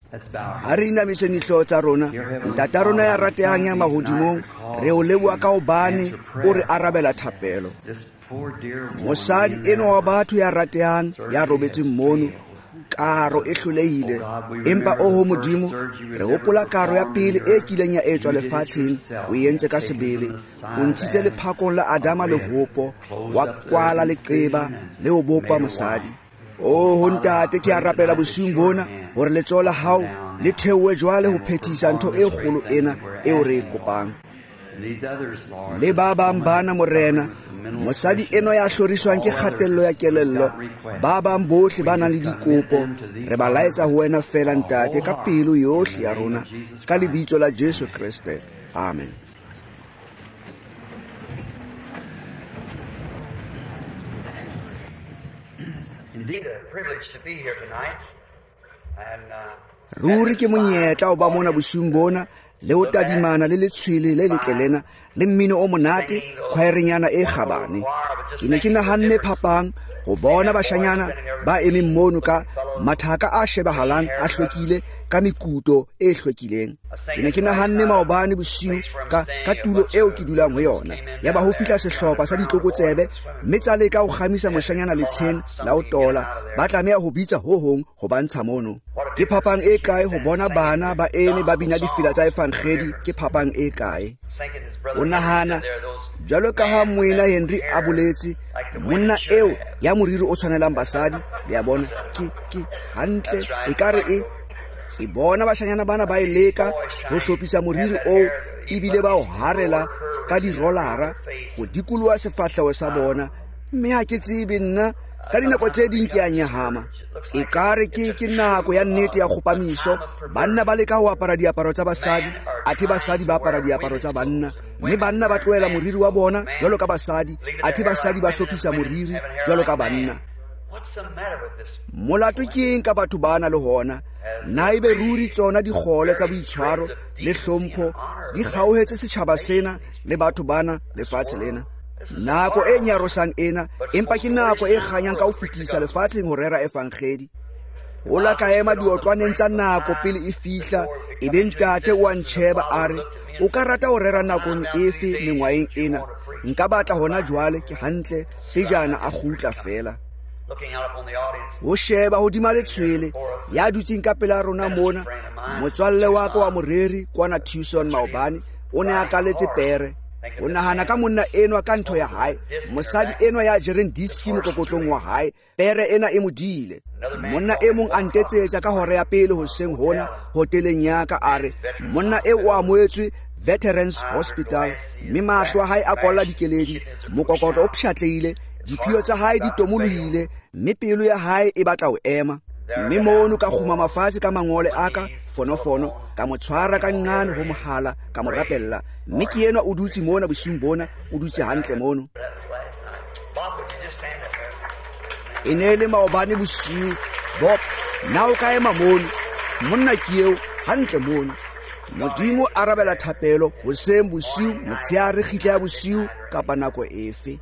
Ha re inamise dihloho tsa rona, Ntata rona ya ratehang ya mahodimong, re o leboha ka hobane o re arabela thapelo. Mosadi eno wa batho ya ratehang ya robetseng mono, karo e hlolehile, empa ho Modimo re hopola karo ya pele e kileng ya etswa lefatsheng, o entse ka sebele, o ntshitse lephakong la Adama lehopo, wa kwala leqeba le ho bopa mosadi. Ho Ntate, ke a rapela bosiung bona hore letsoho la hao le theowe jwale ho phethisa ntho e kgolo ena eo re e kopang. Le ba bang bana Morena, mosadi eno ya hloriswang ke kgatello ya kelello, ba bang bohle ba nang le dikopo, re ba laetsa ho wena fela Ntate ka pelo yohle ya rona, ka lebitso la Jesu Kriste. Amen. Ruri ke monyetla o ba mona bosiung bona, le o tadimana le letshwele le letle lena, le mmino o monate, khwaerenyana e kgabane. Ke ne ke nahanne phapang ho bona bashanyana ba emeng mono ka mathaka a shebahalang a hlwekile ka mekuto e hlwekileng. Ke ne ke nahanne maobane bosiu ka tulo eo ke dulang ho yona, ya ba ho fihla sehlopha sa ditlokotsebe, mme tsa leka ho kgamisa moshanyana letsheng la ho tola, ba tlameha ho bitsa ho hong ho bantsha mono. Ke phapang e kae ho bona bana ba eme ba bina difila tsa efankhedi, ke phapang e kae. O nahana jwalo ka ha Moena Henry a boletse, monna eo ya moriri o tshwanelang basadi, le ya bona ke hantle ekare ke bona bashanyana bana ba leka ho hlophisa moriri o, ebile ba o harela ka dirolara ho dikoloha sefahleho sa bona, mme ha ke tsebe nna ka dinako tse ding ke a nyahama, ekare ke nako ya nnete ya kgopamiso. Banna ba leka ho apara diaparo tsa basadi, athe basadi ba apara diaparo tsa banna, mme banna ba tlohela moriri wa bona jwalo ka basadi, athe basadi ba hlophisa moriri jwalo ka banna. Molato ke eng ka batho bana le hona? Na ebe ruri tsona dikgole tsa boitshwaro le hlompho di kgaohetse setjhaba sena le batho bana lefatshe lena? Nako e nyarosang ena, empa ke nako e kganyang ka ho fetisa lefatsheng ho rera efankhedi. Ho la ka ema diotlwaneng tsa nako pele e fihla, ebe Ntate o a ntjheba a re, o ka rata ho rera nakong efe mengwaeng ena? Nka batla hona jwale ke hantle pejana a kgutla fela. Ho sheba hodima letshwele ya dutseng ka pela rona mona, motswalle wa ka wa moreri kwana Tucson maobane o ne a kaletse pere. O nahana ka monna eno ka ntho ya hae, mosadi eno ya jereng diski mokokotlong wa hae, pere ena e modile. Monna e mong a ntetsetsa ka hora ya pele hoseng hona hoteleng ya ka, a re monna eo o amohetswe Veterans Hospital, mme mahlo a hae a kolla dikeledi, mokokotlo o pshatlehile, diphio tsa hae di tomolohile, mme pelo ya hae e batla ho ema. Mme mono ka khuma mafatshe ka mangole aka fonofono, ka mo tshwara ka nqane ho mohala, ka mo rapella, mme ke yena o dutse mona bosiung bona, o dutse hantle mono. E ne le maobane bosiu. Bob, na o ka ema mono, monna ke eo hantle mono. Modimo arabela thapelo hoseng bosiu, motshehare, kgitla ya bosiu kapa nako efe.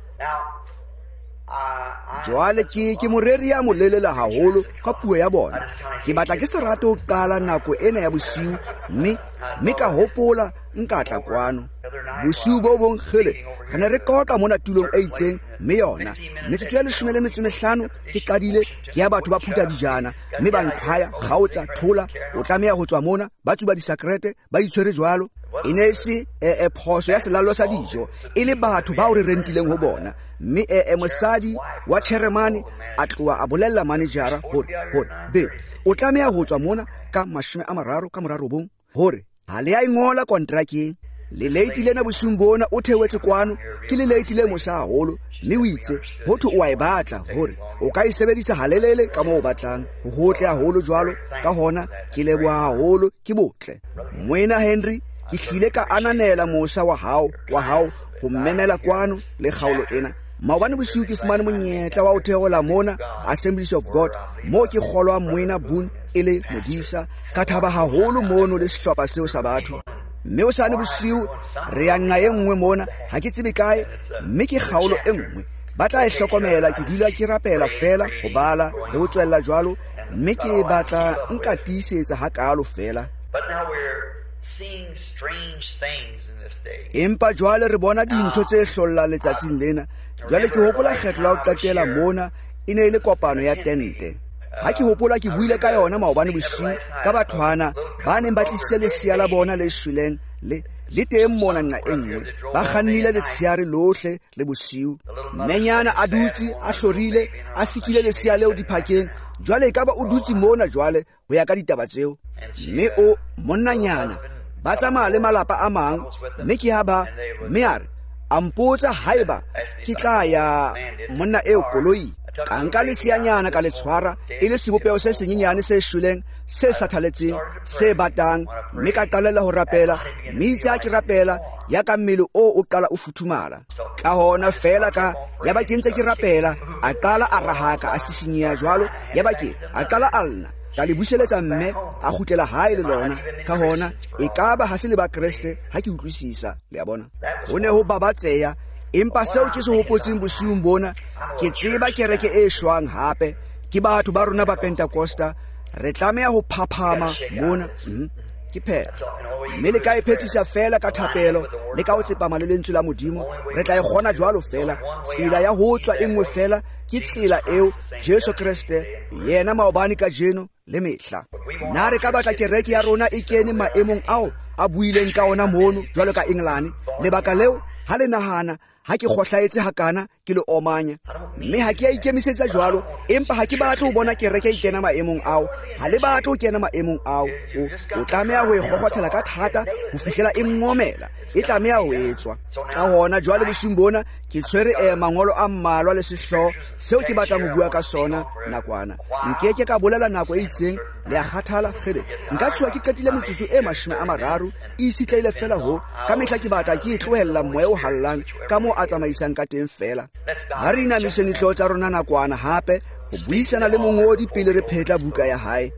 Jwale ke moreri ya molelela haholo ka puo ya bona. Ke batla ke se rate ho qala nako ena ya bosiu, mme ka hopola nka tla kwano. Bosiu bo bong khele, re ne re qoqa mona tulong e itseng, mme yona metsotso ya 15 ke qadile ke ya batho ba phuta dijana, mme ba nqhwaya kgaotsa thola, o tlameha ho tswa mona ba tsuba disakrete, ba itshwere jwalo. E ne se phoso ya selalo sa dijo, e le batho ba o re rentileng ho bona, mme mosadi wa chairman a tloa a bolella manejara hore be o tlameha ho tswa mona ka 30 ka moraro bong, hore ha le a ingola kontrakeng. Le late lena bosiung bona o thewetse kwano, ke le late le mosa haholo, mme o itse hotho o a e batla hore o ka e sebedisa halelele ka moo o batlang, ho hotle haholo jwalo. Ka hona ke leboha haholo, ke botle. Moena Henry, ke hlile ka ananela mosa wa hao ho mmemela kwano le kgaolo ena. Maobane bosiu ke fumane monyetla wa ho theola mona Assemblies of God, mo ke kgolwa Moena Boone e le modisa, ka thaba haholo mono le sehlopha seo sa batho. Mme o sane bosiu re ya nqa e nngwe mona, ha ke tsebe kae, mme ke kgaolo e nngwe. Ba tla e hlokomela, ke dula ke rapela fela ho bala le ho tswella jwalo, mme ke batla nka tiisetsa hakalo fela. Empa jwale re bona dintho tse hlolla letsatsing lena. Jwale ke hopola kgetlo la ho qetela mona e ne le kopano ya tente. Ha ke hopola ke buile ka yona maobane bosiu ka bathwana ba neng ba tlisitse lesea la bona le shweleng le teng mona nqa e nngwe ba kgannile letshehare lohle le bosiu. Mmenyana a dutse a hlorile a sikile lesea leo diphakeng. Jwale ekaba o dutse mona jwale ho ya ka ditaba tseo. Mme o monnanyana ba tsamaya le malapa a mang, mme ke ha ba mme a re a mpotsa haeba ke tla ya monna eo koloi. Ka nka leseanyana ka le tshwara e le sebopeo se senyenyane se shweleng se sathaletseng se batang, mme ka qalela ho rapela. Mme itse a ke rapela ya ka mmele o qala o futhumala. Ka hona fela ka ya ba ke ntse ke rapela a qala a rahaka a sisinyeha jwalo, ya ba ke a qala a lla ka le buseletsa mme a khutlela hae le lona. Ka hona e ka ba ha se le ba Kriste ha ke utlwisisa, le a bona ho ne ho babatseya. Empa seo ke se hopotseng bosiung bona, ke tseba kereke e shwang hape ke batho ba rona ba Pentecosta. Re tlameha ho phaphama mona ke pheta, mme le ka iphethisa fela ka thapelo le ka ho tsepama le lentswe la Modimo. Re tla e kgona jwalo fela. Tsela ya ho tswa e nngwe fela ke tsela eo Jesu Kriste yena maobane ka jeno le mehla. Na re ka batla kereke ya rona e kene maemong ao a buileng ka ona mono jwalo ka England. Lebaka leo ha le nahana ha ke kgohlaetse hakana ke le omanya, mme ha ke a ikemisetsa jwalo. Empa ha ke batle ho bona kereke e kena maemong ao. Ha le batle ho kena maemong ao. O tlameha ho e kgokgothela ka thata ho fihlela e ngomela. E tlameha ho etswa. Ka hona jwale bosiung bona ke tshwere mangolo a mmalwa le sehloho seo ke batlang ho bua ka sona nakwana. Nkeke ka bolela nako e itseng le a kgathala kgebe. Nka tshoa ke qetile metsotso e 30 e isitleile fela ho ka mehla ke batla ke tlohella moya o hallang ka mo a tsamaisang ka teng fela. Ha re inamise dihlooho tsa rona nakwana hape ho buisana le mongodi pele re phetla buka ya hae.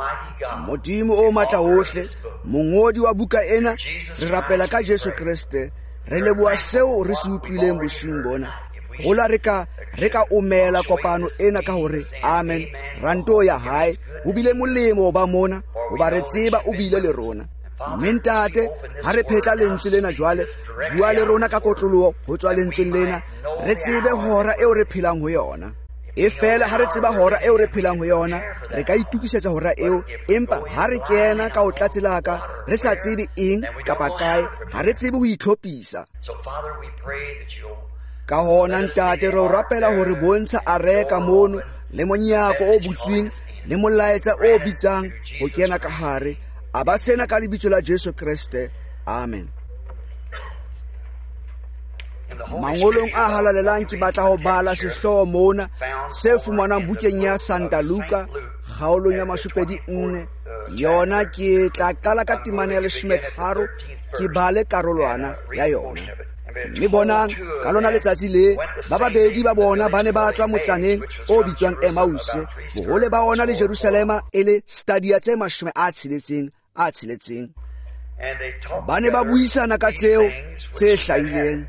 Modimo o matla ohle, mongodi wa buka ena, re rapela ka Jesu Kriste. Re leboha seo re se utlwileng bosiung bona. Hola re ka omela kopano ena ka hore amen. Ranto ya hae ho bile molemo ba mona ho ba re tseba o bile le rona. Mentate ha re phetla lentswe lena jwale, bua le rona ka kotloloho ho tswa lentsweng lena. Re tsebe hora eo re phelang ho yona. E fela ha re tseba hora eo re phelang ho yona, re ka itukisetsa hora eo. Empa ha re kena ka o tlatselaka re sa tsebe eng kapa kae, ha re tsebe ho itlhophisa. Ka hona ntate re o rapela hore bontsha a reka mono le monyako o butswing le molaetsa o bitsang ho kena ka hare. A ba sena ka lebitso la Jesu Kriste, amen. Mangolong a halalelang ke batla ho bala sehloho mona se fumanang bukeng ya Santa Luka kgaolong ya 24. Yona ke tla qala ka temane ya 13 ke bale karolwana ya yona. Mme bonang ka lona letsatsi le ba babedi ba bona ba ne ba tswa motsaneng o bitswang Emmaus, bohole ba ona le Jerusalema e le stadia tse 60 a tsheletseng. Ba ne ba buisana ka tseo tse hlahileng.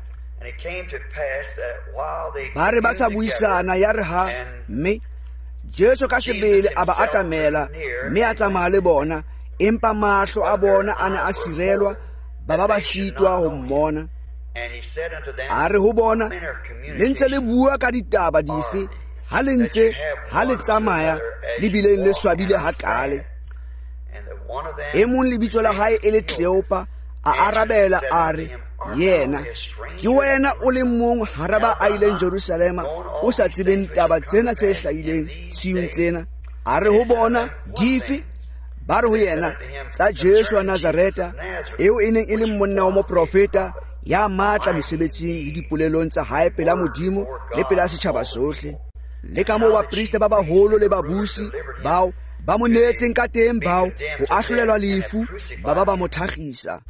Ba re ba sa buisana ya re ha, mme Jesu ka sebele a ba atamela mme a tsamaya le bona. Empa mahlo a bona a ne a sirelwa, ba ba sitwa ho mmona. A re ho bona le ntse le bua ka ditaba dife ha le ntse ha le tsamaya le bileng le swabile hakale. E mong lebitso la hae e le Cleopa a arabela a re, yena ke wena o le mong hara ba a ileng Jerusalema o sa tsebeng taba tsena tse hlahileng tshiung tsena. A re ho bona dife? Ba re ho yena tsa Jesu wa Nazareta, eo e neng e le monna wa moprofeta ya matla mesebetsing le dipolelong tsa hae pela Modimo le pela setjhaba sohle. Le ka moo bapriste ba baholo le babusi bao ba mo netseng ka teng bao ho ahlolelwa lefu ba mo thagisa.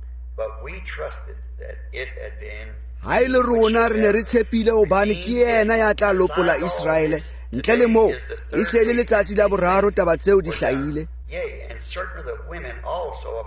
Ha ile rona re ne re tshepile hobane ke yena ya tla lopola Israele. Ntle le moo e se le letsatsi la boraro taba tseo di hlahile.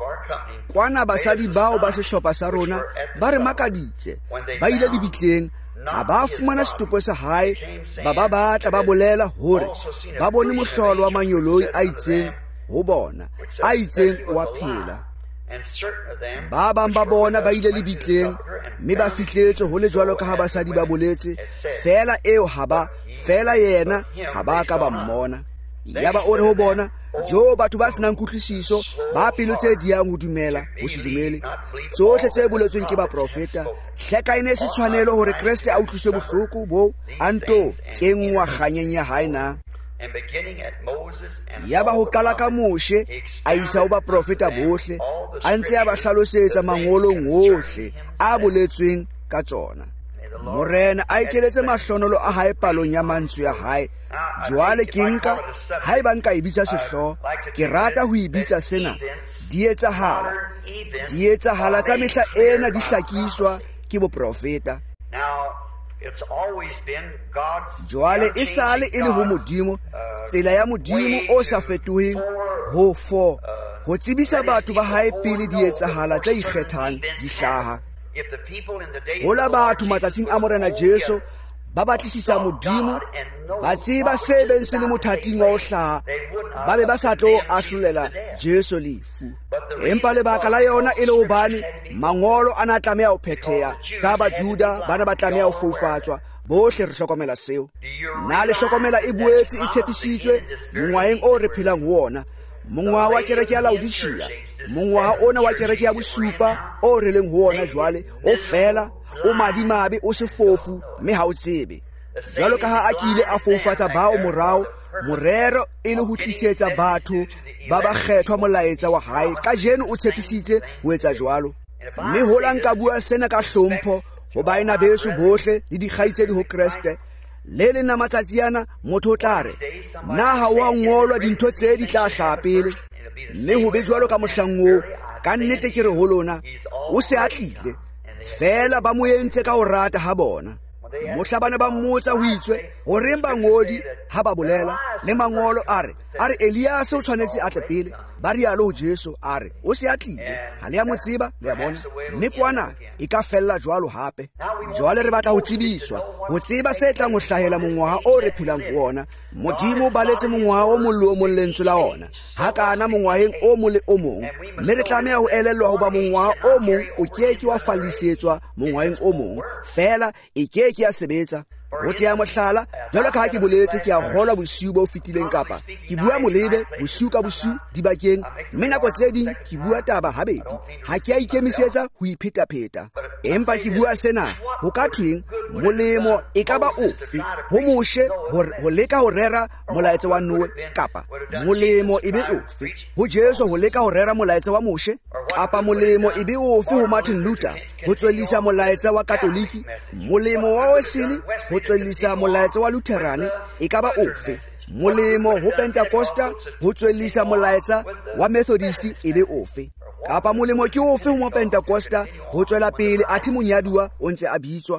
Kwana basadi bao ba sehlopha sa rona ba re makaditse, ba ile dibitleng ha ba fumana setopo sa hae ba batla ba bolela hore ba bone mohlolo wa manyoloi a itseng ho bona, a itseng wa phela. Ba bang ba bona ba ile lebitleng, mme ba fihletse ho le jwalo ka ha basadi ba boletse, fela eo fela yena ha ba ka ba mmona. Yaba o re ho bona, jo batho ba senang kutlwisiso, ba pelo tse diang ho dumela ho se dumele, tsohle tse boletsweng ke ba profeta, hleka ene se tshwanelo hore Kriste a utlwise bohloko bo a nto kengwa kganyeng ya hae na. Yaba ho qala ka Moshe a isa ho ba profeta bohle, a ntse a ba hlalosetsa mangolong ohle a boletsweng ka tsona. Morena a ikeletse mahlonolo a hae palong ya mantswe ya hae. Jwale ke nka, haeba nka ibitsa sehloho, ke rata ho ibitsa sena, di etsahala tsa mehla ena di hlakiswa ke boprofeta. Jwale e sale e le ho Modimo, tsela ya Modimo o sa fetoheng, ho tsebisa batho ba hae pele di etsahala tse ikgethang di hlaha. Hola batho matsatsing a Morena Jesu ba batlisisa Modimo, ba tseba se beng se le mothating wa ho hlaha, ba be ba sa tlo ahlolela Jesu lefu. Empa lebaka la yona e le hobane mangolo a na tlameha ho phetheha, ka ba Juda bana ba tlameha ho foufatswa. Bohle re hlokomela seo. Na le hlokomela e boetse e tshepisitswe mongwaheng o re phelang ho ona, mongwaha wa kereke ya Laodicea, mongwaha ona wa kereke ya bosupa o re leng ho ona jwale, o fela, o madimabe, o sefofu, mme ha o tsebe. Jwalo ka ha a kile a foufatsa bao morao, morero e le ho tlisetsa batho ba ba kgethwa molaetsa wa hae, ka jeno o tshepisitse ho etsa jwalo. Mme hola nka bua sena ka hlompho ho baena beso bohle le dikgaitsedi ho Kriste. Le lena matsatsi ana motho o tla re, na ha wa ngolwa dintho tse di tla hlaha pele? Mme ho be jwalo ka mohlang oo, ka nnete ke re ho lona, o se a tlile, fela ba mo entse ka ho rata ha bona. Mohla bana ba mmotsa ho itswe horeng bangodi ha ba bolela le mangolo a re Elias o tshwanetse a tle pele, ba rialo ho Jesu a re o se a tlile, ha le ya mo tseba le ya bona, mme kwana e ka fella jwalo hape. Jwale re batla ho tsebiswa, ho tseba se tlang ho hlahela mongwaha o re phelang ho ona. Modimo ba letse mongwaha o mong le o mong lentswe la ona, hakana mongwaheng o mong le o mong, mme re tlameha ho elellwa ho ba mongwaha o mong o keke wa fallisetswa mongwaheng o mong, fela e keke ya sebetsa. Ho tea mohlala, jwalo ka ha ke boletse ke a kgolwa bosiu bo fetileng, kapa ke bua molebe bosiu ka bosiu dibakeng, mme nako tse ding ke bua taba habedi, ha ke a ikemisetsa ho iphetapheta. Empa ke bua sena ho ka thweng molemo e ka ba ofe ho Moshe ho leka ho rera molaetsa wa Noe, kapa molemo e be ofe ho Jesu ho leka ho rera molaetsa wa Moshe, kapa molemo e be ofe ho Martin Luther ho tswellisa molaetsa wa Katoliki, molemo wa Wesley ho tswellisa molaetsa wa Lutherane e ka ba ofe, molemo ho Pentecosta ho tswellisa molaetsa wa Methodist e be ofe, kapa molemo ke ofe ho Pentecosta ho tswela pele athe monyaduwa o ntse a bitswa.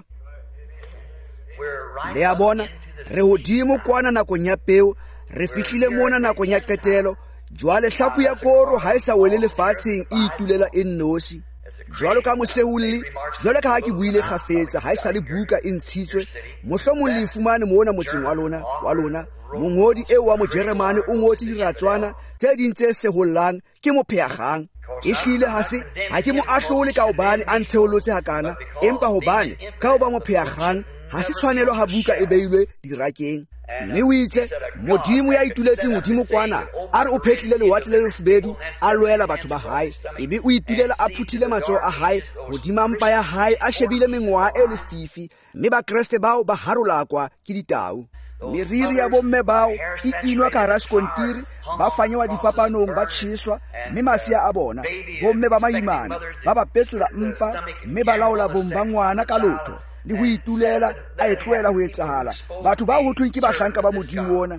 Le a bona re hodimo kwana nakong ya peo, re fihlile mona nakong ya qetelo. Jwale hlapu ya koro ha e sa wele lefatsheng e itulela e nnosi. Jwalo ka moseholli, jwalo ka ha ke buile kgafetsa, ha e sa le buka e ntshitswe, mohlomong le fumane mona motseng wa lona, mongodi eo wa Mojeremane o ngotse diratswana tse ding tse sehollang ke mopheakgang. E hlile ha ke mo ahlole ka hobane a ntsheholotse hakana, empa hobane ka ho ba mopheakgang ha se tshwanelo ha buka e beilwe dirakeng. Mme o itse Modimo ya ituletseng hodimo kwana a re o phetlile lewatle le lefubedu a lwela batho ba hae, ebe o itulela a phuthile matsoho a hae hodima mpa ya hae, a shebile mengwaha e lefifi, mme ba Kreste bao ba harolakwa ke ditau. Meriri ya bomme bao e inwa ka hara skontiri, ba fanyewa difapanong, ba tjheswa, mme masia a bona, bomme ba maimana ba ba petsola mpa, mme ba laola bong ba ngwana ka lotho le ho itulela a etloela ho etsahala. Batho ba ho thweng ke bahlanka ba Modimo ona.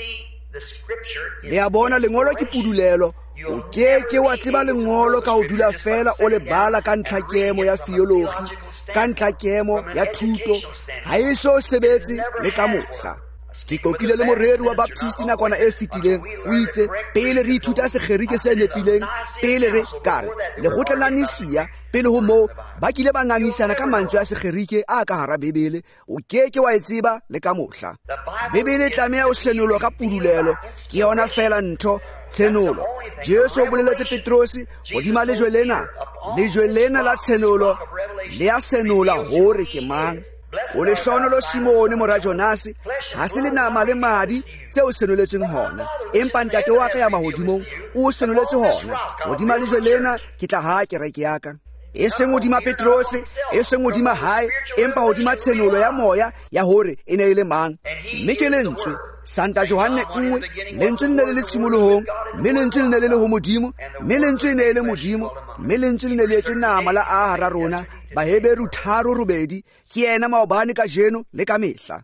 Le a bona lengolo ke pudulelo, o keke wa tseba lengolo ka ho dula fela o le bala ka ntlhakemo ya theologi, ka ntlhakemo ya thuto, ha e so sebetse le ka mohla. ke kokile le moreri wa Baptist nakwana e fetileng o itse pele re ithuta sekgerike se nepileng pele re kare le go tla Nisia pele ho mo ba kile ba ngangisana ka mantswe a sekgerike a ka hara Bebele o keke wa etseba le ka mohla Bebele tlamea o senolo ka pudulelo ke yona fela ntho tsenolo Jesu o boleletse Petrosi godima lejwe lena la tsenolo le a senola hore ke mang o le hlonolo Simone mora Jonase ha se le nama le madi tse o senoletseng hona empa ntate wa ka ya mahodimong o senoletse hona godima lejwe lena ke tla ha kereke ya ka e seng hodima Petrosi e seng hodima hae empa hodima tsenolo ya moya ya hore e ne ile mang mme ke lentswe Santa Johanne 1 lentswe le ne le tshimolohong mme lentswe le ne le ho modimo mme lentswe ne le modimo mme lentswe le le etse nama la a hara rona Baheberu 3:2 ke yena maobane ka jeno le ka mehla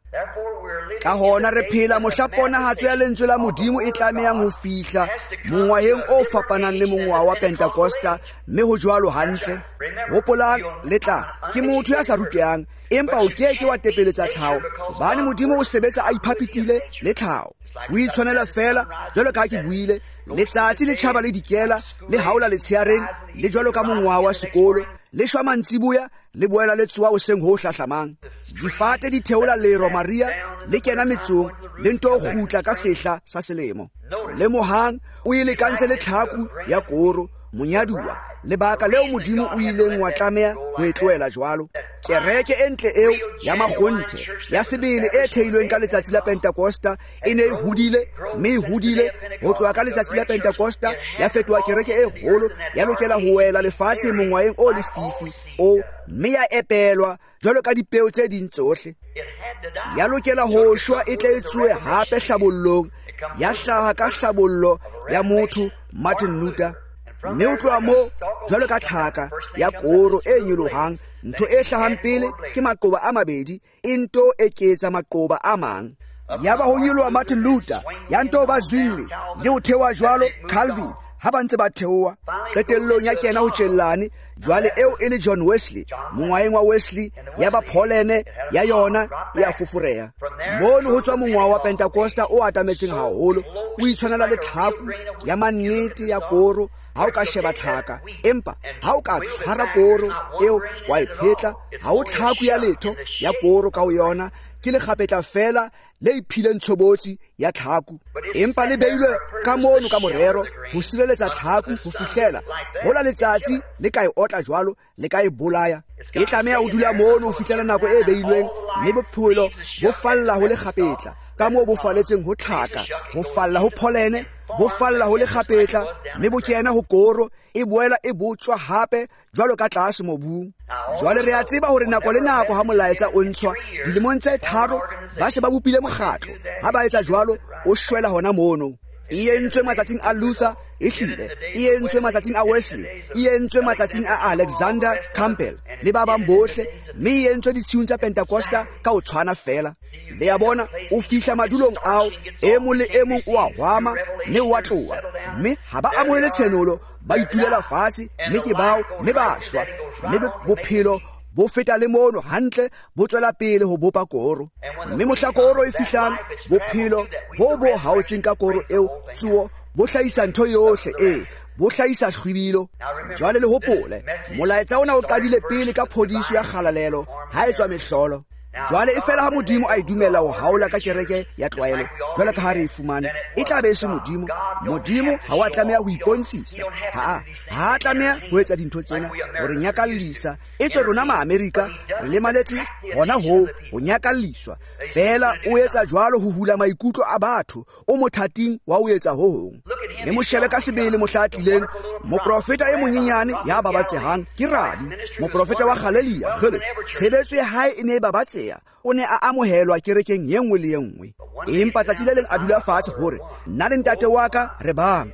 ka hona re phela mohla ponahatso ya lentswe la modimo e tlamehang ho fihla mongwaheng o fapanang le mongwa wa Pentecosta mme ho jwalo hantle hopolang letla ke motho ya sa rutehang empa o keke wa tepeletsa tlhao bane modimo o sebetsa a iphapitile le tlhao o itshwanela fela jwalo ka ke buile letsatsi le tjhaba le dikela le haola le tsheareng le jwalo ka mongwa wa sekolo le shwa mantsibuya le boela le tsoa o seng ho hlahlamang difate di theola lero Maria le kena metsong le nto gutla ka sehla sa selemo le mohang o ile kantse le tlhaku ya koro monyaduwa lebaka leo modimo o ileng wa tlamea ho etloela jwalo kereke entle eo ya magonthe ya sebele e theilweng ka letsatsi la Pentecosta e ne e hudile ho tloa ka letsatsi la Pentecosta ya fetoha kereke e holo ya lokela ho wela lefatshe mongwaeng o lefifi o mme ya epelwa jwalo ka dipeo tse ding tsohle ya lokela ho shwa e tle etswe hape hlabollong ya hlaha ka hlabollo ya motho Martin Luther mme o tloa mo jwalo ka tlhaka ya koro e nyolohang ntho e hlahang pele ke maqoba a mabedi into e ketsa maqoba a mang ya ba ho nyoloha Martin Luther ya nto ba Zwingli le ho thewa jwalo Calvin ha ba ntse ba theoha qetellong ya kena ho tjellane jwale eo e le John Wesley mongwaeng wa Wesley ya ba Paulene ya yona ya fufureha mono ho tswa mongwa wa Pentecosta o atametseng haholo o itshwanela le tlhaku ya mannete ya koro ha o ka sheba tlhaka empa ha o ka tshwara koro eo wa iphetla ha o tlhaku ya letho ya koro ka o yona ke le kgapetla fela le iphileng tshobotsi ya tlhaku empa le beilwe ka mono ka morero ho sireletsa tlhaku ho fihlela hola letsatsi le ka e otla jwalo le ka e bolaya e tlamea o dula mono ho fihlela nako e beilweng mme bophelo bo falla ho le kgapetla ka moo bo faletseng ho tlhaka ho falla ho Paulene bo falla ho le kgapetla mme bo kena ho koro e boela e botswa hape jwalo ka tlase mobung jwale re a tseba hore nako le nako ha molaetsa o ntshwa dilemong tse 3 ba se ba bopile mokgatlo ha ba etsa jwalo o shwela hona mono e entswe matsatsing a Luther e hlile e entswe matsatsing a Wesley e entswe matsatsing a Alexander Campbell le ba bang bohle mme e entswe ditshung tsa Pentecosta ka o tshwana fela le ya bona o fihla madulong ao e mong le e mong o a hwama mme o a tloa mme ha ba amohele tshenolo ba itulela fatshe mme ke bao mme ba shwa mme bophelo bo feta le mono hantle bo tswela pele ho bopa koro mme mohlakoro e fihlang bophelo bo haotseng ka koro eo tsuo bo hlahisa ntho yohle bo hlahisa hlwibilo jwale le hopole molaetsa ona o qadile pele ka phodiso ya kgalalelo ha etswa mehlolo jwale e fela ha modimo a idumela ho haola ka kereke ya tlwaelo jwale ka ha re fumane e tla be se modimo ha wa tlameha ho ipontshisa ha tlameha ho etsa dintho tsena hore nyakallisa etswe rona ma-America re le maletse hona ho nyakalliswa fela o etsa jwalo ho hula maikutlo a batho o mothating wa o etsa ho hong le moshebe ka sebele mohlatlileng moprofeta e monyenyane ya babatsehang ke Radi moprofeta wa Galilee tshebetso ya hae e ne babatseha o ne a amohelwa kerekeng ye nngwe le ye nngwe empa tsatsi le leng a dula fatshe hore nna le ntate wa ka re bang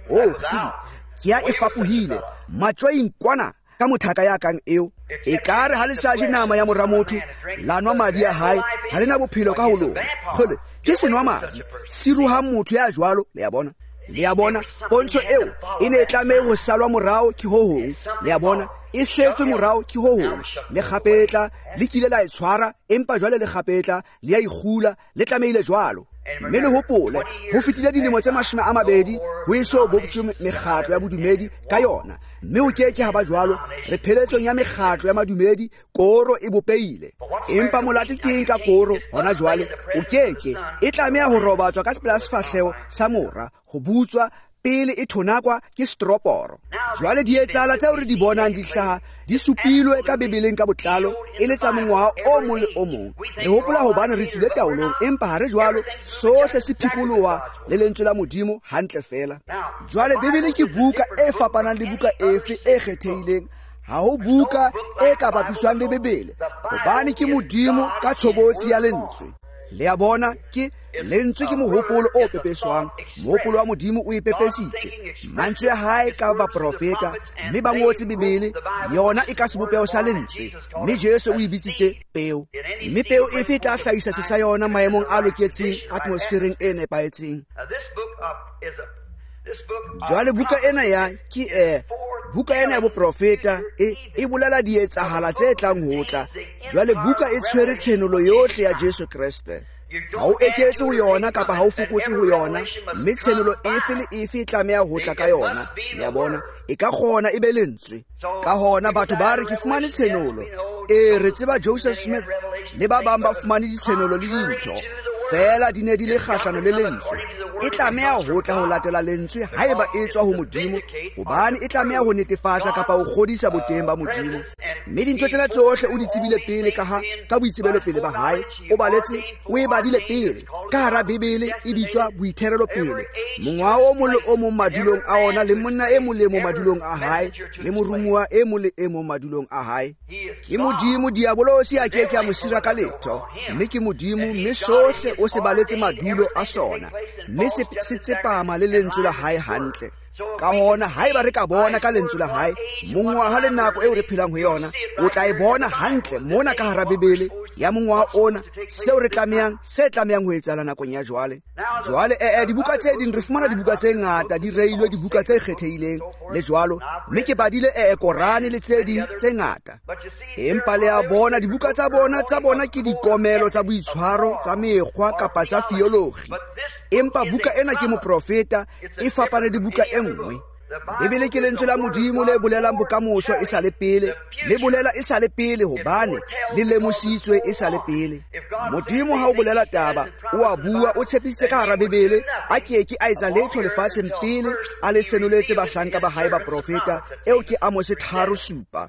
ke ya e fapohile matsoing kwana ka mothaka ya kang eo e kare ha le sa je nama ya mora motho lanwa madi ya hae ha lena bophelo ka ho lona ke senwa madi siruha motho ya jwalo le ya bona pontsho eo e ne tlame ho salwa morao ke ho hong le ya bona e setswe morao ke ho hong le kgapetla le kile la e tshwara empa jwale le kgapetla le ya ikgula le tlameile jwalo mme le hopole ho fetile dilemo tse 20 ho eso boptse mekgatlo ya bodumedi ka yona, mme o keke ha ba jwalo re pheletsong ya mekgatlo ya madumedi koro e bopeile. Empa molato ke eng ka koro hona jwale? O keke e tlameha ho robatswa ka sepela sefahleho sa mora, ho butswa pele e thonakwa ke stroporo. Jwale di etsala tseo re di bonang di hlaha di supilwe ka Bebeleng ka botlalo e le tsa mongwaha o mong le o mong. Re hopola hobane re tswile taolong, empa ha re jwalo sohle se phikoloha le lentswe la Modimo hantle fela. Jwale Bebele ke buka e fapanang le buka efe e kgethehileng. Ha ho buka e ka bapiswang le Bebele hobane ke Modimo ka tshobotsi ya lentswe. Le a bona ke lentswe ke mohopolo o pepeswang, mohopolo wa Modimo o ipepesitse. Mantswe ya hae ka baprofeta, mme ba ngotse Bebele yona e ka sebopeo sa lentswe, mme Jesu o ibitsitse peo. Mme peo e fe tla hlahisa se sa yona maemong a loketseng atmosfereng e nepahetseng. Jwale buka ena ya ke buka ena ya boprofeta e bolela di etsahala tse tlang ho tla. Jwale buka e tshwere tshenolo yohle ya Jesu Kriste. Ha o eketse ho yona kapa ha o fokotse ho yona, mme tshenolo efe le efe e tlameha ho tla ka yona. Ya bona e ka kgona e be lentswe. Ka hona batho ba re ke fumane tshenolo. Re tseba Joseph Smith le ba bang ba fumane ditshenolo le dintho fela di ne di le kgahlano le lentswe. E tlameha ho tla ho latela lentswe haeba e tswa ho Modimo, hobane e tlameha ho netefatsa kapa ho kgodisa boteng ba Modimo. Mme dintho tsena tsohle o di tsebile pele ka boitsebelo pele ba hae, o baletse o e badile pele. Ka hara Bebele e bitswa boitherelo pele. Mongwaha o mong le o mong madulong a ona, le monna e mong le mong madulong a hae, le morumuwa e mong le e mong madulong a hae. Ke Modimo, diabolosi a keke a mo sira ka letho, mme ke Modimo, mme sohle o se baletse madulo a sona, mme se tsepama le lentswe la hae hantle. Ka hona haeba re ka bona ka lentswe la hae mongwaha le nako eo re phelang ho yona, o tla e bona hantle mona ka hara Bebele ya mongwaha ona se tlamehang ho etsahala nakong ya jwale. Jwale dibuka tse ding re fumana dibuka tse ngata di reilwe, dibuka tse kgethehileng le jwalo, mme ke badile Korane le tse ding tse ngata. Empa le a bona dibuka tsa bona ke dikomelo tsa boitshwaro, tsa mekgwa kapa tsa theology. Empa buka ena ke moprofeta, e fapane dibuka e nngwe. Bebele ke lentswe la Modimo le bolelang bokamoso e sa le pele, le bolela e sa le pele hobane le lemositswe e sa le pele. Modimo ha o bolela taba, o a bua, o tshepisitse ka hara Bebele, a keke a etsa letho lefatsheng pele a le senoletse bahlanka ba hae ba profeta, eo ke Amos 3:7.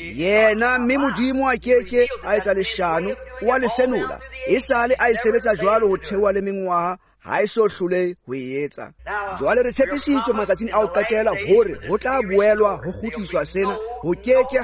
Yena mme Modimo a keke a etsa leshano, o a le senola, e sale a e sebetsa jwalo ho thewa le mengwaha ha e so hlole ho etsa. Jwale re tshepisitswe matsatsing a ho qetela hore ho tla boelwa ho kgutliswa sena, ho keke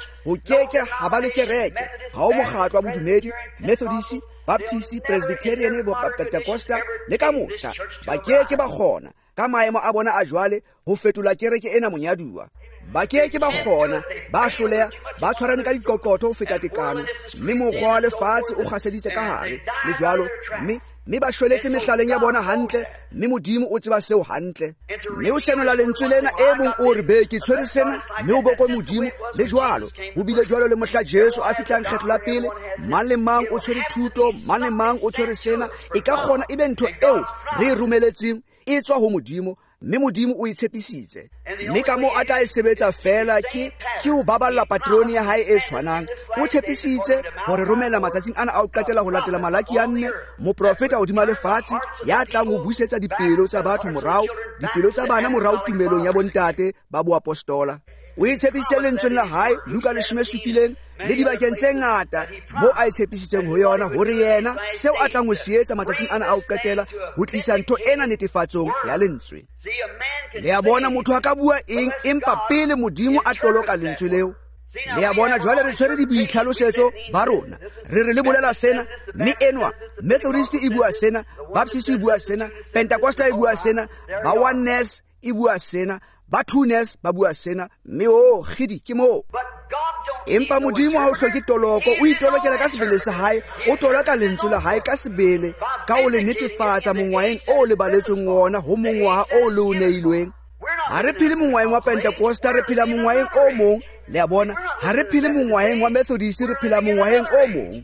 ha ba le kereke, ha o mokgatlo wa bodumedi, Methodist, Baptist, Presbyterian, Pentecostal le ka mohla ba keke ba kgona ka maemo a bona a jwale ho fetola kereke ena monyaduwa. Ba keke ba kgona, ba hloleha, ba tshwarane ka dikokoto ho feta tekano, mme mokgwa wa lefatshe o kgaseditse ka hare le jwalo, mme ba shweletse mehlaleng ya bona hantle, mme Modimo o tseba seo hantle. Mme o senola lentswe lena e mong o re be ke tshwere sena, mme o bokwe Modimo le jwalo. Ho bile jwalo le mohla Jesu a fihlang kgetlo la pele, mang le mang o tshwere thuto, mang le mang o tshwere sena, e ka kgona ebe ntho eo re e romeletseng e tswa ho Modimo, mme Modimo o itshepisitse. Mme ka moo a tla e sebetsa fela ke ho baballa patroni ya hae e tshwanang. O tshepisitse hore romela matsatsing ana a ho qetela ho latela Malaki ya 4, moprofeta hodima lefatshe ya tlang ho busetsa dipelo tsa batho morao, dipelo tsa bana morao tumelong ya bontate ba boapostola. O itshepisitse lentsweng la hae, Luka 17, le dibakeng tse ngata mo a itshepisitseng ho yona hore yena seo a tlang ho se etsa matsatsing ana a ho qetela ho tlisa ntho ena netefatsong ya lentswe. Le a bona motho a ka bua eng empa pele Modimo a toloka lentswe leo. Le a bona jwale re tshwere diboitlhalosetso ba rona, re le bolela sena, mme enwa Methodist e bua sena, Baptist e bua sena, Pentecostal e bua sena, ba Oneness e bua sena, ba Two-ness ba bua sena, mme khidi ke mo. Empa Modimo ha o hloke toloko, o itolokela ka sebele sa hae, o toloka lentswe la hae ka sebele, ka o le netefatsa mongwaeng o le baletsweng wona ho mongwaha o le o neilweng. Ha re phele mongwaeng wa Pentecosta, re phela mongwaeng o mong. Le a bona, ha re phele mongwaeng wa Methodist, re phela mongwaeng o mong.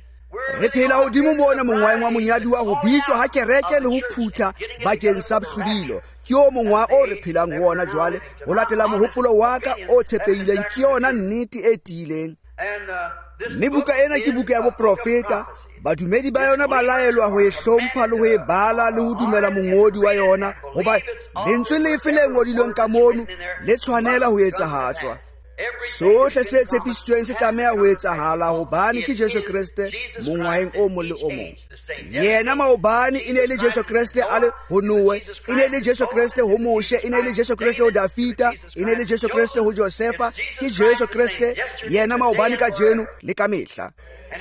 re phela hodimo mona mongwaeng wa monyaduwa ho bitswa ha kereke le ho phutha bakeng sa bohlodilo ke o mongwa o re phelang ho ona jwale ho latela mohopolo wa ka o tshepehileng ke yona nnete e tiileng. Mme buka ena ke buka ya boprofeta. Badumedi ba yona ba laelwa ho e hlompha le ho e bala le ho dumela mongodi wa yona hoba lentswe lefe le ngodilweng ka mono le tshwanela ho etsahatswa. Sohle se tshepisitsweng se tlameha ho etsahala hobane ke Jesu Kriste mongwaeng o mong le o mong. Yena maobane e ne le Jesu Kriste a le ho Noe, e ne le Jesu Kriste ho Moshe, e ne le Jesu Kriste ho Dafita, e ne le Jesu Kriste ho Josefa. Ke Jesu Kriste yena maobane ka jeno le ka mehla.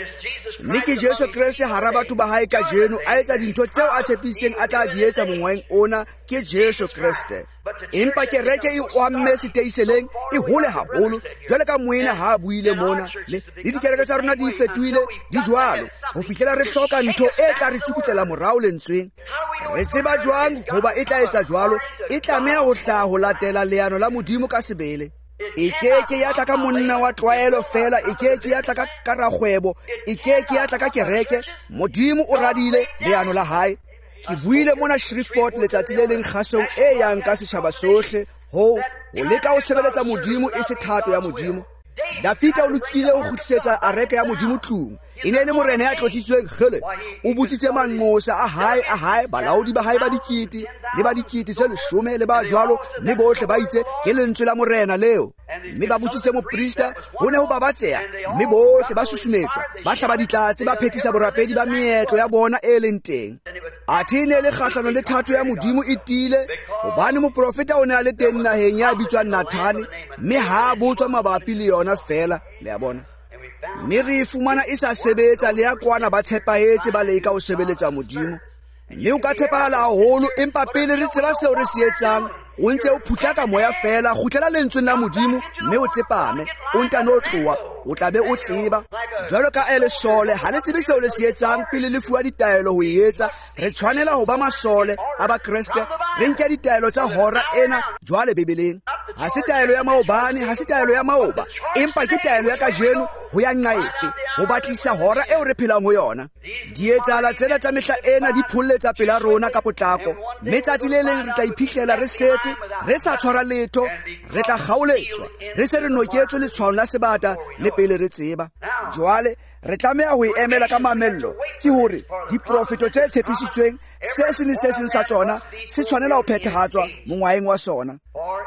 Mme ke Jesu Kriste hara batho ba hae ka jeno a etsa dintho tseo a tshepisitseng a tla di etsa mongwaeng ona. Ke Jesu Kriste. Empa kereke e oamme seteiseleng e hole haholo jwale ka moena ha buile mona le dikereke tsa rona di fetohile di jwalo ho fihlela re hloka ntho e tla re tsukutlela morao lentsweng. Re tseba jwang hoba e tla etsa jwalo? E tlameha ho hlaha ho latela leano la Modimo ka sebele. E keke ya tla ka monna wa tlwaelo fela, e keke ya tla ka rakgwebo, e keke ya tla ka kereke. Modimo o radile leano la hae. Ke buile mona Shreveport letsatsi le leng kgasong e yang ka setjhaba sohle ho leka ho sebeletsa Modimo e se thato ya Modimo. Dafita o lokile ho kgutlisetsa areka ya Modimo tlung. E ne le morena ya tlotsitsweng kgele. O butsitse manqosa a hae balaodi ba hae ba dikete le ba dikete tse 10 le ba jwalo mme bohle ba itse ke lentswe la morena leo. Mme ba butsitse moprista ho ne ho babatseha mme bohle ba susumetswa ba hlaba ditlatse ba phethisa borapedi ba meetlo ya bona e leng teng. Athe ne le kgahlano le thato ya Modimo e tile hobane moprofeta o ne a le teng naheng ya bitswang Nathane mme ha botswa mabapi le yona fela le ya bona. Mme re fumana e sa sebetsa le ya kwana ba tshepahetse ba leka ho sebeletsa Modimo. Mme o ka tshepahala haholo empa pele re tseba seo re se etsang o ntse o phutla ka moya fela kgutlela lentsweng la Modimo mme o tsepame o ntano tloa o tla be o tseba jwalo ka Elesole ha le tsebe seo le se etsang pele le fuwa ditaelo ho etsa. Re tshwanela ho ba masole a ba Kriste re nke ditaelo tsa hora ena jwale Bibeleng. Ha se taelo ya maobane, ha se taelo ya maoba, empa ke taelo ya kajeno ho ya nqaefe ho batlisa hora eo re phelang ho yona. Di etsahala tsena tsa mehla ena di phulletsa pela rona ka potlako mme tsatsi le leng re tla iphihlela re setse re sa tshwara letho, re tla kgaoletswa re se re noketswe letshwao la sebata le pele re tseba. Jwale re tlameha ho emela ka mamello ke hore diprofeto tse tshepisitsweng se seng se seng sa tsona se tshwanela ho phethahatswa mongwaeng wa sona.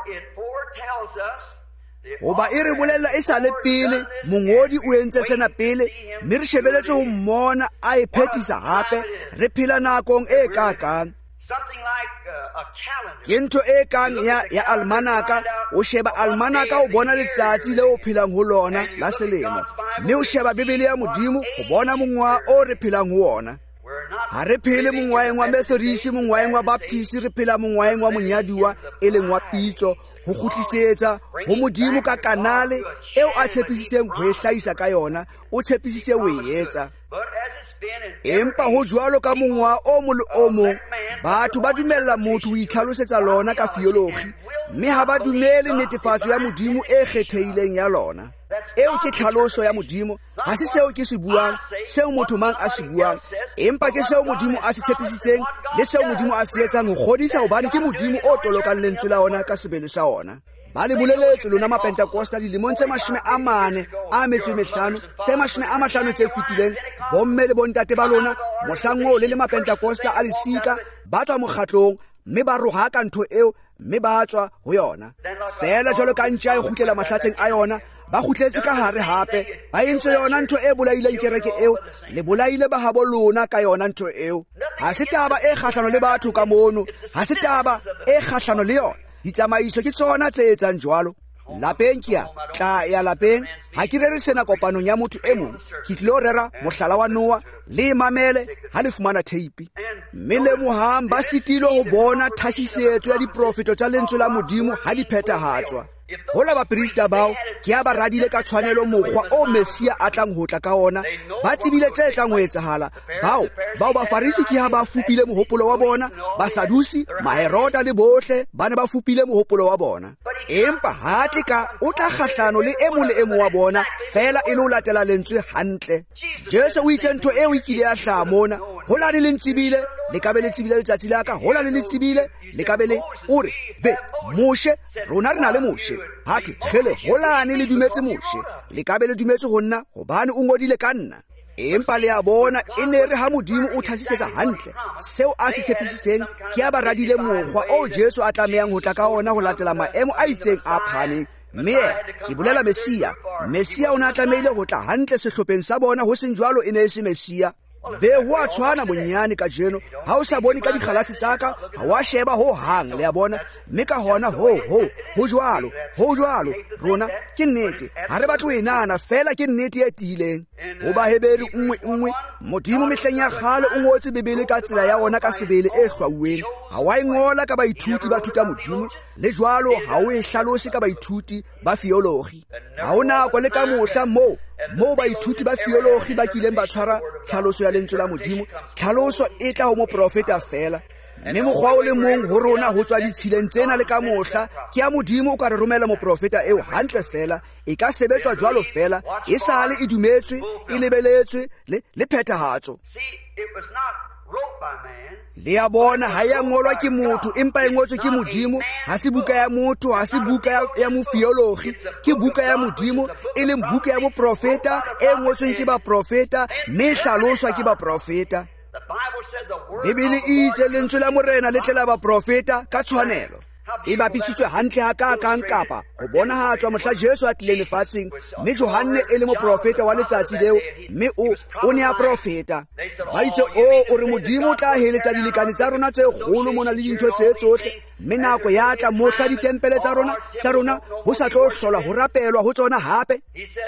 Hoba e re bolella e sa le pele mongodi o entse sena pele mme re shebeletse ho mmona a e phethisa hape. Re phela nakong e kakang ke ntho e kang ya almanaka. O sheba almanaka o bona letsatsi leo o phelang ho lona la selemo mme o sheba Bibele ya Modimo ho bona mongwa o re phelang ho ona. Ha re phele mongwaeng wa Methodist, mongwaeng wa Baptist, re phela mongwaeng wa monyaduwa e leng wa pitso ho kgutlisetsa ho Modimo ka kanale eo a tshepisitseng ho e hlahisa ka yona, o tshepisitse ho e etsa. Empa ho jwalo ka mongwa o mong le o mong batho ba dumella motho ho itlhalosetsa lona ka theology mme ha ba dumele netefatso ya Modimo e kgethehileng ya lona. Eo ke tlhaloso ya Modimo, ha se seo ke se buang, seo motho mang a se buang, empa ke seo Modimo a se tshepisitseng le seo Modimo a se etsang ho kgodisa hobane ke Modimo o tolokang lentswe la ona ka sebele sa ona. Ba le boleletse lona Mapentekosta dilemong tse 40 a metso e 5 tse 50 tse fetileng. Bomme le bontate ba lona mohlang o le Mapentekosta a lesika ba tswa mokgatlong mme ba roha ka ntho eo mme ba tswa ho yona fela jwalo ka ntja e kgutlela mahlatseng a yona. Ba kgutletse ka hare hape ba entse yona ntho e bolaileng kereke eo le bolaile ba habo lona ka yona ntho eo. Ha se taba e kgahlano le batho ka mono, ha se taba e kgahlano le yona. Ditsamaiso ke tsona tse etsang jwalo. Lapeng ke tla ya lapeng ha ke re sena kopanong ya motho e mong ke tlo rera mohlala wa Noa le mamele ha le fumana tape mme le mohang ba sitilo ho bona thasisetso ya diprofeto tsa lentswe la Modimo ha di phethahatswa. hola baprista bao ke a ba radile ka tshwanelo mokgwa o Mesia a tlang ho tla ka ona, ba tsebile tse tlang ho etsahala. Bao bafarisi ke ha ba fupile mohopolo wa bona, Basadusi, Maherota le bohle ba ne ba fupile mohopolo wa bona. Empa ha tleka o tla kgahlano le e mong le e mong wa bona fela e le ho latela lentswe hantle. Jesu o itse ntho eo e kile ya hlaha mona, hola le ntsibile le ka be le tsebile letsatsi la ka, hola le tsebile le ka be le ore be moshe rona re na le moshe hatwe khele holane le dumetse moshe le ka be le dumetse ho nna hobane o ngodile ka nna. Empa le a bona e ne re ha Modimo o thasisetsa hantle seo a se tshepisitseng ke a ba radile mokgwa o Jesu a tlamehang ho tla ka ona ho latela maemo a itseng a phahameng. Mme ke bolela Mesia o ne a tlamehile ho tla hantle sehlopheng sa bona, ho seng jwalo e ne e se Mesia. Be ho a tshwana bonyane ka jeno, ha o sa bone ka dikgalatsi tsa ka, ha wa sheba ho hang le a bona, mme ka hona ho jwalo rona ke nnete ha re batlo e nana fela ke nnete e tiileng. Ho ba Heberi 1:1 Modimo mehleng ya kgale o ngotse Bebele ka tsela ya ona ka sebele e hlwauweng. Ha wa ngola ka baithuti ba thuta Modimo, le jwalo ha o e hlalose ka baithuti ba theology. Ha o nako le ka mohla mo baithuti ba theology ba kileng ba tshwara tlhaloso ya lentswe la Modimo, tlhaloso e tla ho moprofeta fela. Mme mokgwa o le mong ho rona ho tswa ditshileng tsena le ka mohla ke ya Modimo o ka re romela moprofeta eo hantle fela, e ka sebetswa jwalo fela, e sale e dumetswe, e lebeletswe le phethahatso. Le ya bona ha ya ngolwa ke motho empa e ngotswe ke Modimo, ha se buka ya motho, ha se buka ya motheology, ke buka ya Modimo, e leng buka ya moprofeta e ngotsweng ke baprofeta mme hlaloswa ke baprofeta. Bibele e itse lentswe la morena le tlela baprofeta ka tshwanelo. E bapisitswe hantle ha ka kang kapa ho bonahatswa mohla Jesu a tlile lefatsheng, mme Johanne e le moprofeta wa letsatsi leo, mme o ne a profeta. Ba itse o re Modimo o tla heletsa dilekane tsa rona tse kgolo mona le dintho tse tsohle, mme nako ya tla mohla ditempele tsa rona ho sa tlo hlola ho rapelwa ho tsona hape.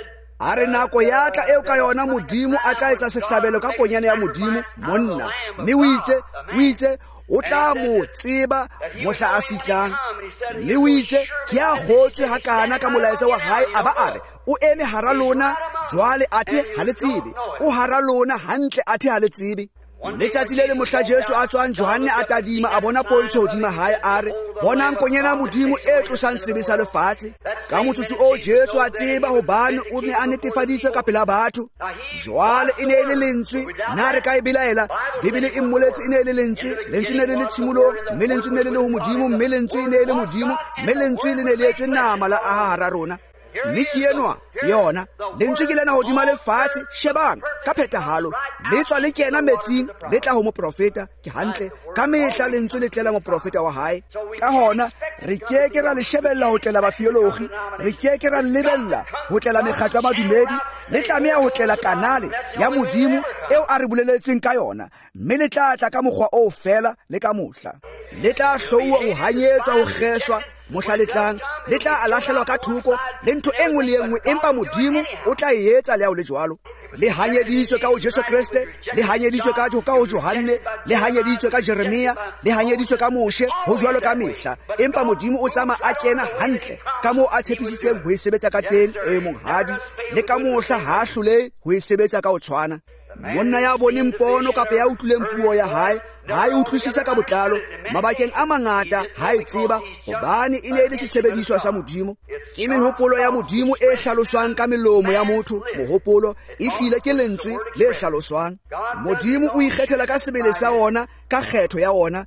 A re nako ya tla eo ka yona Modimo a tla etsa sehlabelo ka konyane ya Modimo monna, mme o itse o tla mo tseba mohla a fihlang. Mme o itse ke a kgotswe hakana ka molaetsa wa hae a ba a re o eme hara lona jwale athe ha le tsebe, o hara lona hantle athe ha le tsebe. Letsatsi le mohla Jesu a tswang Johanne a tadima a bona pontsho hodima hae a re bonang konyana ya Modimo e tlosang sebe sa lefatshe. Ka motsotso o Jesu a tseba hobane o ne a netefaditswe ka pela batho. Jwale e ne e le lentswe, na re ka e belaela Bibele e mmoletse e ne e le lentswe ne le tshimolong, mme lentswe ne le ho Modimo, mme lentswe ne le Modimo, mme lentswe le ne le etse nama la a hara rona. Mme ke enwa yona lentswe ke lena hodima lefatshe, shebang ka phethahalo le tswa le kena metsing le tla ho moprofeta. Ke hantle ka mehla lentswe le tlela moprofeta wa hae. Ka hona re ke ra le shebella ho tlela batheology, re ke ra lebella ho tlela mekgatlo ya badumedi, le tlameha ho tlela kanale ya Modimo eo a re boleletseng ka yona, mme le tla ka mokgwa o fela le ka mohla. Le tla hlouwa ho hanyetsa ho kgeswa mohla le tlang, le tla alahlelwa ka thoko le ntho e nngwe le e nngwe, empa Modimo o tla e etsa le ao le jwalo. Le hanyeditswe ka ho Jesu Kriste, le hanyeditswe ka ho Johanne, le hanyeditswe ka Jeremia, le hanyeditswe ka Moshe ho jwalo ka mehla, empa Modimo o tsama a kena hantle ka moo a tshepisitseng ho e sebetsa ka teng e monghadi, le ka mohla ha hlole ho e sebetsa ka ho tshwana. Monna ya boneng pono kapa ya utlwileng puo ya hae ha e utlwisisa ka botlalo, mabakeng a mangata ha e tseba hobane e ne e le sesebediswa sa Modimo. Ke mehopolo ya Modimo e hlaloswang ka melomo ya motho, mohopolo e hlile ke lentswe le hlaloswang. Modimo o ikgethela ka sebele sa ona, ka kgetho ya ona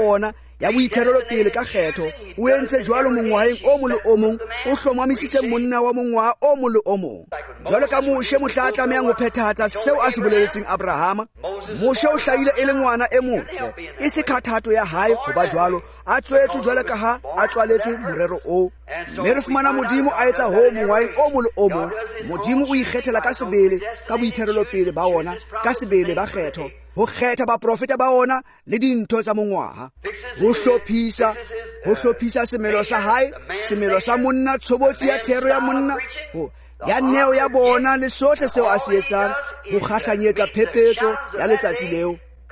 ya boitherelo pele ka kgetho. O entse jwalo mongwaheng o mong le o mong, o hlomamisitse monna wa mongwaha o mong le o mong. Jwalo ka Moshe mohla a tlamehang ho phethahatsa seo a se boleletseng Abrahama, Moshe o hlahile e le ngwana e motle, e se kgathato ya hae ho ba jwalo, a tswetswe jwalo ka ha a tswaletswe morero o. Mme re fumana Modimo a etsa ho mongwaheng o mong le o mong. Modimo o ikgethela ka sebele ka boitherelo pele ba ona, ka sebele ba kgetho, ho kgetha baprofeta ba ona le dintho tsa mongwaha, ho hlophisa semelo sa hae, semelo sa monna, tshobotsi ya thero ya monna, ya neo ya bona le sohle seo a se etsang, ho kgahlanyetsa phephetso ya letsatsi leo.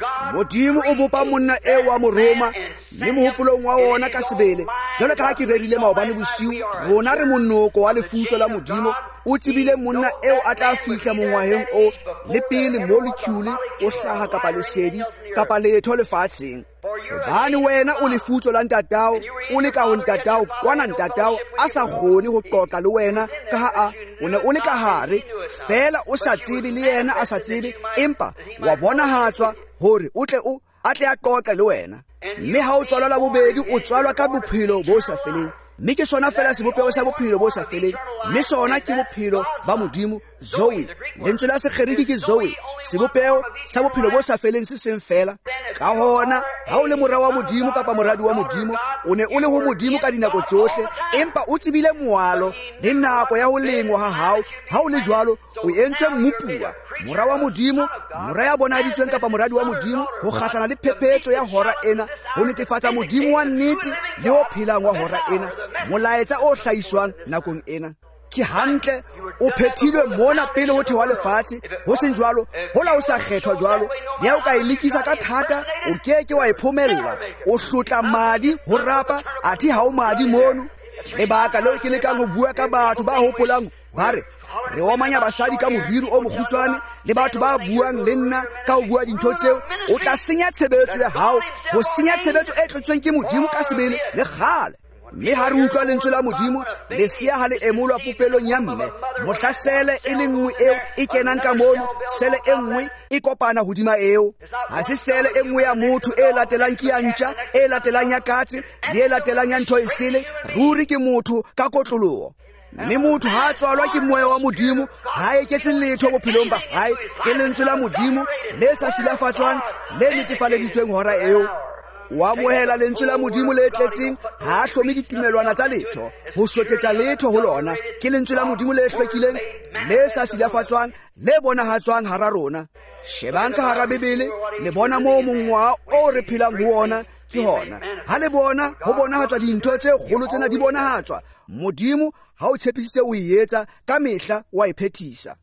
Modimo o bopa monna eo wa Moroma le mohopolong wa ona ka sebele. Jwale ka ha ke rerile maobane bosiu, rona re monoko wa lefutso la Modimo o tsebile monna eo a tla fihla mongwaheng o le pele molecule o hlaha kapa lesedi kapa letho lefatsheng. Hobane wena o lefutso la ntatao, o le ka ho ntatao, kwana ntatao a sa kgone ho qoqa le wena ka ha o ne o le ka hare fela o sa tsebe le yena a sa tsebe, empa wa bonahatswa hore o tle a tle a qoqa le wena. Mme ha o tswalwa la bobedi o tswalwa ka bophelo bo sa feleng. Mme ke sona fela sebopego sa bophelo bo sa feleng, mme sona ke bophelo ba Modimo, Zoe. Lentswe la sekgeriki ke Zoe, sebopego sa bophelo bo sa feleng se seng fela. Ka hona ha o le mora wa Modimo kapa moradi wa Modimo, o ne o le ho Modimo ka dinako tsohle, empa o tsebile moalo le nako ya ho lengwa ha hao. Ha o le jwalo o entse mmupua, mora wa Modimo, mora ya bonahaditsweng kapa moradi wa Modimo, ho kgahlana le phephetso ya hora ena, ho netefatsa Modimo wa nnete le ho phelang wa hora ena, molaetsa o hlahiswang nakong ena. Ke hantle o phethilwe mona pele ho thewa lefatshe, ho seng jwalo hola o sa kgethwa jwalo, ya o ka ilikisa ka thata o keke wa iphomella, o hlotla madi ho rapa athi ha o madi mono. Lebaka leo ke lekang ho bua ka batho ba hopolang ba re re omanya basadi ka moriri o mokgutshwane le batho ba buang le nna ka ho bua dintho tseo, o tla senya tshebetso ya hao, ho senya tshebetso e tletsweng ke Modimo ka sebele le kgale. Mme ha re utlwa lentswe la Modimo lesia ha le emolwa popelong ya mme, mohlasele e le nngwe eo e kenang ka mono, sele e nngwe e kopana hodima eo. Ha se sele e nngwe ya motho e latelang ke ya ntja, e latelang ya katse le e latelang ya ntho e sele, ruri ke motho ka kotloloho. Mme motho ha tswalwa ke moya wa Modimo ha eketse letho bophelong ba hae, ke lentswe la Modimo le sa silafatswang le netefaleditsweng hora eo. Wa mohela lentswe la Modimo le tletseng ha hlome ditumelwana tsa letho, ho sotetsa letho ho lona, ke lentswe la Modimo le hlwekileng le sa silafatswang le bonahatswang hara rona. Shebang ka hara Bebele le bona moo mongwa o re phelang ho ona ke hona. Ha le bona ho bonahatswa dintho tse kgolo tsena di bonahatswa, Modimo ha o tshepisitse o etsa ka mehla wa iphethisa.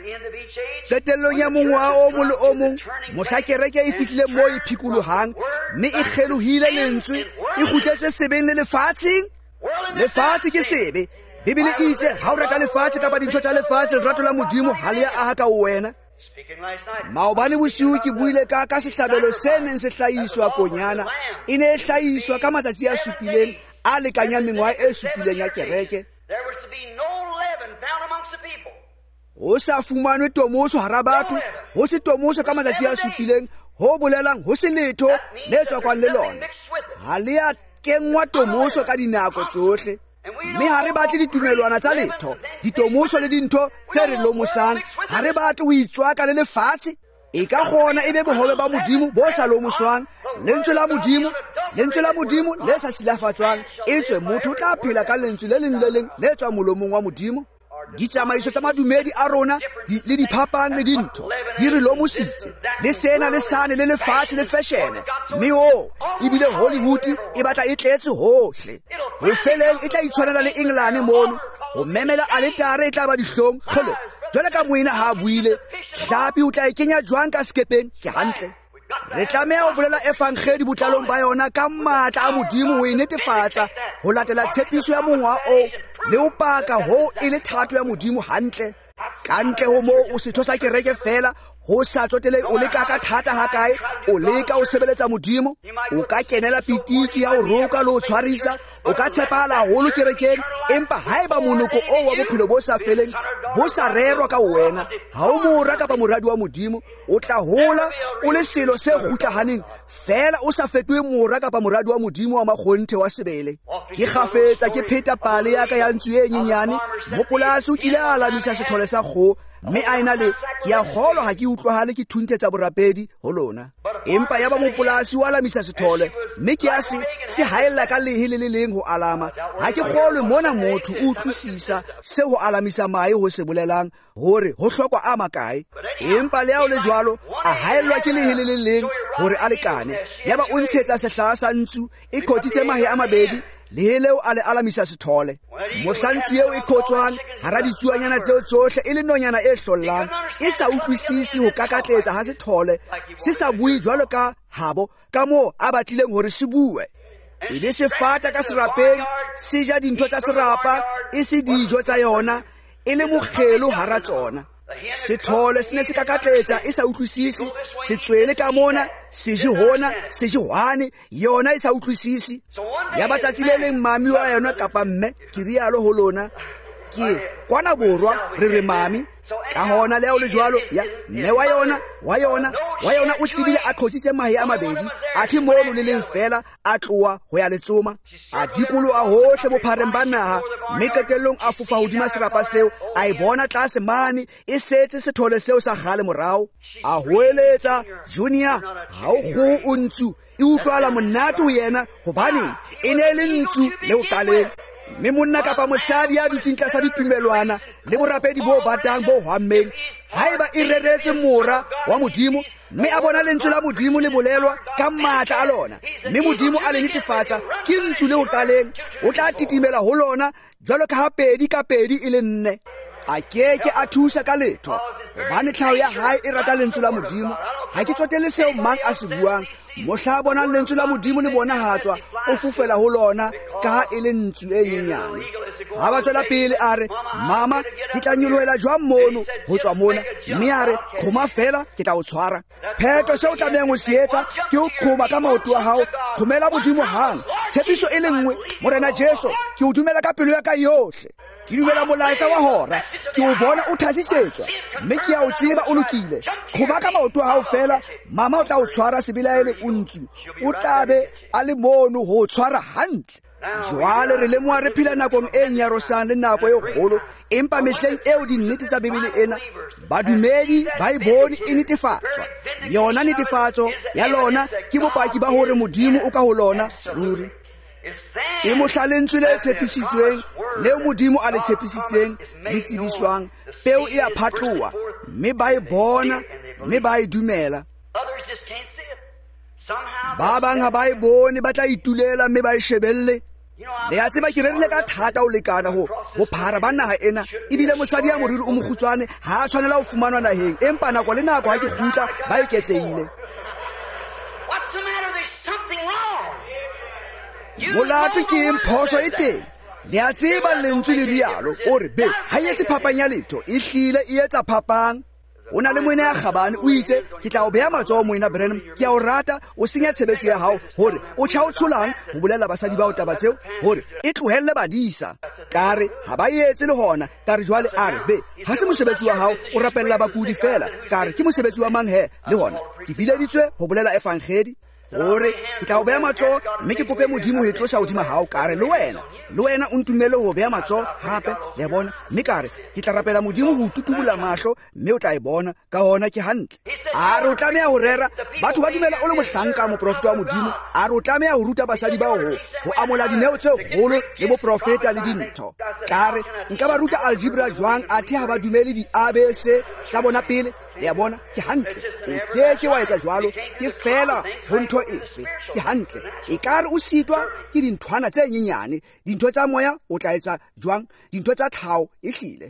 Qetellong ya mongwa o mong le o mong, mohla kereke e fihlile moo e phikulohang, mme e kgelohile lentswe e kgutletse sebeng le lefatsheng. Lefatshe ke sebe. Bebele e itse ha o rata lefatshe kapa dintho tsa lefatshe, lerato la Modimo ha le ya aha ka wena. Maobane bosiu ke buile ka sehlabelo se neng se hlahiswa konyana, e ne e hlahiswa ka matsatsi a supileng a lekanya mengwaha e supileng ya kereke. Ho sa fumanwe tomoso hara batho, ho se tomoso ka matsatsi a supileng, ho bolelang ho se letho le tswakwang le lona. Ha le a kengwa tomoso ka dinako tsohle. Mme ha re batle ditumelwana tsa letho, ditomoso le dintho tse re lomosang, ha re batle ho itswaka le lefatshe. E ka kgona ebe bohobe ba Modimo bo sa lomoswang, lentswe la Modimo le sa silafatswang, e tswe motho o tla phela ka lentswe le leng le leng le tswa molomong wa Modimo. Ditsamaiso tsa madumedi a rona le diphapang le dintho di re lomositse, le sena le sane le lefatshe le feshene, mme ebile Hollywood e batla e tletse hohle. Ho feleng e tla itshwanela le England mono, ho memela aletare e tla ba dihlong kgole. Jwale ka moena ha buile, hlapi o tla e kenya jwang ka skepeng, ke hantle. Re tlameha ho bolela evangeli botlalong ba yona ka matla a Modimo ho e netefatsa, ho latela tshepiso ya mongwa o le ho paka ho e le thato ya Modimo hantle. Kantle ho moo o setho sa kereke fela, ho sa tsotele o leka ka thata ha kae, o leka o sebeletsa Modimo, o ka kenela pitiki ya ho roka le ho tshwarisa, o ka tshepahala haholo kerekeng, empa haeba monoko o wa bophelo bo sa feleng bo sa rerwa ka wena, ha o mora kapa moradi wa Modimo, o tla hola o le selo se kgutlahaneng fela o sa fetohe mora kapa moradi wa Modimo wa makgonthe wa sebele. Ke kgafetsa ke pheta pale ya ka ya ntsu e nyenyane, mopolasi o kile a alamisa sethole sa kgoho, mme a ena le ke a kgolwa ha ke utlwahale ke thunthetsa borapedi ho lona. Empa ya ba mopolasi o alamisa sethole, mme ke a se haella ka lehe le leng ho alama. Ha ke kgolwe mona motho o utlwisisa se ho alamisa mae ho se bolelang hore ho hlokwa a makae. Empa le ao le jwalo a haellwa ke lehe le leng hore a lekane. Ya ba o ntshetsa sehlaha sa ntsu e khothitse mahe a mabedi, le leo a le alamisa sethole mohlantsi eo e khotswang hara ditsuanyana tseo tsohle e le nonyana e hlollang e sa utlwisisi ho kakatletsa ha sethole se sa bue jwalo ka habo ka moo a batlileng hore se bue e le sefata ka serapeng se ja dintho tsa serapa e se dijo tsa yona e le mokgelo hara tsona sethole se ne se kakatletsa e sa utlwisisi se tswele ka mona se je hona se je hwane yona e sa utlwisisi ya batsatsi le leng mami wa yona kapa mme ke rialo ho lona ke kwana borwa re re mami ka hona le le jwalo ya mme wa yona o tsibile a khotsitse mahe a mabedi a thi mono le leng fela a tloa ho ya letsoma a dikolo a hohle bophareng ba naha mme qetellong a fofa hodima serapa seo a e bona tlase mane e setse sethole seo sa gale morao a hoeletsa Junior ha o go o ntsu e utlwala monate ho yena hobane e ne le ntsu le o kaleng mme monna kapa mosadi ya dutseng tlasa ditumelwana le borapedi bo batang bo hwammeng haeba e reretse mora wa modimo mme a bona lentswe la modimo le bolelwa ka matla a lona mme modimo a le netefatsa ke ntsu le o qaleng o tla titimela ho lona jwalo ka ha pedi ka pedi e le nne a keke a thusa ka letho hobane tlhao ya hae e rata lentswe la modimo ha ke tsotele seo mang a se buang mohla bona lentswe la modimo le bona hatswa o fufela ho lona ka ha e le ntsu e nyenyane ha ba tswela pele a re mama ke tla nyoloela jwang mono ho tswa mona mme a re khoma fela ke tla o tshwara pheto seo tlamehang ho se etsa ke o khoma ka maoto a hao khomela modimo hang tshepiso e le nngwe morena Jesu ke o dumela ka pelo ya ka yohle ke dumela molaetsa wa hora ke o bona o thasisetswa mme ke a o tseba o lokile khoma ka maoto a hao fela mama o tla o tshwara sebilaele o ntsu o tlabe a le mono ho tshwara hantle jwale re lemoha re phela nakong e nyarosang le nako e kgolo empa mehleng eo dinnete tsa Bibele ena badumedi ba e bone e netefatswa yona netefatso ya lona ke bopaki ba hore modimo o ka ho lona ruri e mohlalentse le tshepisitsweng leo modimo a le tshepisitseng le tsebiswang peo e a phatloa mme ba e bona mme ba e dumela ba bang ha ba e bone ba tla itulela mme ba e shebelle le a tseba ke rerile ka thata o lekana ho bophara ba naha ena ebile mosadi ya moriri o mokgutswane ha a tshwanela ho fumanwa naheng empa nako le nako ha ke kgutla ba eketseile molato ke eng phoso e teng le a tseba lentswe le rialo o re be ha e etse phapang ya letho e hlile e etsa phapang o na le moena ya kgabane o itse ke tla o beha matsoho moena Branham ke a o rata o senya tshebetso ya hao hore o tjha o tsholang ho bolela basadi ba o taba tseo hore e tlohelle badisa kare ha ba etse le hona kare jwale a re be ha se mosebetsi wa hao o rapella bakudi fela kare ke mosebetsi wa mang he le hona ke bileditswe ho bolela evangeli hore ke tla o beha matsoho mme ke kope modimo ho tlosa hodima hao kare le wena o ntumele ho beha matsoho hape le bona mme kare ke tla rapela modimo ho tutubula mahlo mme o tla e bona ka hona ke hantle a re o tlameha ho rera batho ba dumela o le mohlanka moprofeta wa modimo a re o tlameha ho ruta basadi ba ho amola dineo tse kgolo le boprofeta le dintho kare nka ba ruta algebra jwang athe ha ba dumele di ABC tsa bona pele le bona ke hantle o ke wa etsa jwalo ke fela ho ntho efe ke hantle e kare o sitwa ke dinthwana tse nyenyane dintho tsa moya o tla etsa jwang dintho tsa tlhao e hlile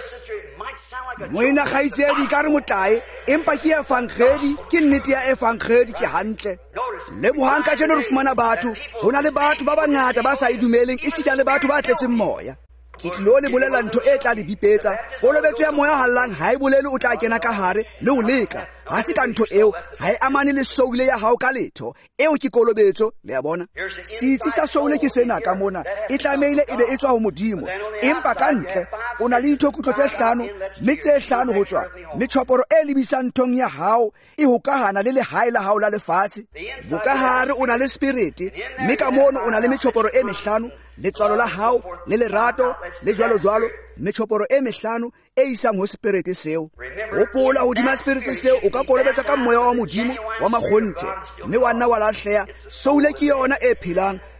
moena khaitsedi kare motlae empa ke evangeli ke nnete ya evangeli ke hantle le mohanka jeno re fumana batho hona le batho ba bangata ba sa idumeleng e sita le batho ba tletseng moya ke tlo le bolela ntho e tla le bipetsa kolobetso ya moya hallang ha e bolele o tla kena ka hare le o leka ha se ka ntho eo ha e amane le soule ya hao ka letho eo ke kolobetso le ya bona sitsi sa soule ke sena ka mona e tlameile ebe e tswa ho modimo empa ka ntle o na le dithokutlo tse hlano mme tse hlano ho tswa metshoporo e lebisang nthong ya hao e hokahana le lehae la hao la lefatshe bokahare o na le spiriti mme ka mono o na le metshoporo e mehlano letswalo la hao le lerato le jwalo metshoporo e mehlano e isang ho spiriti seo hopola hodima spiriti seo o ka kolobetsa ka moya wa modimo wa makgonthe mme wa nna wa lahleha soule ke yona e phelang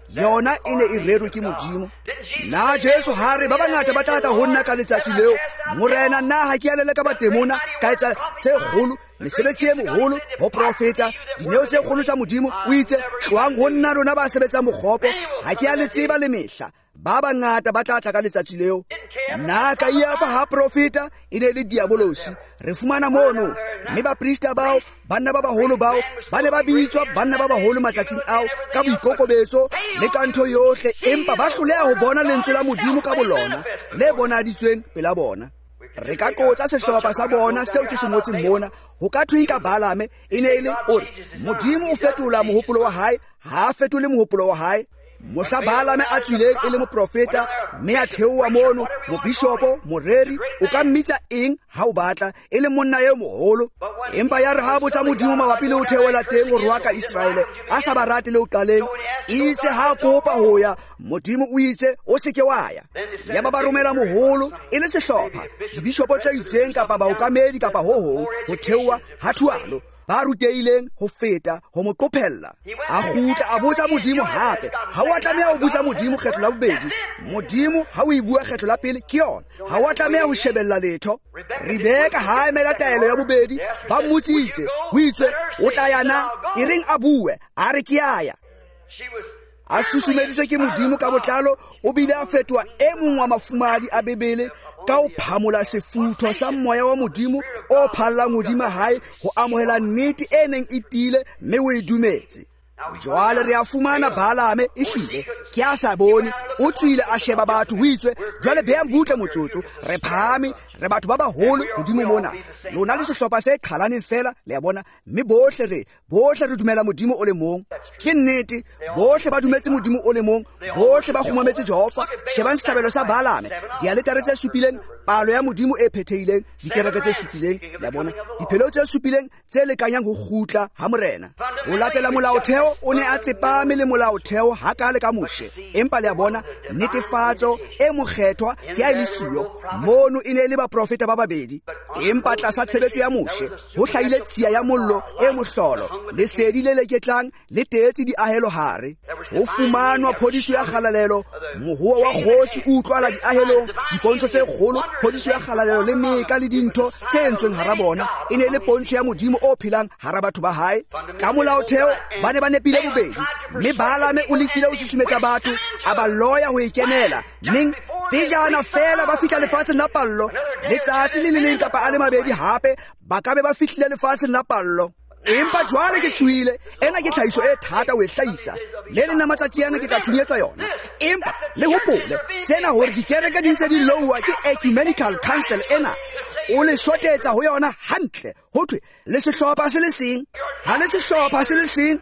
yona e ne e rerwe ke Modimo. Na Jesu ha re ba bangata ba tla ho nna ka letsatsi leo, morena nna ha ke alele ka batemona ka etsa tse kgolo, mesebetsi e moholo ho profeta, dineo tse kgolo tsa Modimo. O itse tloang ho nna rona ba sebetsa mokgopo, ha ke a le tseba le mehla. Ba bangata ba tla ka letsatsi leo. Na ka Iafa ha profeta e ne le diabolosi, re fumana mono mme baprista bao, banna ba baholo bao ba ne ba bitswa banna ba baholo matsatsing ao ka boikokobetso le ka ntho yohle, empa ba hloleha ho bona lentswe la Modimo ka bolona le bonaditsweng pela bona. Re ka kotsa sehlopha sa bona seo ke se ngotseng mona, ho ka thwe ka Balame e ne le ore Modimo o fetola mohopolo wa hae, ha a fetole mohopolo wa hae. Mohla Balame a tswileng e le moprofeta mme a theowa mono, mobishopo, moreri, o ka mmitsa eng ha o batla, e le monna ye moholo. Empa ya re ha botsa Modimo mabapi le ho theola teng ho rwa ka Israele, a sa ba rate le ho qaleng, itse ha kopa ho ya, Modimo o itse o se ke wa ya. Ya ba romela moholo e le sehlopha, dibishopo tse itseng kapa baokamedi kapa ho hong, ho theowa ha thualo, ba ruteileng ho feta ho mo qophella. A kgutla a botsa Modimo hape, ha wa tlameha ho botsa Modimo kgetlo la bobedi. Modimo ha o e bua kgetlo la pele ke yona, ha wa tlameha ho shebella letho. Rebeka ha emela taelo ya bobedi, ba mmotsitse, ho itse o tla yana, e reng a bue, a re ke aya. A susumeditswe ke Modimo ka botlalo, o bile a fetwa e mong wa mafumadi a Bebele ka o phamola sefutho sa moya wa Modimo o phallang hodima hae ho amohela nnete e neng e tile mme o e dumetse. Jwale re a fumana Balame ehlile ke a sa bone, o tswile a sheba batho, ho itswe jwale beang butle motsotso, re phame, re batho ba baholo hodimo mona, lona le sehlopha se qhalaneng fela, le a bona, mme bohle re dumela Modimo o le mong. Ke nnete, bohle ba dumetse Modimo o le mong, bohle ba kgumametse Jehova. Shebang sehlabelo sa Balame, dialetare tse supileng, palo ya Modimo e phethehileng, dikereke tse supileng, le a bona, diphelo tse supileng tse lekanyang ho kgutla ha morena. Ho latela molaotheo, o ne a tsepame le molaotheo hakale ka moshe, empa le a bona netefatso e mokgethwa ke a le siyo. Mono e ne le baprofeta ba babedi, empa tlasa tshebetso ya moshe ho hlahile tsia ya mollo e mohlolo, lesedi le leketlang le tetsi diahelo hare. Ho fumanwa phodiso ya kgalalelo, mohuo wa kgosi o utlwala diahelong, dipontsho tse kgolo, phodiso ya kgalalelo le meka le dintho tse entsweng hara bona, e ne le pontsho ya Modimo o phelang hara batho ba hae. Ka molaotheo ba ne ba nepile bobedi, mme Balame o lekile ho susumetsa batho, a ba loya ho ikenela, mme pejana fela ba fihla lefatsheng la pallo, letsatsi le leng kapa a le mabedi hape ba ka be ba fihlile lefatsheng la pallo. Empa jwale ke tswile, ena ke tlhahiso e thata o e hlahisa, le lena matsatsi ana ke tla thunyetsa yona. Empa le hopole sena hore dikereke di ntse di louwa ke Ecumenical Council ena, o le sotetsa ho yona hantle, ho thwe le sehlopha se le seng, ha le sehlopha se le seng,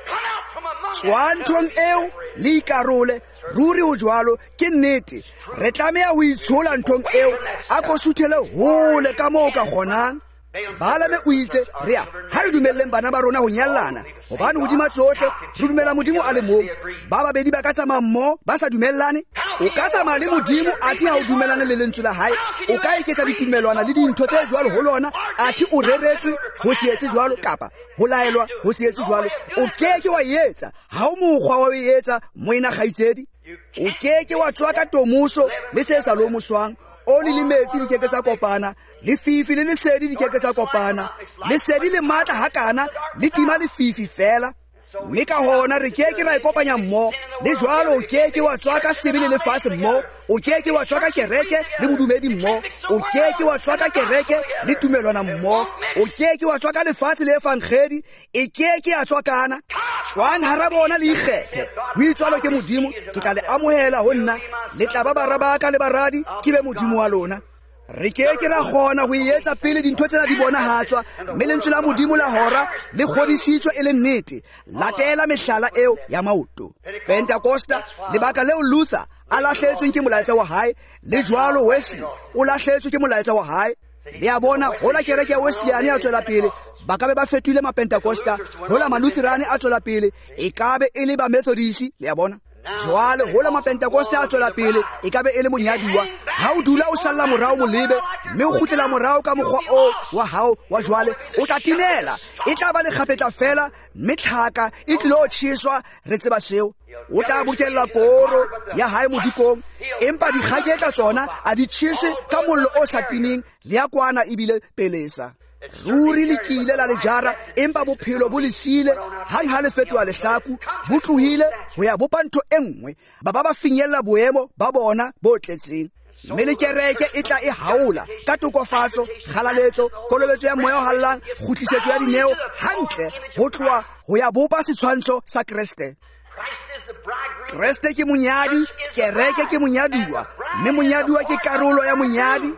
tswanthong eo le ikarole, ruri ho jwalo, ke nnete, re tlameha ho itshola nthong eo, a ko suthele hole ka moo ka kgonang. Balame o itse rea ha re dumelleng bana ba rona ho nyallana, hobane hodima tsohle re dumela Modimo a le mong. Ba babedi ba ka tsamaya mmoho ba sa dumellane. O ka tsamaya le Modimo athi ha o dumelane le lentswe la hae, o ka iketsa ditumelwana le dintho tse jwalo ho lona, athi o reretswe ho se etse jwalo kapa ho laelwa ho se etse jwalo. O keke wa etsa ha o mokgwa wa ho etsa moena kgaitsedi. O keke wa tswa ka tomoso le se sa lomoswang. Oli le metsi di keke tsa kopana, le fifi le lesedi di keke tsa kopana, lesedi le matla hakana le tima le fifi fela. Mme ka hona re keke ra ikopanya mmoho, le jwalo o keke wa tswa ka sebe le lefatshe mmoho, o keke wa tswa ka kereke le bodumedi mmoho, o keke wa tswa ka kereke le tumelwana mmoho, o keke wa tswa ka lefatshe le fankgedi, e keke ya tswa kana. Tswang hara bona le ikgethe, ho itswalo ke Modimo, ke tla le amohela ho nna, le tla ba barabaka le baradi, ke be Modimo wa lona. Re keke ra kgona ho etsa pele dintho tsena di bonahatswa, mme lentswe la Modimo la hora le kgodisitswe e le nnete. Latela mehlala eo ya maoto. Pentecosta, lebaka leo Luther a lahletsweng ke molaetsa wa hae, le jwalo Wesley o lahletswe ke molaetsa wa hae. Le a bona hola kereke ya Wesleyane a tswela pele, ba ka be ba fetile ma Pentecosta, hola ma Lutherane a tswela pele, e ka be e le ba Methodist, le a bona. Jwale hola ma Pentecosta a tswela pele, e ka be e le monyadiwa. Ha o dula o salla morao molebe, mme o kgutlela morao ka mokgwa o wa hao wa jwale, o tla tinela, e tla ba le kgapetla fela, mme tlhaka e tlilo tjheswa, re tseba seo. o tla bokella koro ya hae modikong empa dikgaketla tsona a di tšhese ka mollo o sa timeng le ya kwana ebile pelesa ruri le kile la lejara empa bophelo bo le siile hang ha le fetoa lehlaku bo tlohile ho ya bopa ntho e nngwe ba finyella boemo ba bona bo tletseng mme le kereke e tla e haola ka tokofatso kgalaletso kolobetso ya moya o hallang kgutlisetso ya dineo hantle ho tloha ho ya bopa setshwantsho sa Kriste. Kriste ke monyadi, kereke ke monyaduwa, mme monyaduwa ke karolo ya monyadi.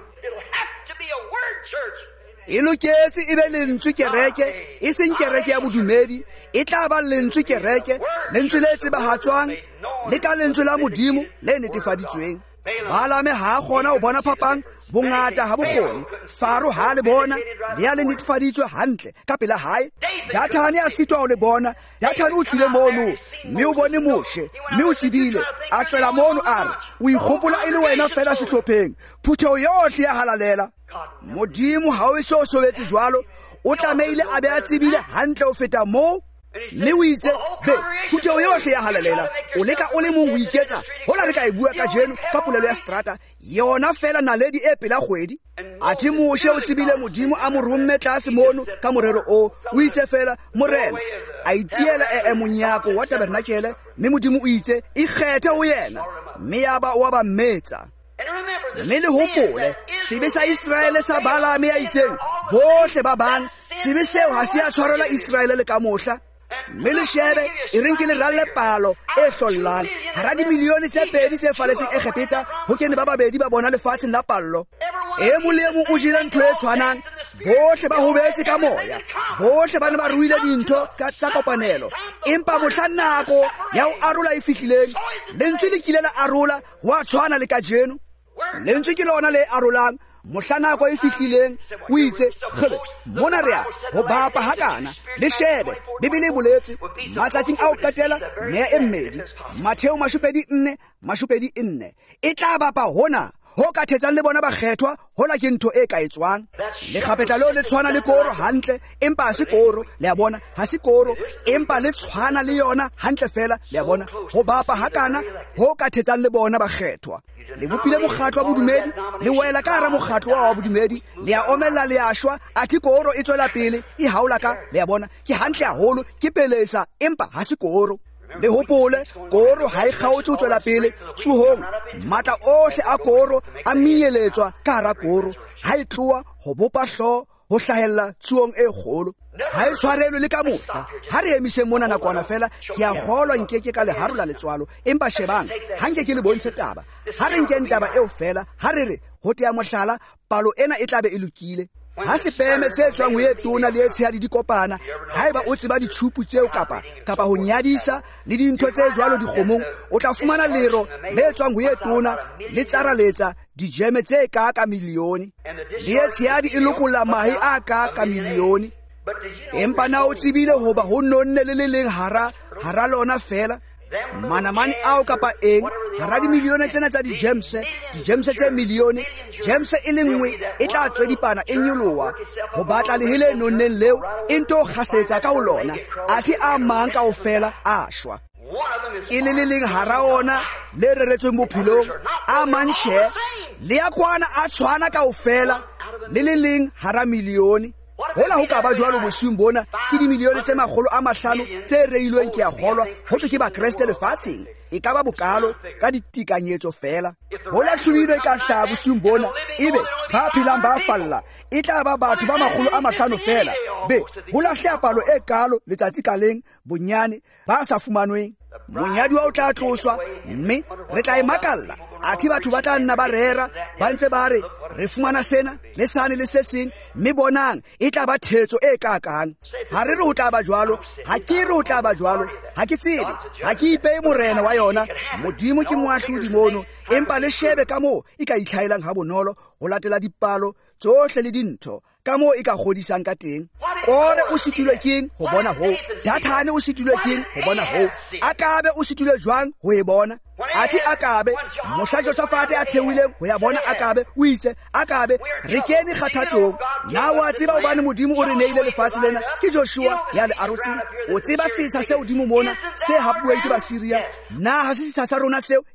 E loketse e be lentswe kereke, e seng kereke ya bodumedi, e tla ba lentswe kereke, lentswe le tsebahatswang le ka lentswe la Modimo le netefaditsweng. Balame ha kgona ho bona phapang bongata ha bokgoni, Faro ha le bona le ya le netefaditswe hantle ka pela hae. Dathane a sitwa ho le bona, Dathane o tswile mono mme o bone moshe mme o tsebile a tswela mono a re o ikgopola e le wena fela sehlopheng, phutheho yohle ya halalela. Modimo ha o so sobetse jwalo, o tlameile a be a tsebile hantle ho feta moo, mme o itse be phutheho yohle ya halalela o leka o le mong ho iketsa hola re ka e bua ka jeno ka polelo ya strata yona fela naledi e pela kgwedi. Athe moshe o tsebile Modimo a mo romme tlase mono ka morero o itse fela morena a itiela monyako wa tabernakele, mme Modimo o itse ikgethe ho yena mme ya ba wa ba mmetsa. Mme le hopole sebe sa Israele sa Balame ya itseng bohle ba bang sebe seo ha se a tshwarela Israele le ka mohla. Mme le shebe e reng ke le ralle palo e hlollang hara dimilione tse 2 tse faletseng Egepeta ho kene ba babedi ba bona lefatsheng la pallo. E mo le mo o jile ntho e tshwanang, bohle ba hobetse ka moya, bohle ba ne ba ruile dintho ka tsa kopanelo, empa mohla nako ya ho arola e fihlileng lentswe le kile la arola ho a tshwana le ka jeno. Lentswe ke lona le arolang mohla nako e fihlileng o itse khele mona rea ho bapa hakana le shebe Bibele boletse matsatsing a o qetela mea e mmedi Matheo 4:4 e tla bapa hona ho ka thetsang le bona ba kgethwa hola ke ntho e ka etswang le kgapetla lo le tshwana le koro hantle empa ha se koro le a bona ha se koro empa le tshwana le yona hantle fela le a bona ho bapa hakana ho ka thetsang le bona ba kgethwa. Le bopile mokgatlo wa bodumedi le wela ka hara mokgatlo wa bodumedi le a omella le a shwa athe koro e tswela pele e haola ka le a bona ke hantle haholo ke pelesa empa ha se koro. Le hopole koro ha e kgaotse ho tswela pele tsuhong matla ohle a koro a minyeletswa ka hara koro ha e tloa ho bopa hlo ho hlahella tsuong e kgolo. Ha e tshwarelwe le ka mohla ha re emise mona nakwana fela ke a kgolwa nkeke ka le harola letswalo empa shebang ha nke ke le bontshe taba ha re nkeng taba eo fela ha re re ho tea mohlala palo ena e tlabe e lokile. Ha sepeme se tswang ho etona le etshehadi di kopana haeba o tseba ditshupu tseo kapa ho nyadisa le dintho tse jwalo dikgomong o tla fumana lero le tswang ho etona le tsaraletsa dijeme tse ka milione le etshehadi e lokolla mahe a ka milione. Empa na o tsebile hoba ho nonne le leng hara lona fela manamane ao kapa eng hara dimilione tsena tsa dijemse tse milione jemse e le nngwe e tla tswedipana e nyoloa ho batla le hele nonneng leo into khasetsa ka ho lona athi a mang ka ofela a shwa ke le leng hara ona le reretsweng bophilong a mantshe le ya kwana a tshwana ka ofela le leng hara milione. Hola ho ka ba jwalo bosung bona ke dimilione tse 500 tse reilweng ke a kgolwa ho tswe ke ba Kriste lefatsheng e ka ba bokalo ka ditikanyetso fela. Hola hlwile ka hla bosung bona ebe ba philang ba falla e tla ba batho ba 500 fela be hola hla palo e kalo letsatsi ka leng bonyane ba sa fumanweng. Monyadi wa o tla tloswa mme re tla emakalla athi batho ba tla nna ba rera ba ntse ba re re fumana sena le sane le se seng mme bonang e tla ba thetso e kakang. Ha re re ho tla ba jwalo ha ke re ho tla ba jwalo ha ke tsebe ha ke ipe morena wa yona Modimo ke moahlodi mono empa le shebe ka mo e ka itlhaelang ha bonolo ho latela dipalo tsohle le dintho ka mo e ka godisang ka teng. Kore o sitilwe keng ho bona ho Dathane o sitilwe keng ho bona ho Akabe o sitilwe jwang ho e bona. Ati Akabe mohla Josafate a theohileng ho ya bona Akabe o itse Akabe re kene kgathatsong na wa tseba o bane modimo o re neile lefatshe lena ke Joshua ya le arotseng o tseba setsha se odimo mona se hapuweng ke ba Syria na ha se setsha sa rona seo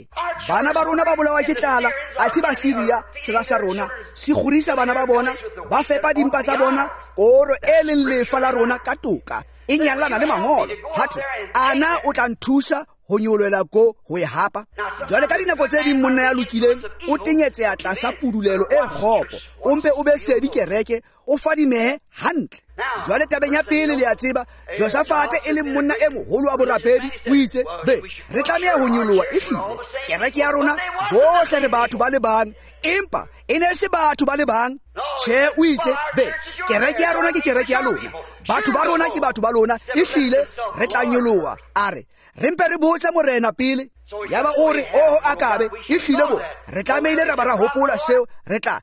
bana ba rona ba bolawa ke tlala ati ba Syria sera sa rona se khurisa bana ba bona ba fepa dimpa tsa bona oro le lefa la rona ka toka e nyallana le mangolo hatho ana o tla nthusa ho nyoloela go ho e hapa jwale ka dinako tse di monna ya lokileng o tenyetse ya tlasa pudulelo e gopo o mpe o be sedi kereke o fadimehe hantle jwale tabeng ya pele le ya tseba Josafate e le monna e moholo wa borapedi o itse be re tlameha ho nyoloa e hlile kereke ya rona bohle re batho ba le bang empa ene se batho ba le bang che o itse be kereke ya rona ke kereke ya lona batho ba rona ke batho ba lona e hlile re tla nyoloa are re mpe re botsa morena pele ya ba o re Akabe e hlile bo re tlameile ra ba ra hopola seo re tla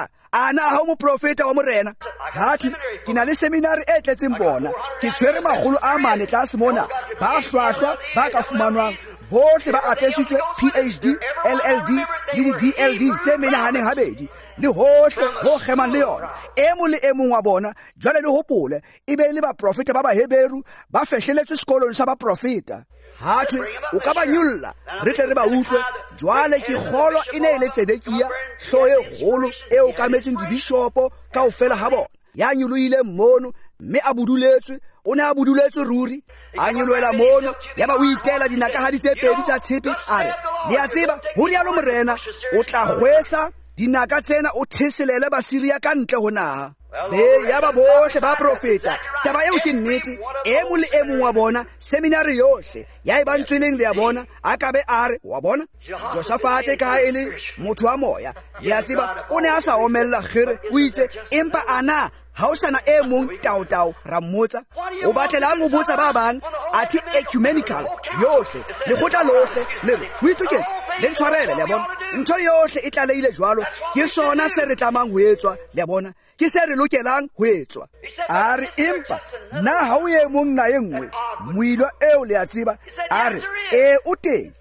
ana ha mo profeta wa morena hathi ke na le seminary e tletseng bona ke tshwere magolo a mane tlase mona ba hlwahlwa ba ka fumanwang bohle ba apesitswe PhD LLD le DLD tse menahaneng habedi le hohle ho kgemang le yona e mong wa bona jwale le hopole e be le ba profeta ba Heberu ba fehleletswe sekolong sa ba profeta hathi o ka ba nyulla re tle re ba utlwe jwale ke kgolo e ne le Tsedekia hloye golo e o kametseng dibishopo kaofela ha bona ya nyuluile mono mme a buduletswe o ne a buduletswe ruri a nyoloela mono ya ba o itela dinakahadi tse pedi tsa tshepe are le a tseba ho rialo morena o tla hwesa dinaka tsena o theselele ba Syria ka ntle ho naha ya ba bohle ba profeta taba eo ke nnete e mong wa bona seminary yohle ya ba ntsweleng le ya bona Akabe are wa bona Josafate ka e le motho wa moya le a tseba o ne a sa omella khere o itse empa ana ha o sana e mong tautau ra mmotsa o batlelang o botsa ba bang ati ecumenical yohle le khotla lohle le o ituketse le ntshwarele le bona ntho yohle e tlaleile jwalo ke sona se re tlamang ho etswa le bona ke se re lokelang ho etswa are empa na ha o ye mong na engwe moilwa eo le a tseba are o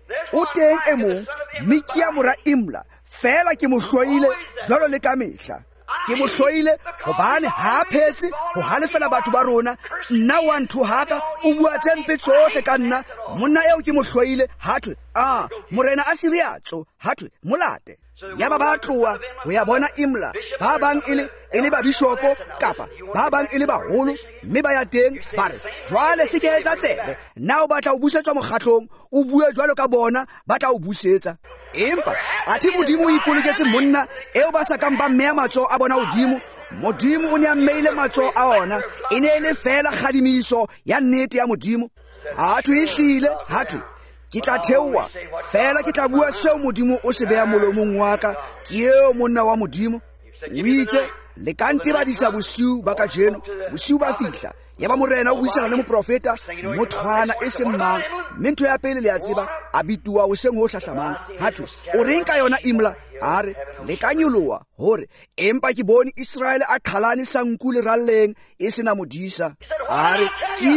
teng e mong mikia mora Imla fela ke mo hloile jwalo le ka mehla ke mo hloile hobane ha phetse ho halefela batho ba rona nna 1-2 haka o bua tsempe tsohle ka nna monna eo ke mo hloile hathwe morena a Siriatso hathwe molate ya ba tloa ho ya bona Imla ba bang ele ba bishopo kapa ba bang ele ba holo mme ba ya teng ba re jwale se ke etsa tsebe na o batla o busetswa mokgatlong o bue jwalo ka bona ba tla o busetsa empa athi modimo o ipoloketse monna eo ba sa kang ba mmea matso a bona modimo o ne a mmeile matso a ona e ne le fela kgadimiso ya nnete ya modimo hatho e hlile hatho ke tla theowa fela ke tla bua seo modimo o se beya molomong wa ka ke eo monna wa modimo o itse le kante ba disa bosiu ba ka jeno bosiu ba fihla ya ba morena o buisana le moprofeta mothwana e se mmang mentho ya pele le ya tseba a bituwa o seng ho hlahlamang hatho o reng ka yona Imla are le ka nyoloa hore empa ke bone Israel a qhalane sankule ralleng e sena modisa are ke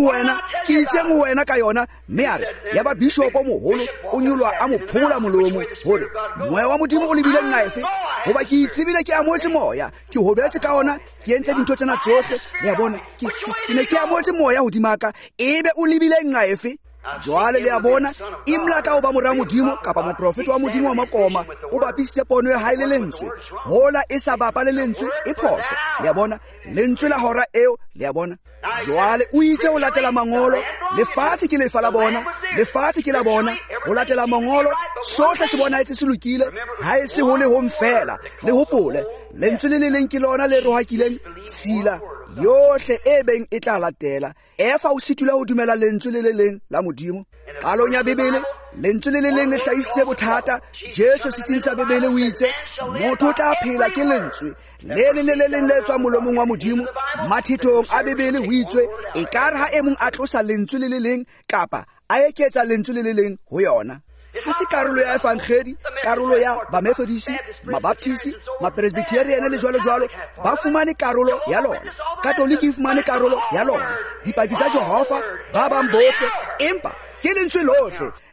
itseng wena ka yona mme are ya ba bishop moholo o nyoloa a mophola molomo hore moya wa modimo o lebile nnaefe hoba ke itsebile ke amotse moya ke hobetse ka ona ke entse dintho tsena tsohle le ya bona ke ne ke amotse moya hodimaka ebe o lebile nnaefe jwale le a bona Imla ka o ba mora modimo kapa moprofeta wa modimo wa makoma o bapisitse pono ya haile lentswe hola e sa bapa le lentswe e phoso le a bona lentswe la hora eo le a bona jwale o itse o latela mangolo lefatshe ke lefa la bona lefatshe ke la bona o latela mangolo sohle se bona etse se lokile ha e se hole ho mfela le hopole lentswe le leng ke lona le rohakileng sila yohle e beng e tla latela efa o situla ho dumela lentswe le leng la modimo qalong ya bebele lentswe le leng le hlaisitse bothata Jesu setsing sa bebele o itse motho tla phela ke lentswe le leng le tswa molomong wa modimo mathitong a bebele o itswe e kare ha e mong a tlosa lentswe le leng kapa a eketsa lentswe le leng ho yona ha se karolo ya evangeli karolo ya ba Methodist ma Baptist ma Presbyterian le jwalo ba fumane karolo ya lona Catholic e fumane karolo ya lona dipaki tsa Jehova ba bang bohle empa ke lentswe lohle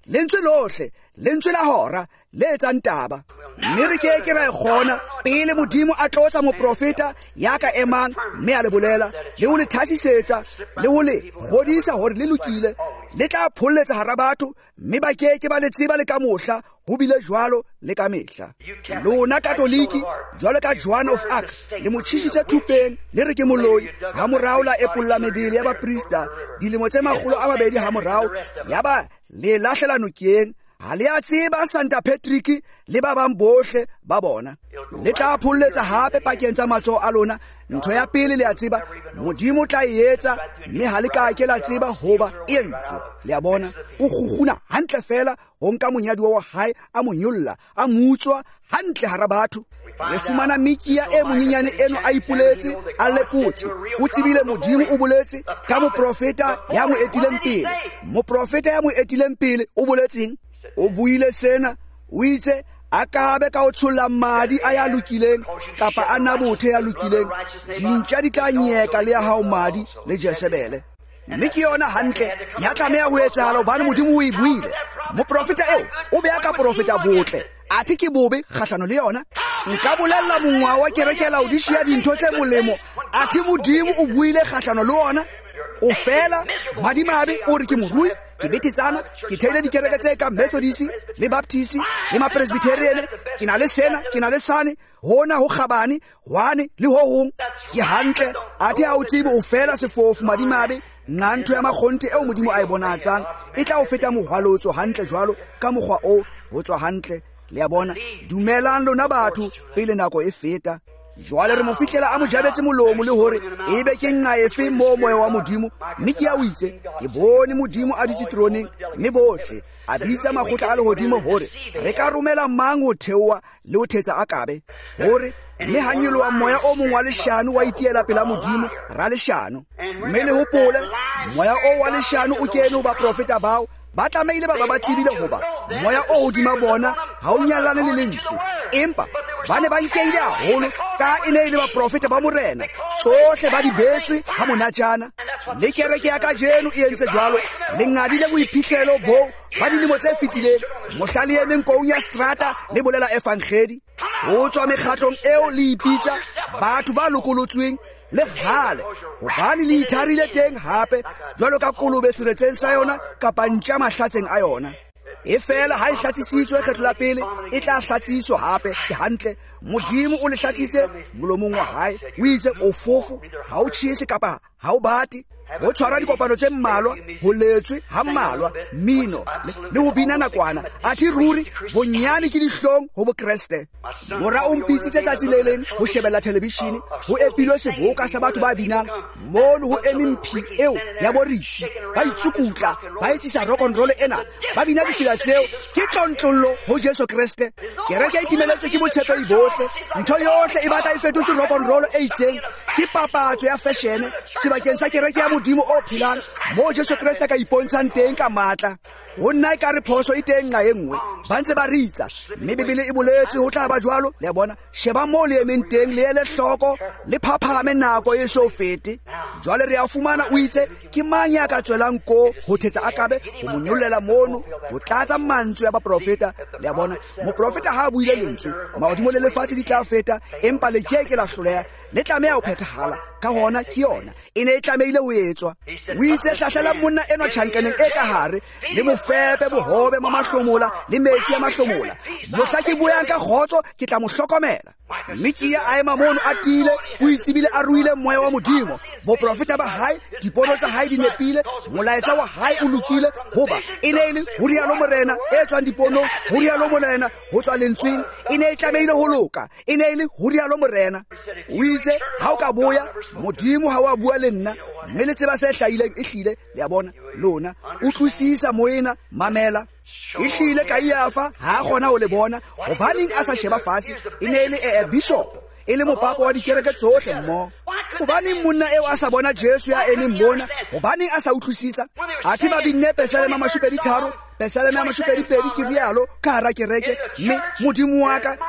lentswe lohle lentswe la hora le etsang taba mme re ke ra kgona pele modimo a tlotsa moprofeta ya ka emang mme a le bolela le ho le thasisetsa le ho le godisa hore le lokile le tla pholletsa hara batho mme ba ke ba le tseba le ka mohla ho bile jwalo le ka mehla lona katoliki jwalo ka Joan of Arc le motjhisitse thupeng le re ke moloi ha morao la epolla mebele ya baprista dilemo tse 200 ha morao yaba le lahlela nokeng ha le a tseba Santa Patrick le ba bang bohle ba bona le tla pholletsa hape pakeng tsa matsoho a lona ntho ya pele le a tseba modimo tla etsa mme ha le ka ke la tseba hoba e ntse le a bona o guguna hantle fela ho nka monyadi wa hae a monyolla a mutswa hantle hara batho re fumana Mikia e monyenyane eno a ipoletse a lekotse o tsebile modimo o boletse ka moprofeta ya mo etileng pele moprofeta ya mo etileng pele o boletseng o buile sena o itse akabe ka o tsholla madi a ya lokileng kapa a nabothe ya lokileng dintja di tla nyeka le ya hao madi le Jezebele mme ke yona hantle ya tlameha ho etsahala hobane modimo o e buile moprofeta eo o be ka profeta botle athi ke bobe kgahlano le yona nka bolella mongwa wa kerekela o dishia dintho tse molemo athi modimo o buile kgahlano le ona o fela madimabe o re ke morui ke betetsana ke theile dikereke tse ka Methodist le Baptist le ma Presbyterian ke na le sena ke na le sane hona ho kgabane hwane le ho hong ke hantle athi ha o tsebe o fela sefofu madimabe ntho ya makhonte eo modimo a e bonatsang e tla o feta mohwalotso hantle jwalo ka mogwa o ho tswa hantle le ya bona dumelang lona batho pele nako e feta jwale re mo fihlela a mo jabetse molomo le hore ebe ke nqa efe mo moya wa modimo mme ke ya o itse ke bone modimo a dititroneng mme bohle a bitsa magotla a le hodimo hore re ka romela mang ho theoa le ho thetsa akabe hore mme hanyelo wa moya o mongwe wa leshano wa itiela pela modimo ra leshano mme le hopole moya o wa leshano o kene ho ba profeta bao ba tlameile ba tsebile hoba moya o hodima bona ha o nyallane le lentswe empa ba ne ba nkeile haholo ka ene ile ba profeta ba morena tsohle ba di betse ha monatjana le kereke ya ka jeno e entse jwalo le ngadile boiphihlelo bo ba dilemo tse fetileng mohlali ene nkoung ya strata le bolela evangeli ho tswa mekgatlong eo le ipitsa batho ba lokolotsweng le hale hobane le itharile teng hape jwalo ka kolobe seretseng sa yona kapa ntja mahlatseng a yona e fela ha e hlatsisitswe kgetlo la pele e tla hlatsiswa hape ke hantle modimo o le hlatsitse molomong wa hae o itse o fofu ha o tjhese kapa ha o bati ho tshwara dikopano tse mmalwa ho letswe ha mmalwa mino le ho bina nakwana athi ruri bonyane ke dihlong ho bo Kriste mora o mpitsitse tsatsi le leng ho shebella television ho epilwe seboka sa batho ba binang mono ho emimphi eo ya boriki ba itsukutla ba etsisa rock and roll ena ba bina difila tseo ke tlontlollo ho Jesu Kriste kereke e timeletswe ke botshepehi bohle ntho yohle e batla e fetotse rock and roll e itseng ke papatso ya fashion sebakeng sa kereke ya modimo o phelang mo Jesu Kriste ka ipontshang teng ka matla ho nna e ka re phoso e teng nga engwe ba ntse ba ritsa mme bibele e boletse ho tla ba jwalo le bona sheba mo le emeng teng le ele hloko le phaphame nako e so fete jwale re a fumana o itse ke mang ya ka tswelang ko ho thetsa akabe ho monyollela mono ho tlatsa mantswe ya ba profeta le bona mo profeta ha buile lentswe maodimo le lefatshe di tla feta empa le keke la hloleha le tlameha ho phethahala ka hona ke yona ene e tlameile ho etswa o itse hlahlela monna eno tjhankaneng e ka hare le mofepe bohobe ma mahlomola le metsi ya mahlomola mohla ke boyang ka khotso ke tla mo hlokomela Mikia a ema mono a tile o itsebile a ruile moya wa modimo bo profeta ba hae dipono tsa hae di nepile molaetsa wa hae o lokile hoba ene ile ho rialo morena e tswang dipono ho rialo morena ho tswa lentsweng ene e tlameile ho loka ene ile ho rialo morena o itse ha o ka boya modimo ha wa bua le nna mme le tseba se hlaileng e hlile le ya bona lona o tlosisa moena mamela e hlile ka iafa ha gona o le bona hobaneng a sa sheba fatshe ene ile e bishop ele mopapa wa dikereke tsohle mmo hobaneng monna eo a sa bona Jesu ya ene mbona hobaneng a sa utlwisisa athi ba binne Psalm 23 Psalm 22 ke rialo ka hara kereke mme modimo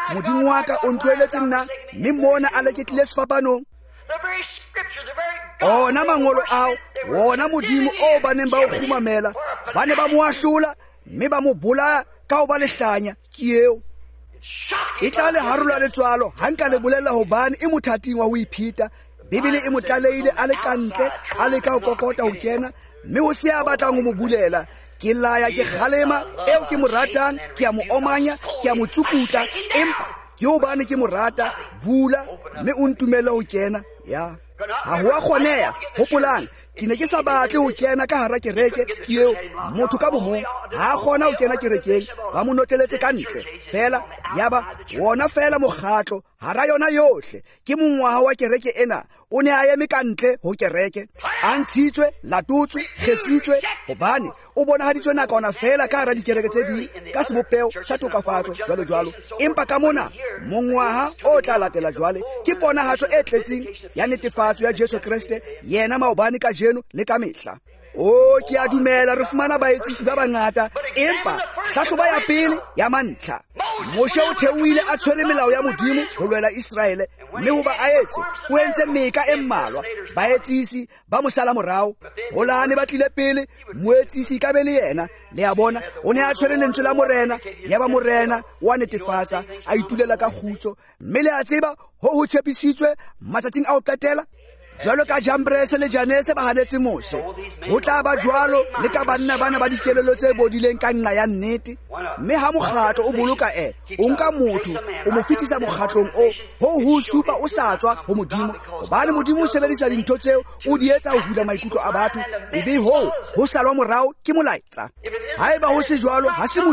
wa ka o ntweletse nna mme mona a leketlile sefapanong ona mangolo ao wona modimo o baneng ba o khumamela ba ne ba mo ahlola mme ba mo bolaya ka ho ba lehlanya ke eo. E tla le harola letswalo ha nka le bolella hobane e mothating wa ho ipheta. Bibele e mo tlalehile a le kantle a le ka ho kokota ho kena, mme ho se a batlang ho mo bulela. Ke laya ke kgalema eo ke mo ratang, ke a mo omanya, ke a mo tsukutla, empa ke hobane ke mo rata. Bula mme o ntumelle ho kena. Ya ha ho a kgoneha. Hopolang, ke ne ke sa batle ho kena ka hara kereke ke eo. Motho ka bomong ha a kgona ho kena kerekeng, ba mo noteletse ka ntle fela. Yaba wona fela mokgatlo hara yona yohle ke mongwaha wa kereke ena o ne a eme ka ntle ho kereke, a ntshitswe, latutswe, kgetsitswe, hobane o bonahaditswe nakwana fela ka hara dikereke tse ding ka sebopeo sa tokafatso jwalo. Empa ka mona mongwaha o tla latela jwale ke ponahatso e tletseng ya netefatso ya Jesu Kriste, yena maobane ka jeno le ka mehla. O ke a dumela re fumana baetsisi ba bangata, empa hlahloba ya pele ya mantlha, Moshe o theohile a tshwere melao ya Modimo ho lwela Israele, mme ho ba aetse o entse meka e mmalwa. Baetsisi ba mosala morao holane ba tlile pele, moetsisi ka be le yena le a bona o ne a tshwere lentswe la morena, ya ba morena wa netefatsa a itulela ka khutso, mme le a tseba ho tshepisitswe matsatsing a ho qetela. Jwalo ka Jambrese le Janese ba hanetse Mose, ho tla ba jwalo le ka banna bana ba dikelelo tse bodileng ka nqa ya nnete. Mme ha mokgatlo o boloka o nka motho o mo fetisa mokgatlong ho supa o sa tswa ho Modimo, hobane Modimo o sebedisa dintho tseo o di etsa ho hula maikutlo a batho, ebe ho salwa morao ke molaetsa. Haeba ho se jwalo, ha se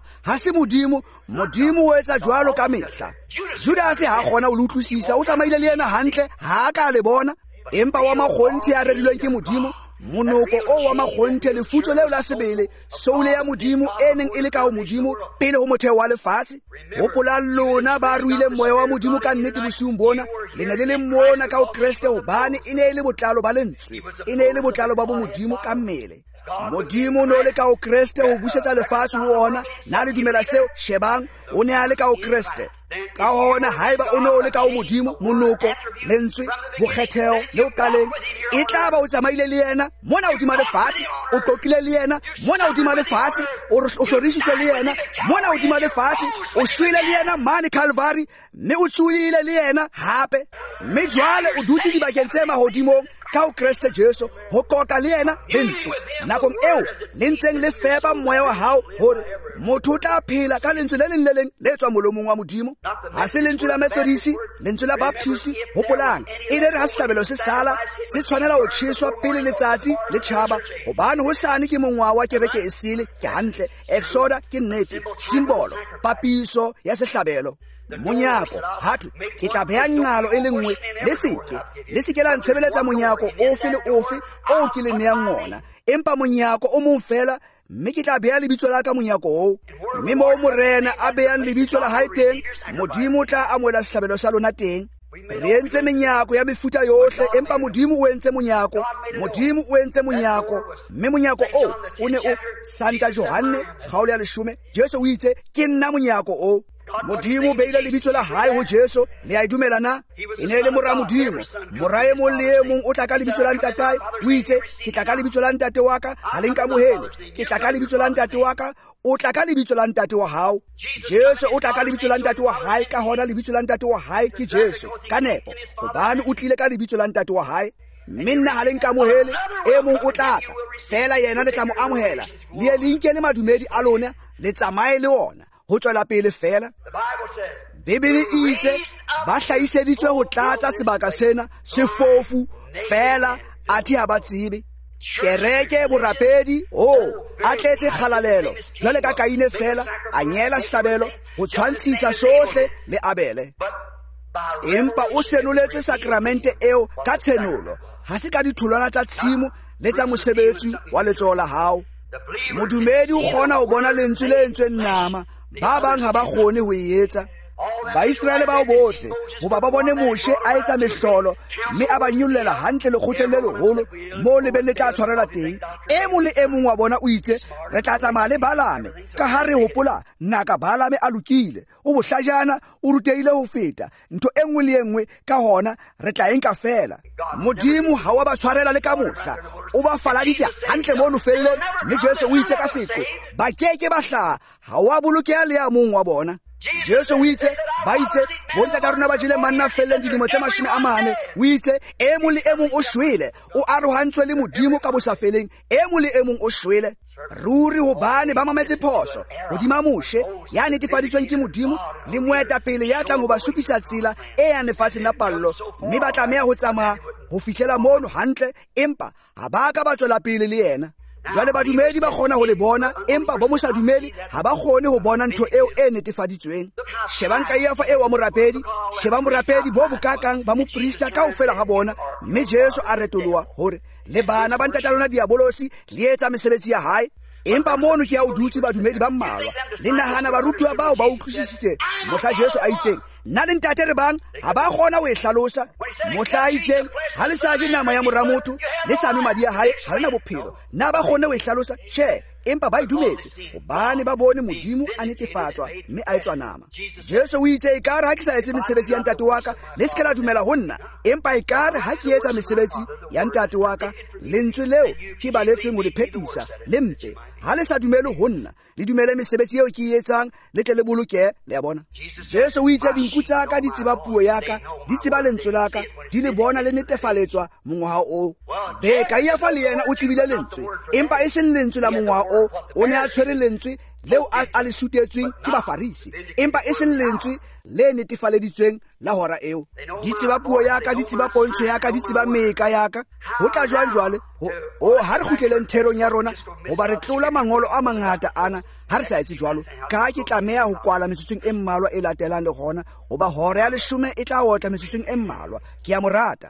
Modimo. Modimo o etsa jwalo ka mehla. Judas ha kgona ho utlwisisa, o tsamaile le yena hantle ha ka le bona. Empa wa makgonthe a redilweng ke Modimo, monoko o wa makgonthe, lefutso leo la sebele, soule ya Modimo e neng e le ka ho Modimo pele ho motheo wa lefatshe. Hopola lona ba ruile moya wa Modimo ka nnete bosiung bona, le ne le mona ka ho Kriste, hobane e ne e le botlalo ba lentswe, e ne e le botlalo ba bo Modimo ka mmele. Modimo no le ka ho Kriste ho busetsa lefatshe ho ona, na le dumela seo, shebang o ne a le ka ho Kriste. Ka hona haeba o no le ka ho Modimo, monoko, lentswe, bokgetheo le ho qaleng, e tla ba o tsamaile le yena mona hodima lefatshe, o qoqile le yena mona hodima lefatshe, o hlorisitswe le yena mona hodima lefatshe, o shwele le yena mane Calvary, mme o tsulile le yena hape, mme jwale o dutse dibakeng tse mahodimong ka ho Kriste Jesu, ho qoqa le yena lentswe. Nakong eo le ntseng le fepa moya wa hao hore motho o tla phela ka lentswe le leng le leng le tswa molomong wa Modimo. Ha se lentswe la Methodisi, lentswe la Baptisi. Hopolang, e ne re ha sehlabelo se sala se tshwanela ho tjheswa pele letsatsi le tjhaba, hobane hosane ke mongwaha wa kereke e sele ke hantle, exoda ke nnete, simbolo, papiso ya sehlabelo. Monyako hatho ke tla beha nqalo e le nngwe, le seke la ntshebeletsa monyako ofe le ofe o ke le neang ona, empa monyako o mong fela, mme ke tla beha lebitso la ka monyako oo. Mme moo morena a behang lebitso la hae teng, Modimo o tla amohela sehlabelo sa lona teng. Re entse menyako ya mefuta yohle, empa Modimo o entse monyako. Mme monyako o ne o Santa Johanne kgaolo ya 10, Jesu o itse ke nna monyako o. Modimo o beile lebitso la hae ho Jesu, le a dumela na? E ne le mora Modimo, mora e mong le e mong o tla ka lebitso la ntatae, o itse ke tla ka lebitso la ntate wa ka, ha le nkamohele. Ke tla ka lebitso la ntate wa ka, o tla ka lebitso la ntate wa hao. Jesu o tla ka lebitso la ntate wa hae, ka hona lebitso la ntate wa hae ke Jesu ka nepo, hobane o tlile ka lebitso la ntate wa hae. Mme nna ha le nkamohele, e mong o tla tla fela yena le tla mo amohela. Le nke le madumedi a lona le tsamaye le ona ho tswela pele fela. Bibele itse ba hlahiseditswe ho tlatsa sebaka sena sefofu fela, athi ha ba tsebe. Kereke borapedi a tletse kgalalelo jwale ka Kaine fela, a nyela sehlabelo ho tshwantshisa sohle le Abele. Empa o senoletswe sakramente eo ka tshenolo, ha se ka ditholwana tsa tshimo le tsa mosebetsi wa letsoho la hao. Modumedi o kgona ho bona lentswe le entsweng nama, ba bang ha ba kgone ho e etsa. Baisraele bao bohle hoba ba bone Moshe a etsa mehlolo mme a ba nyollela hantle lekgotleng le leholo moo lebe le tla tshwarela teng. E mong le e mong wa bona o itse re tla tsamaya le Balame ka ha re hopola naka Balame a lokile, o bohlajana, o rutehile ho feta ntho e nngwe le e nngwe, ka hona re tla enka fela. Modimo ha wa ba tshwarela le ka mohla, o ba faladitse hantle mo lofelleng, mme Jesu o itse ka seqo ba keke ba hlaha, ha wa bolokeha le ya mong wa bona. Jesu o itse ba itse bonta ka rona ba jile manna felleng dilemo tse 40, o itse e mong le e mong o shwele, o arohantswe le Modimo ka bosafeleng, e mong le e mong o shwele. Ruri hobane ba mametse phoso hodima Moshe ya netefaditsweng ke Modimo le moetapele ya tlang ho ba supisa tsela e ya lefatsheng la pallo, mme ba tlameha ho tsamaya ho fihlela mono hantle, empa ha ba ka ba tswela pele le yena. Jwale badumedi ba kgona ho le bona, empa bo mosa dumedi ha ba kgone ho bona ntho eo e netefaditsweng. Shebang Kaiafa eo wa morapedi, shebang morapedi bo bokakang ba moprista kaofela ha bona, mme Jesu a retoloha hore le bana ba ntata lona diabolosi le etsa mesebetsi ya hae. Empa mono ke ya o dutse badumedi ba mmalwa le nahana barutuwa bao ba utlwisisitse mohla Jesu a itseng nna le ntate re bang ha ba kgona ho e hlalosa. Mohla a itseng ha le sa je nama ya mora motho le sa nwe madi ya hae ha rena bophelo, na ba kgone ho e hlalosa? Tjhe, empa ba idumetse hobane ba bone Modimo a netefatswa mme a etswa nama. Jesu o itse ekare ha ke sa etse mesebetsi ya ntate wa ka le se ke la dumela ho nna, empa ekare ha ke etsa mesebetsi ya ntate wa ka, lentswe leo ke baletsweng ho le phethisa le mpe. Ha le sa dumele ho nna, le dumele mesebetsi eo ke e etsang, le tle le boloke. Le ya bona, Jesu o itse dinku tsa ka di tseba puo ya ka, di tseba lentswe la ka, di le bona le netefaletswa mongwaha o. Be Kaiafa le yena o tsebile lentswe, empa e seng lentswe la mongwaha o ne a tshwere lentswe leo a le sutetsweng ke Bafarisi, empa e seng lentswe le netefaleditsweng la hora eo. Di tseba puo ya ka, di tseba pontsho ya ka, di tseba meka ya ka. Ho tla jwale ha re kgutleleng therong ya rona hoba re tlola mangolo a mangata ana, ha re sa etse jwalo ka ke tlameha ho kwala metsotsong e mmalwa e latelang le gona, hoba hora ya 10 e tla otla metsotsong e mmalwa. Ke ya morata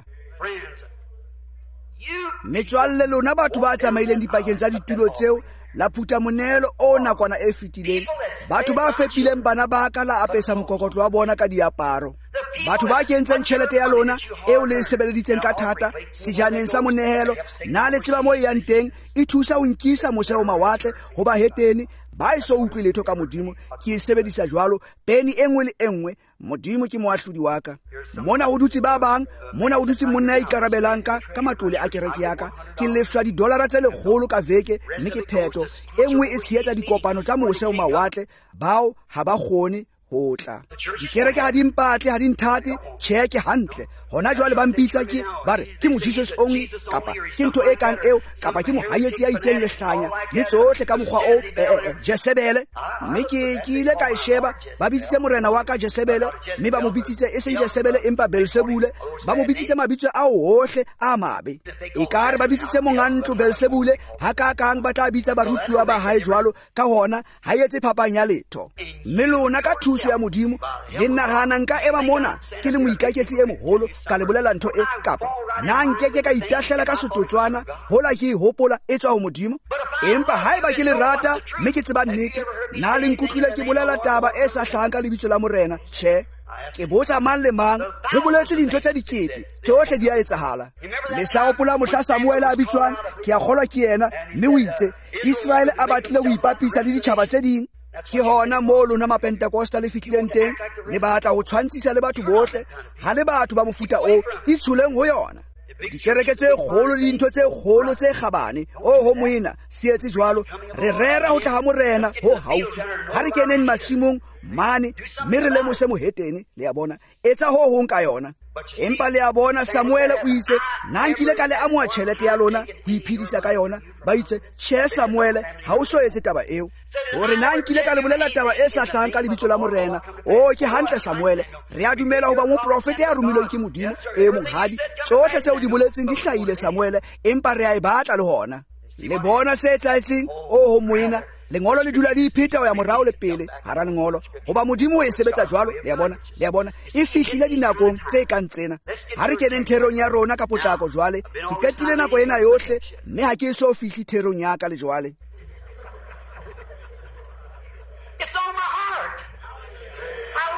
metswalle, lona batho ba tsamaileng dipakeng tsa ditulo tseo la phuta monelo o nakwana e fetileng, batho ba fepileng bana ba ka la apesa mokokotlo wa bona ka diaparo, batho ba kentseng tjhelete ya lona eo le sebeleditseng ka thata sejaneng sa monehelo, na le tseba mo yang teng e thusa ho nkisa moseo mawatle ho ba heteni ba iso utlwe letho ka Modimo. Ke e sebedisa jwalo peni e nngwe le e nngwe. Modimo ke moahlodi wa ka. Mona ho dutse ba bang, mona ho dutse monna ikarabelang ka matlole a kereke ya ka, ke lefshwa $100 tse 100 ka veke, mme ke pheto e nngwe e tshehetsa dikopano tsa moseo mawatle bao ha ba kgone ho tla. Dikereke ha di mpatle, ha di nthate, tjhe ke hantle. Hona jwale ba mpitsa ke ba re ke mo Jesus only, kapa ke ntho e kang eo, kapa ke mohanyetsi ya itseng le hlanya le tsohle ka mokgwa o Jezebele. Mme ke ile ka sheba ba bitsitse morena wa ka Jezebele, mme ba mo bitsitse e seng Jezebele empa Beelzebule, ba mo bitsitse mabitso a hohle a mabe. Ekare ba bitsitse mongantlo Beelzebule, ha ka kang ba tla bitsa barutuwa ba hae jwalo, ka hona ha etse phapang ya letho. Mme lona ka thuso ya Modimo le nahana nka ema mona ke le moikaketsi e moholo ka le bolela ntho e, kapa na nkeke ka itahlela ka setotswana hola ke hopola e tswa ho Modimo. Empa haeba ke le rata mme ke tseba nnete, na le nkutlwile ke bolela taba e sa hlahang ka lebitso la morena? Tjhe, ke botsa mang le mang, ho boletswe dintho tse dikete tsohle di a etsahala. Le sa hopola mohla Samuel a bitswang, ke a kgolwa ke yena, mme o itse Israel a batlile ho ipapisa le ditjhaba tse ding. Ke hona mo lona mapentekosta le fihlileng teng, le batla ho tshwantshisa le batho bohle, ha le batho ba mofuta o itshuleng ho yona. Dikereke tse kgolo le dintho tse kgolo tse kgabane, ho moena se etse jwalo. Re rera ho tla ha morena ho haufi, ha re keneng masimong mane mme re lemose moheteni. Le ya bona etsa ho hong ka yona. Empa le ya bona Samuel o itse na nkile ka le amoa tjhelete ya lona ho iphedisa ka yona. Ba itse tjhe Samuel, ha o so etse taba eo. Hore na nkile ka le bolela taba e sa hlahang ka lebitso la morena? Ke hantle Samuel, re a dumela hoba moprofete ya romilweng ke Modimo e monghadi. Tsohle tseo di boletseng di hlahile Samuel, empa re a e batla le hona. Le bona se etsahetseng ho moena, lengolo le dula le ipheta ho ya morao le pele hara lengolo, hoba Modimo o e sebetsa jwalo. Le ya bona e fihlile dinakong tse kang tsena. Ha re keneng therong ya rona ka potlako jwale, ke qetile nako ena yohle mme ha ke so fihli therong ya ka le jwale. It's on my heart. I love you.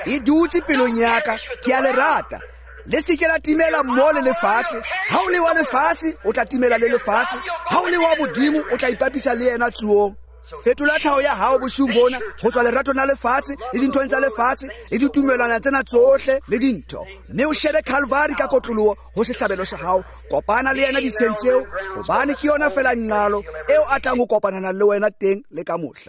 e dutse pelong ya ka ke a le rata le se ke la timela mo le lefatshe ha o le wa lefatshe o tla timela le lefatshe ha o le wa modimo o tla ipapisa le yena tsuong fetola tlhao ya hao bosung bona go tswa lerato na lefatshe le dinthong tsa lefatshe le ditumelwana tsena tsohle le dintho mme o shebe Calvary ka kotloloho go sehlabelo sa hao kopana le yena ditsheng tseo gobane ke yona fela nqalo eo a tlang go kopanana le wena teng le ka mohla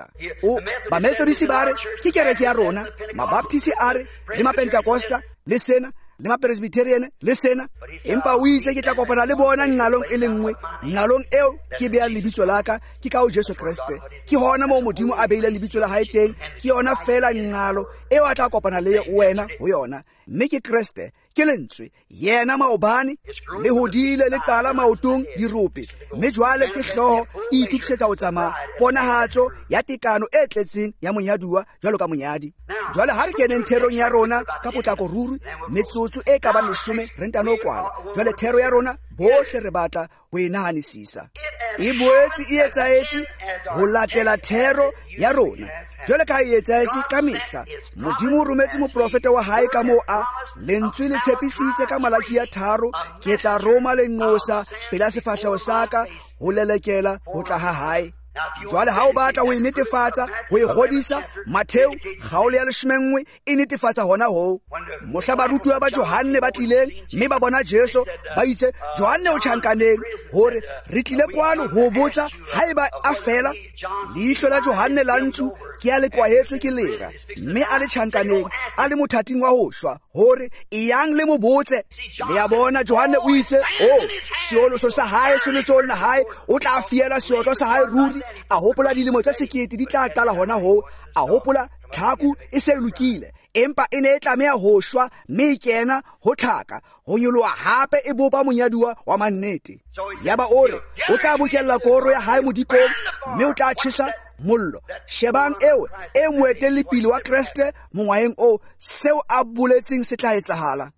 ba Methodist ba re ke kereke ya rona mabaptisi a re le mapentecosta le sena le ma-Presbyterian le sena empa o itse ke tla kopana le bona nqalong e le nngwe nqalong eo ke beang lebitso la ka ke ka o Jesu Kriste ke hona moo modimo a beileng lebitso la hae teng ke yona fela nqalo eo a tla kopana le wena ho yona mme ke Kriste ke lentswe yena maobane le hodile le tala maotong dirope mme jwale ke hloho e itukisetsa ho tsamaya ponahatso ya tekano e tletseng ya monyaduwa jwalo ka monyadi jwale ha re keneng therong ya rona ka potlako ruri metsotso e ka ba 10 re ntano kwala jwale thero ya rona bohle re batla ho inahanisisa e boetse e etsaetse ho latela thero ya rona jwale ka e etsaetse ka mehla modimo o rometse moprofeta wa hae ka moo a lentswe le tshepisitse ka Malaki 3 ke tla roma le nqosa pela sefahleho sa ka ho lelekela ho tla ha hae jwale ha o batla ho netefatsa ho e godisa Matheo kgaolo ya 11 e netefatsa hona ho mohla barutwa ba Johane ba tlileng mme ba bona Jesu ba itse Johane o tjhankaneng hore re tlile kwano ho botsa haeba a fela leihlo la Johane la ntsu ke a le kwahetswe ke lera mme a le tjhankaneng a le mothating wa ho shwa hore e yang le mo botse le ya bona Johane o itse seolo sa hae se le tsona hae o tla fiela seotlo sa hae ruri a hopola dilemo tsa sekete di tla qala hona ho a hopola tlhaku e se lokile empa e ne e tlameha ho shwa mme kena ho tlhaka ho nyoloha hape e bopa monyaduwa wa mannete yaba ore o tla bokella koro ya hae modikong mme o tla tshisa mollo shebang eo e moetelle pele wa Kriste mongwaeng o seo a boletseng se tla etsahala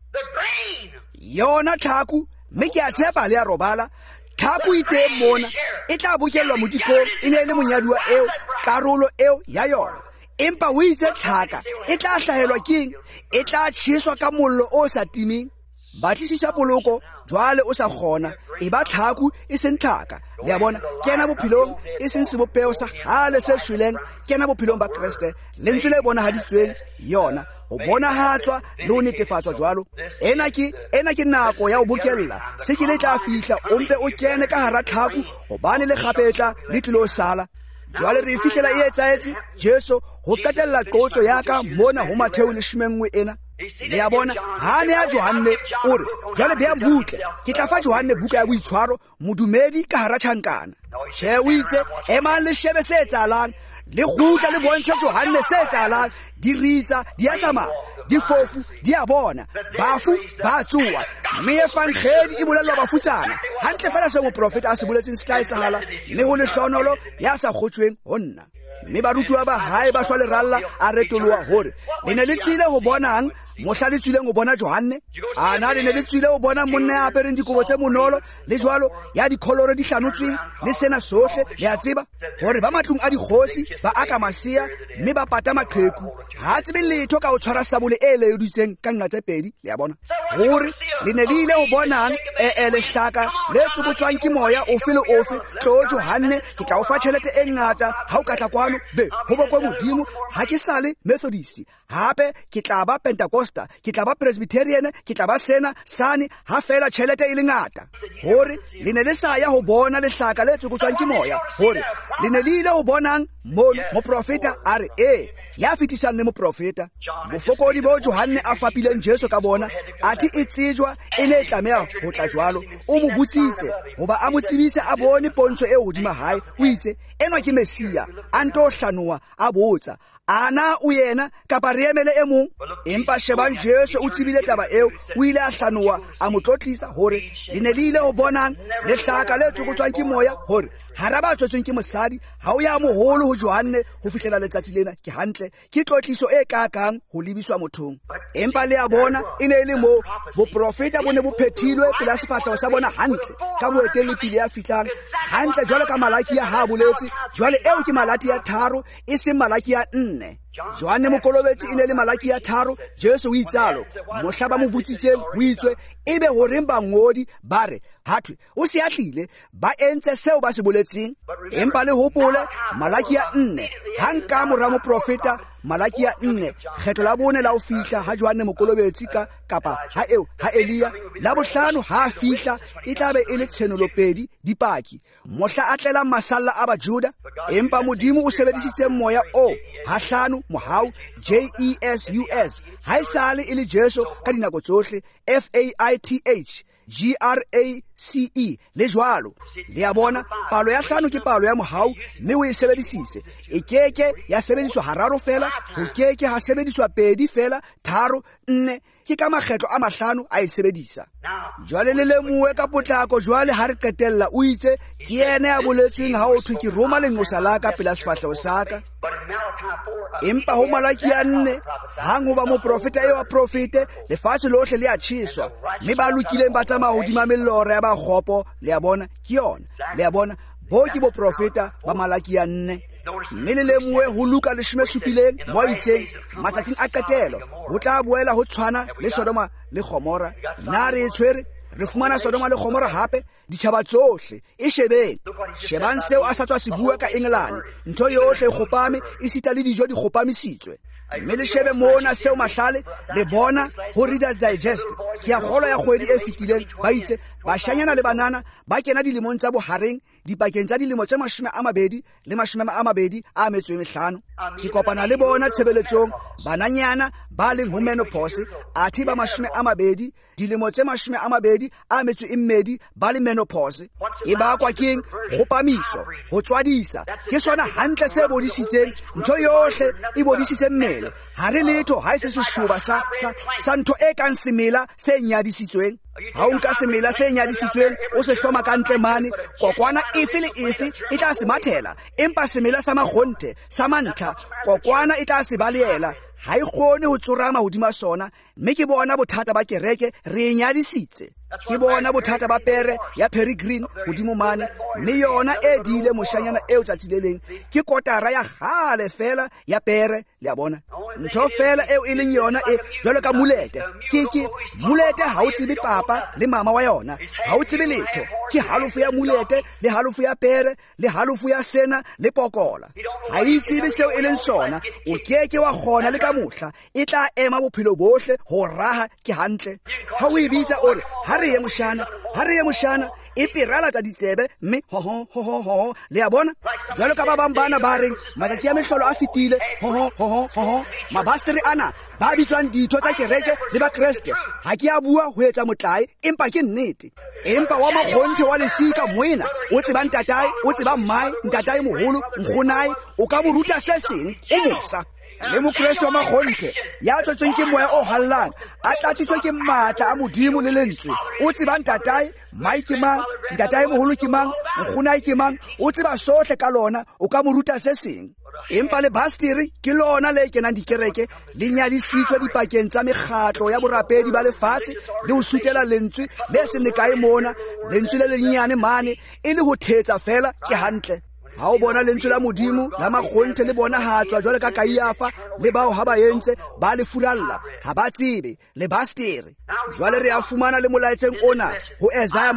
yona tlhaku mme ke a tshepa le ya robala tlhaku ite mona e tla bokellwa modikong e ne le monyaduwa eo karolo eo ya yona empa o itse tlhaka e tla hlahelwa keng e tla tjheswa ka mollo o sa timeng batlisisa poloko jwale o sa kgona e ba tlhaku e seng tlhaka le ya bona kena bophelong e seng sebopeo sa hale se shweleng kena bophelong ba Kriste lentswe le bona haditsweng yona o bona hatswa le ho netefatswa jwalo ena ke nako ya ho bokella se ke le tla fihla ompe o kene ka hara tlhaku hobane le kgapetla le tlilo sala jwale re fihlela e etsaetse Jesu ho qetella qotso ya ka mona ho Matheo 11 ena le ya bona hane ya Johane o re jwale beang butle ke tla fa Johane buka ya boitshwaro modumedi ka hara tjhankana she o itse emang le shebe se etsahalang le gutla le bontsha Johane se etsahalang di ritsa di a tsamaya di fofu di a bona bafu ba tsuwa mme e fankgedi e bolella bafutsana hantle fela se moprofeta a se boletseng se tla etsahala mme ho le hlonolo ya sa kgotsweng ho nna mme barutwa ba hae ba shwa leralla a retoloha hore le ne le tsile ho bonang mohla le tswileng ho bona Johane ana le ne le tswile ho bona monna ya apereng dikobo tse monolo le jwalo ya dikholoro di hlanotsweng le sena sohle le a tseba hore ba matlong a dikgosi ba aka masia mme ba pata maqheku ha tsebe letho ka ho tshwara sabole e le yoditseng ka nqa tse pedi le ya bona hore le ne le ile ho bonang le hlaka le tsubutswang ke moya ofe le ofe tlo Johane ke tla o fa tjhelete e ngata ha o ka tla kwano be ho bokwa modimo ha ke sale Methodist hape ke tla ba Pentecosta ke tla ba Presbyterian ke tla ba sena sane ha fela tjhelete e le ngata hore le ne le sa ya ho bona lehlaka le tsubutswang ke moya hore le ne le ile ho bonang moprofeta a re ya fitisang le moprofeta bofokodi bo Johane a fapileng Jesu ka bona ati e tsejwa e ne tlameha ho tla jwalo o mo butsitse hoba a mo tsebise a bone pontsho e hodima hae o itse enwa ke Mesia a nto hlanoa a botsa ana o yena kapa re emele e mong empa shebang Jesu o tsebile taba eo o ile a hlanoa a mo tlotlisa hore le ne le ile ho bonang le hlaka le tsukutswang ke moya hore hara ba tswetsweng ke mosadi ha o ya moholo ho Johane ho fihlela letsatsi lena ke hantle ke tlotliso e kakang ho lebiswa mothong empa le ya bona e ne le mo boprofeta bo ne bo phethilwe pela sefahleho sa bona hantle ka moetelle pele ya fihlang hantle jwalo ka Malaki ya ha boletse jwale eo ke Malaki ya 3 e seng Malaki ya 4 Johanne Mokolobetsi e ne le Malaki ya 3, Jesu o itsalo mohla ba mo butsitseng o itswe ebe horeng bangodi ba re hathwe o se atlile ba entse seo ba se boletseng. Empa le hopole Malaki ya 4 hang ka mora mo profeta Malaki ya 4 kgetlo la bone la o fihla ha Johanne Mokolobetsi kapa ha Elia la bohlano ha fihla e tlabe e le tshenolopedi dipaki mohla a tlela masalla a Bajuda. Empa Modimo o sebedisitse moya o ha hlano mohau JESUS ha isale e le Jesu ka dinako tsohle FAITH GRACE le jwalo. Le a bona palo ya hlano ke palo ya mohau mme o e sebedisitse e keke ya sebediswa hararo fela ho keke ha sebediswa pedi fela tharo nne ke ka makgetlo a mahlano a e sebedisa. Jwale le lemuwe ka potlako jwale ha re qetella o itse ke yena ya boletsweng ha o thwe ke roma lenqosa la ka pela sefahleho sa ka. Empa ho Malaki ya 4 hang ho ba mo profeta eo a profete lefatshe lohle le a tjheswa mme ba lokileng ba tsamaya hodima mellora ya ba kgopo. Le a bona ke yona, le a bona bo ke bo profeta ba Malaki ya 4. Mme le lemuwe ho Luka 17 mo itseng matsatsing a qetelo ho tla boela ho tshwana le Sodoma le Gomora. Na re tshwere re fumana Sodoma le Gomora hape ditjhaba tsohle e shebang seo a sa tswa se bua ka Engelane ntho yohle e kgopame e sita le dijo di kgopamisitswe. Mme le shebe mona seo mahlale le bona ho Reader's Digest ke ya kgolo ya kgwedi e fetileng ba itse bashanyana le banana ba kena dilemong tsa bohareng dipakeng tsa dilemo tse 20 le 25. Ke kopana le bona tshebeletsong bananyana ba leng ho menopause athi ba 20 dilemo tse 22 ba le menopause. E bakwa keng kgopamiso ho tswadisa ke sona hantle se bodisitseng ntho yohle e bodisitseng mmele ha re letho ha se seshuba sa ntho e kang semela se nyadisitsweng. Ha o nka semela se nyadisitsweng o se hloma ka ntle mane kokwana efe le efe e tla se mathela. Empa semela sa magonte sa mantla kokwana e tla se baleela ha e kgone ho tsorama hodima sona. Mme ke bona bothata ba kereke re nyadisitse. Ke bona bothata ba pere ya peregrine hodimo mane mme yona e dile moshanyana eo tsatileleng ke kotara ya hale fela ya pere. Le a bona ntho fela eo e leng yona e jwalo ka mulete ke mulete ha o tsebe papa le mama wa yona ha o tsebe letho ke halofu ya mulete le halofu ya pere le halofu ya sena le pokola ha itsebe seo e leng sona o keke wa khona le ka mohla e tla ema bophelo bohle ho raha ke hantle. Ha o ibitsa o re ha re ye moshana e pirala tsa ditsebe mme ho le a bona jwalo ka ba bang bana ba reng matsatsi a mehlolo a fetile ho mabasteri ana ba bitswang ditho tsa kereke le ba Kriste ha ke a bua ho etsa motlae empa ke nnete. Empa wa makgonthe wa lesika moena o tsebang tatae o tsebang mai ntatae moholo nkgonae o ka mo ruta se seng o mosa. Le mo Kristo wa makgonthe ya tswetsweng ke moya o hallang a tlatsitswe ke matla a Modimo le lentswe o tsebang tatae mai ke mang ntatae moholo ke mang nkgonae ke mang o tseba sohle ka lona o ka mo ruta se seng. Empa le basteri ke lona le kenang dikereke le nyadisitswe dipakeng tsa mekgatlo ya borapedi ba lefatshe le ho sutela lentswe le se ne kae mona lentswe le lenyane mane e le ho thetsa fela ke hantle. Ha o bona lentswe la Modimo la makgonthe le bona hatswa jwale ka Kaiafa le bao ha ba yentse ba le fulalla ha ba tsebe le basteri. Jwale re a fumana le molaetseng ona ho Isaiah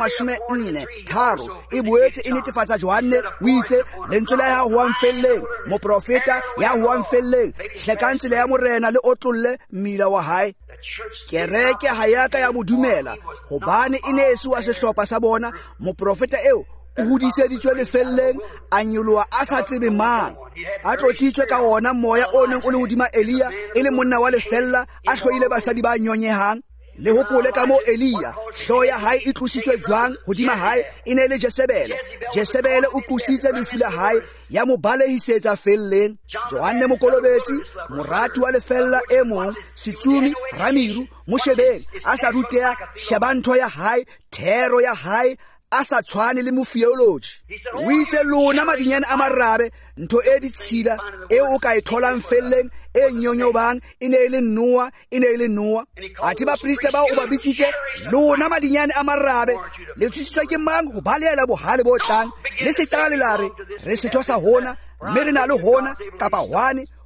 43 e boetse e netefatsa Johanne o itse lentswe la ya ho felleng mo profeta ya ho felleng hlekantse le ya morena le otlolle mmila wa hae. Kereke ha ya ka ya modumela hobane e ne se wa sehlopha sa bona mo profeta eo o hodiseditswe lefelleng a nyoloha a sa tsebe mang a tlotsitswe ka ona moya o neng o le hodima Elia e le monna wa lefella a hloile basadi ba nyonyehang. Le hopole ka mo Elia hlo ya hae e tlositswe jwang hodima hae e ne le Jezebele o kusitse lefu la hae ya mo balehisetsa felleng. Johanne Mokolobetsi morati wa lefella e mong setsumi Ramiru moshebeng a sa ruteha shebantho ya hae thero ya hae a sa tshwane le motheology. O itse lona madinyane a marabe ntho e ditshila e o ka e tholang felleng e nyonyobang e ne le Noa ati ba prieste ba o ba bitsitse lona madinyane a marabe le tsitsitswe ke mang ho balela bohale bo tlang le setale la re setho sa hona mme re na le hona kapa hwane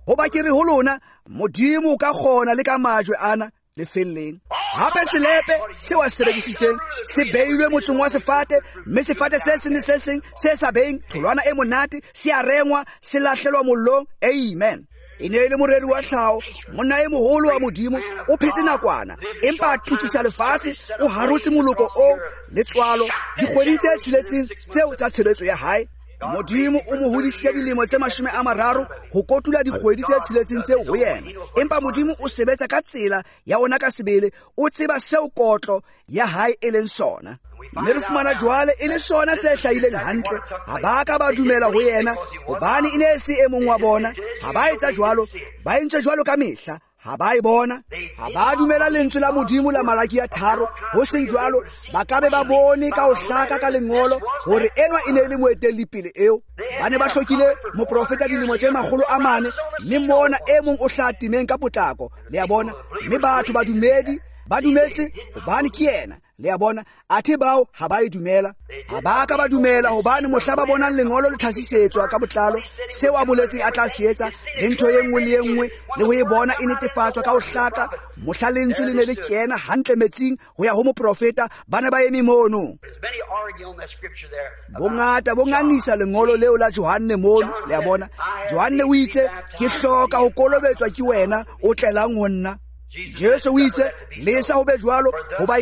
goba ke re ho lona modimo o ka kgona le ka majwe ana le felleng. Hape selepe se wa sebedisitseng se beilwe motsong wa sefate, mme sefate se seng se seng se sa being tholwana e monate se a rengwa se lahlelwa mollong. Amen. E ne le moreri wa tlhaho, monna e moholo wa modimo, o phetse nakwana empa a tukisa lefatshe, o harotse moloko o le tswalo dikgweding tse tsheletseng tseo tsa tshebetso ya hae. Modimo o mo hodisitse dilemo tse 30 ho kotula dikgwedi tse tsheletseng tseo ho yena, empa modimo o sebetsa ka tsela ya ona ka sebele, o tseba seo kotlo ya hae e leng sona. Mme re fumana jwale e le sona se hlahileng hantle. Ha ba ka ba dumela ho yena hobane e ne se e mong wa bona. Ha ba etsa jwalo, ba entse jwalo ka mehla, ha ba e bona. Ha ba dumela lentswe la modimo la Malaki ya 3. Ho seng jwalo ba ka be ba bone ka ho hlaka ka lengolo hore enwa e ne le moetelli eo. Ba ne ba hlokile moprofeta dilemo tse 400, mme mona e mong o hlatimeng ka potlako, le ya bona. Mme batho ba dumetse hobane ke yena, le ya bona. Athe bao ha ba e dumela, ha ba ka ba dumela hobane mohla ba bonang lengolo le thasisetswa ka botlalo seo a boletseng a tla se etsa, le ntho e nngwe le e nngwe le ho e bona e netefatswa ka ho hlaka. Mohla lentswe le ne le kena hantle metsing ho ya ho moprofeta, bana ba eme mono. Bongata bo nganisa lengolo leo la Johane mono, le ya bona. Johane o itse ke hloka ho kolobetswa ke wena o tlelang ho nna. Jesu o itse lesa ho be jwalo hoba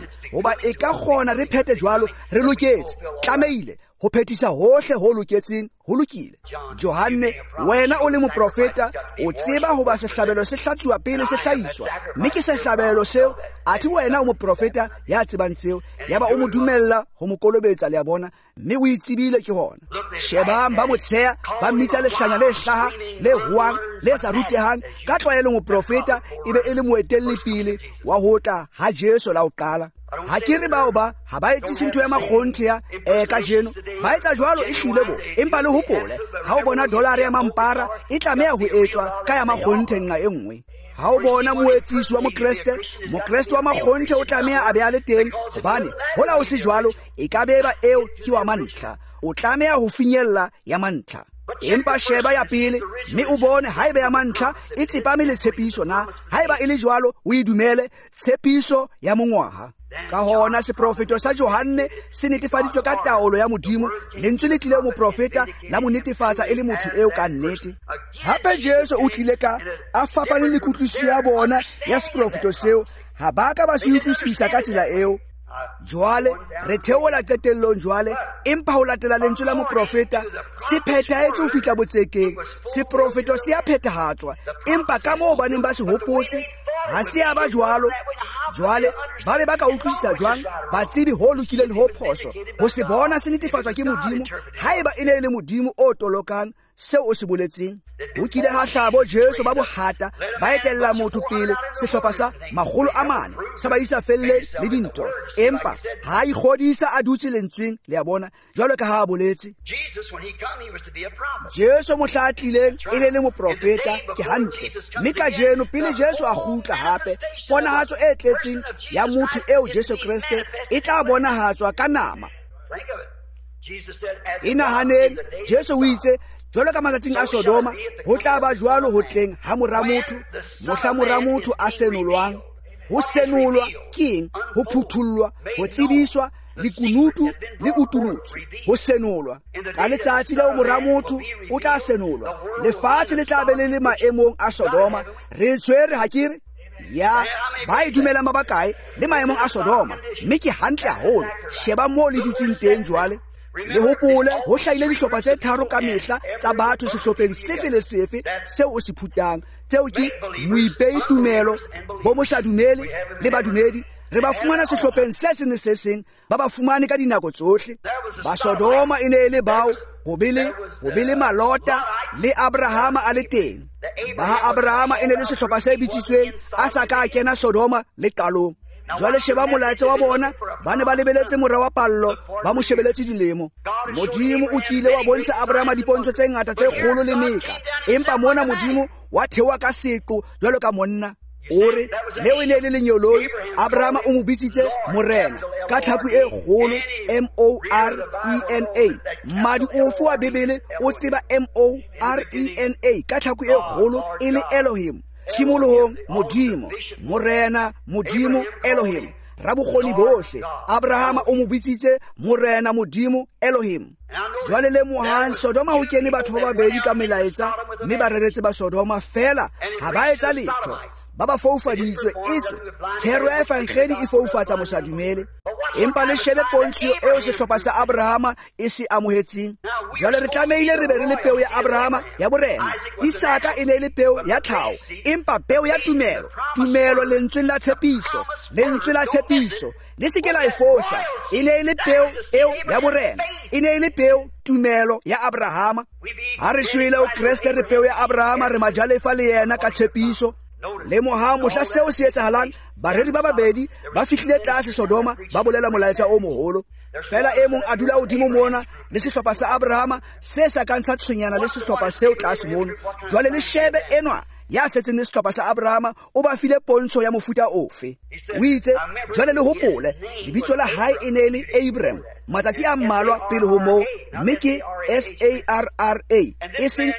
e ka kgona re phete jwalo, re loketse, tlameile ho phethisa hohle ho loketseng, ho lokile. Johane, wena o le moprofeta, o tseba hoba sehlabelo se hlatsuwa pele se hlahiswa, mme ke sehlabelo seo. Athe wena o moprofeta ya tsebang tseo, yaba o mo dumella ho mo kolobetsa, le ya bona, mme o itsebile ke hona. Shebang ba mo tsheha, ba mmitsa lehlanya le hlaha, le huang, le sa rutehang. Ka tlwaelo moprofeta e be e le moetelli pele wa ho tla ha Jesu la ho qala. Ha ke re bao ba ha ba etse ntho ya makgonthe ya ka jeno, ba etsa jwalo e hlile bo, empa le hopole ha o bona dollar ya mampara e tlameha ho etswa ka ya makgonthe nqa e nngwe. Ha o bona moetsisi wa mokreste wa makgonthe o tlameha a be a le teng, hobane hola o se jwalo e ka beba eo ke wa mantlha, o tlameha ho finyella ya mantlha. Empa sheba ya pele, mme o bone haeba ya mantlha e tsepame le tshepiso na. Haeba e le jwalo o e dumele tshepiso ya mongwaha. Ka hona seprofeto sa Johane se netefaditswe ka taolo ya modimo, lentswe le tlile moprofeta la mo netefatsa e le motho eo ka nnete. Hape Jesu o tlile ka a fapane le kutlwisiso ya bona ya seprofeto seo, ha ba ka ba se utlwisisa ka tsela eo. Jwale re theola qetellong jwale, empa ho latela lentswe la moprofeta se phethahetse ho fihla botsekeng. Seprofeto se a phethahatswa, empa ka moo ba neng ba se hopotse ha se a ba jwalo. Jwale ba be ba ka utlwisisa jwang ba tsebe ho lokileng ho phoso ho se bona se netefatswa ke modimo, haeba e ne le modimo o tolokang seo o se boletseng. Ho kile ha hlabo Jesu ba bohata ba etella motho pele sehlopha sa 400 sa ba isa felleng le dinto, empa ha ikgodisa a dutse lentsweng, le ya bona, jwalo ka ha a boletse. Jesu mohla a tlileng e le moprofeta, ke hantle. Mme ka jeno pele Jesu a kgutla hape, ponahatso e tletseng ya motho eo Jesu Kriste e tla bonahatswa ka nama. Inahaneng Jesu o itse jwalo ka matsatsing a Sodoma ho tla ba jwalo ho tleng ha mohla mora motho a senolwang. Ho senolwa keng? Ho phuthullwa, ho tsebiswa, lekunutu le utulutsu. Ho senolwa ka letsatsi leo mora motho o tla senolwa, lefatshe le tla be le maemong a Sodoma. Re tshwere ha kere ya ba e dumela mabakae le maemong a Sodoma, mme ke hantle haholo. Sheba mo le dutseng teng jwale. Le hopole ho hlahile dihlopha tse 3 ka mehla tsa batho sehlopheng sefe le sefe seo o se phutang, tseo ke moipei tumelo, bo mo sa dumele le badumedi. Re ba fumana sehlopheng se seng le se seng, ba ba fumane ka dinako tsohle. Ba Sodoma e ne le bao ho bile Malota le Abrahama a le teng. Ba ha Abrahama e ne le sehlopha se bitsitsweng a sa ka kena Sodoma le qalong. Jwale sheba molaetsa wa bona, ba ne ba lebeletse mora wa pallo, ba mo shebeletse dilemo. Modimo o kile wa bontsha Abrahama dipontsho tse ngata tse kgolo le meka, empa mona modimo wa thewa ka seqo jwalo ka monna. Ore leo ne le lenyoloi, Abrahama o mo bitsitse morena. ka tlhaku e kgolo MORENA. Mmadi ofe wa Bebele o tseba MORENA ka tlhaku e kgolo e le Elohim. Tshimolohong Modimo, Morena Modimo Elohim. Rabokgoni bohle, Abrahama o mo bitsitse Morena Modimo Elohim. Jwale le mohang Sodoma ho kene batho ba babedi ka melaetsa, mme ba reretse ba Sodoma fela ha ba etsa letho. Ba ba foufaditswe etswe thero ya efankgedi e foufatsa mosadumele. Empa le shebe pontsho eo sehlopha sa Abrahama e se amohetseng. Jwale re tlamehile re be re le peo ya Abrahama ya borena. Isaka e ne le peo ya tlhaho, empa peo ya tumelo. Tumelo lentsweng la tshepiso, lentswe la tshepiso le se ke la efosa. E ne le peo eo ya borena, e ne le peo tumelo ya Abrahama. Ha re shwele o Kriste re peo ya Abrahama, re majalefa le yena ka tshepiso. Le mohang mohla seo se etsahalang, bareri ba babedi ba fihlile tlase Sodoma, ba bolela molaetsa o moholo. Fela e mong a dula hodimo mona le sehlopha sa Abrahama se sa kantsha tshwenyana le sehlopha seo tlase mono. Jwale le shebe enwa ya setseng le sehlopha sa Abrahama o ba file pontsho ya mofuta ofe. O itse jwale le hopole lebitso la hae e ne le Abraham matsatsi a mmalwa pele ho moo, mme ke SARRA e seng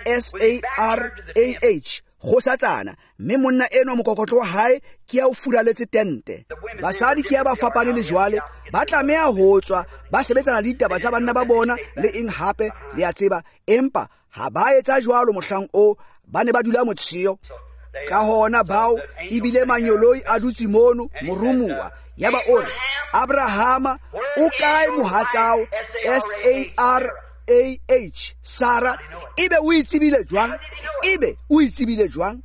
SARAH go satsana. Mme monna eno mokokotlo wa hae ke ya o furaletse tente. Basadi ke ya ba fapane le jwale, ba tlameha ho tswa ba sebetsana le ditaba tsa banna ba bona le eng hape le ya tseba, empa ha ba etsa jwalo mohlang o ba ne ba dula motshio. Ka hona bao ebile manyoloi a dutse mono morumuwa ya ba ore Abrahama o kae mohatsao SARAH Sara, ebe o itsebile jwang? Ebe o itsebile jwang?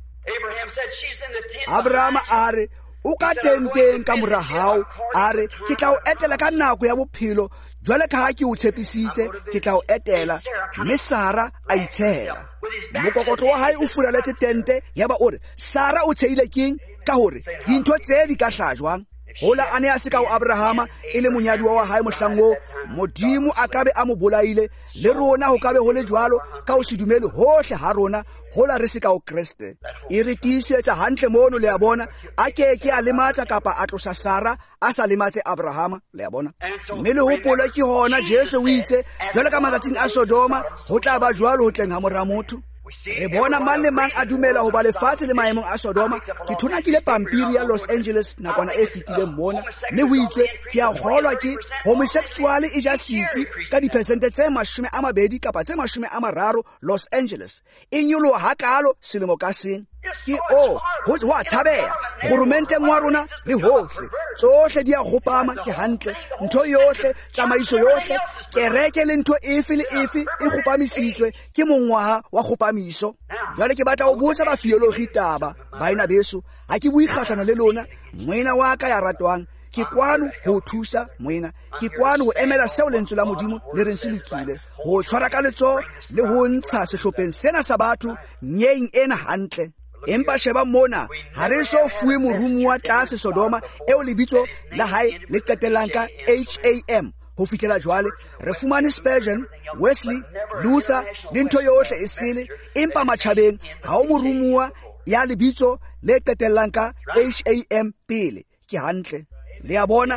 Abrahama are o ka tenteng ka mora hao, are ke tla o etela ka nako ya bophelo jwale ka ha ke o tshepisitse ke tla o etela. Mme Sara a itshela. Mokokotlo wa hae o furaletse tente ya ba ore Sara o tshehile keng ka hore dintho tse di ka hlajwang. Hola ane a se ka o Abrahama e le monyadiwa wa hae mohlang o Modimo a kabe a mo bolaile, le rona ho kabe ho le jwalo ka o se dumele hohle ha rona hola re se ka o Kriste. E re tiisetsa hantle mono le ya bona a ke a lematsa kapa a tlosa Sara a sa lematse Abrahama le ya bona. Mme le hopola ke hona Jesu o itse jwale ka matsatsing a Sodoma ho tla ba jwalo ho tleng ha mora motho. Re bona mang le mang a dumela ho ba lefatshe le maemong a Sodoma. Ke thonakile pampiri ya Los Angeles nakwana e fetileng mona, mme ho itswe ke a kgolwa ke homosexual e ja sitsi ka dipersente tse 20 kapa tse 30 Los Angeles. E nyoloha hakalo selemo ka seng. Ke ho a tshabeha kgoromenteng wa rona le hohle tsohle di a gopama ke hantle. Ntho yohle, tsamaiso yohle, kereke le ntho efe le efe e gopamisitswe ke mongwaha wa gopamiso. Jwale ke batla o botsa ba theologi taba baina beso, ha ke bui kgahlano le lona. Moena wa ka ya ratwang, ke kwano ho thusa moena, ke kwano ho emela seo lentswe la Modimo le reng se lokile, ho tshwara ka letso le ho ntsha sehlopheng sena sa batho nyeng ena hantle. Empa sheba mona ha re so fuwe morumo wa tlase Sodoma eo lebitso la hae le qetellang ka HAM. Ho fihlela jwale re fumane Spurgeon, Wesley, Luther le ntho yohle e sele, empa matjhabeng ha o morumuwa ya lebitso le qetellang ka HAM pele. Ke hantle le ya bona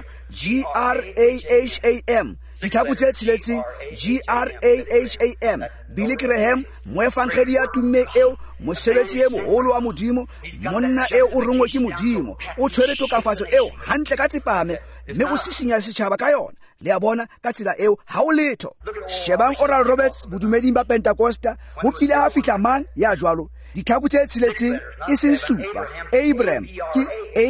GRAHAM dithako tse tsheletseng GRAHAM. Billy Graham moefangedi ya tumme eo, mosebetsi e moholo wa Modimo, monna eo o rongwe ke Modimo, o tshwere tokafatso eo hantle ka tsepame, mme o sisinya setjhaba ka yona. Le ya bona ka tsela eo ha o letho. Shebang Oral Roberts bodumeding ba Pentecosta ho kile ha fihla mang ya jwalo. Dithako tse tsheletseng e seng supa. Abraham ke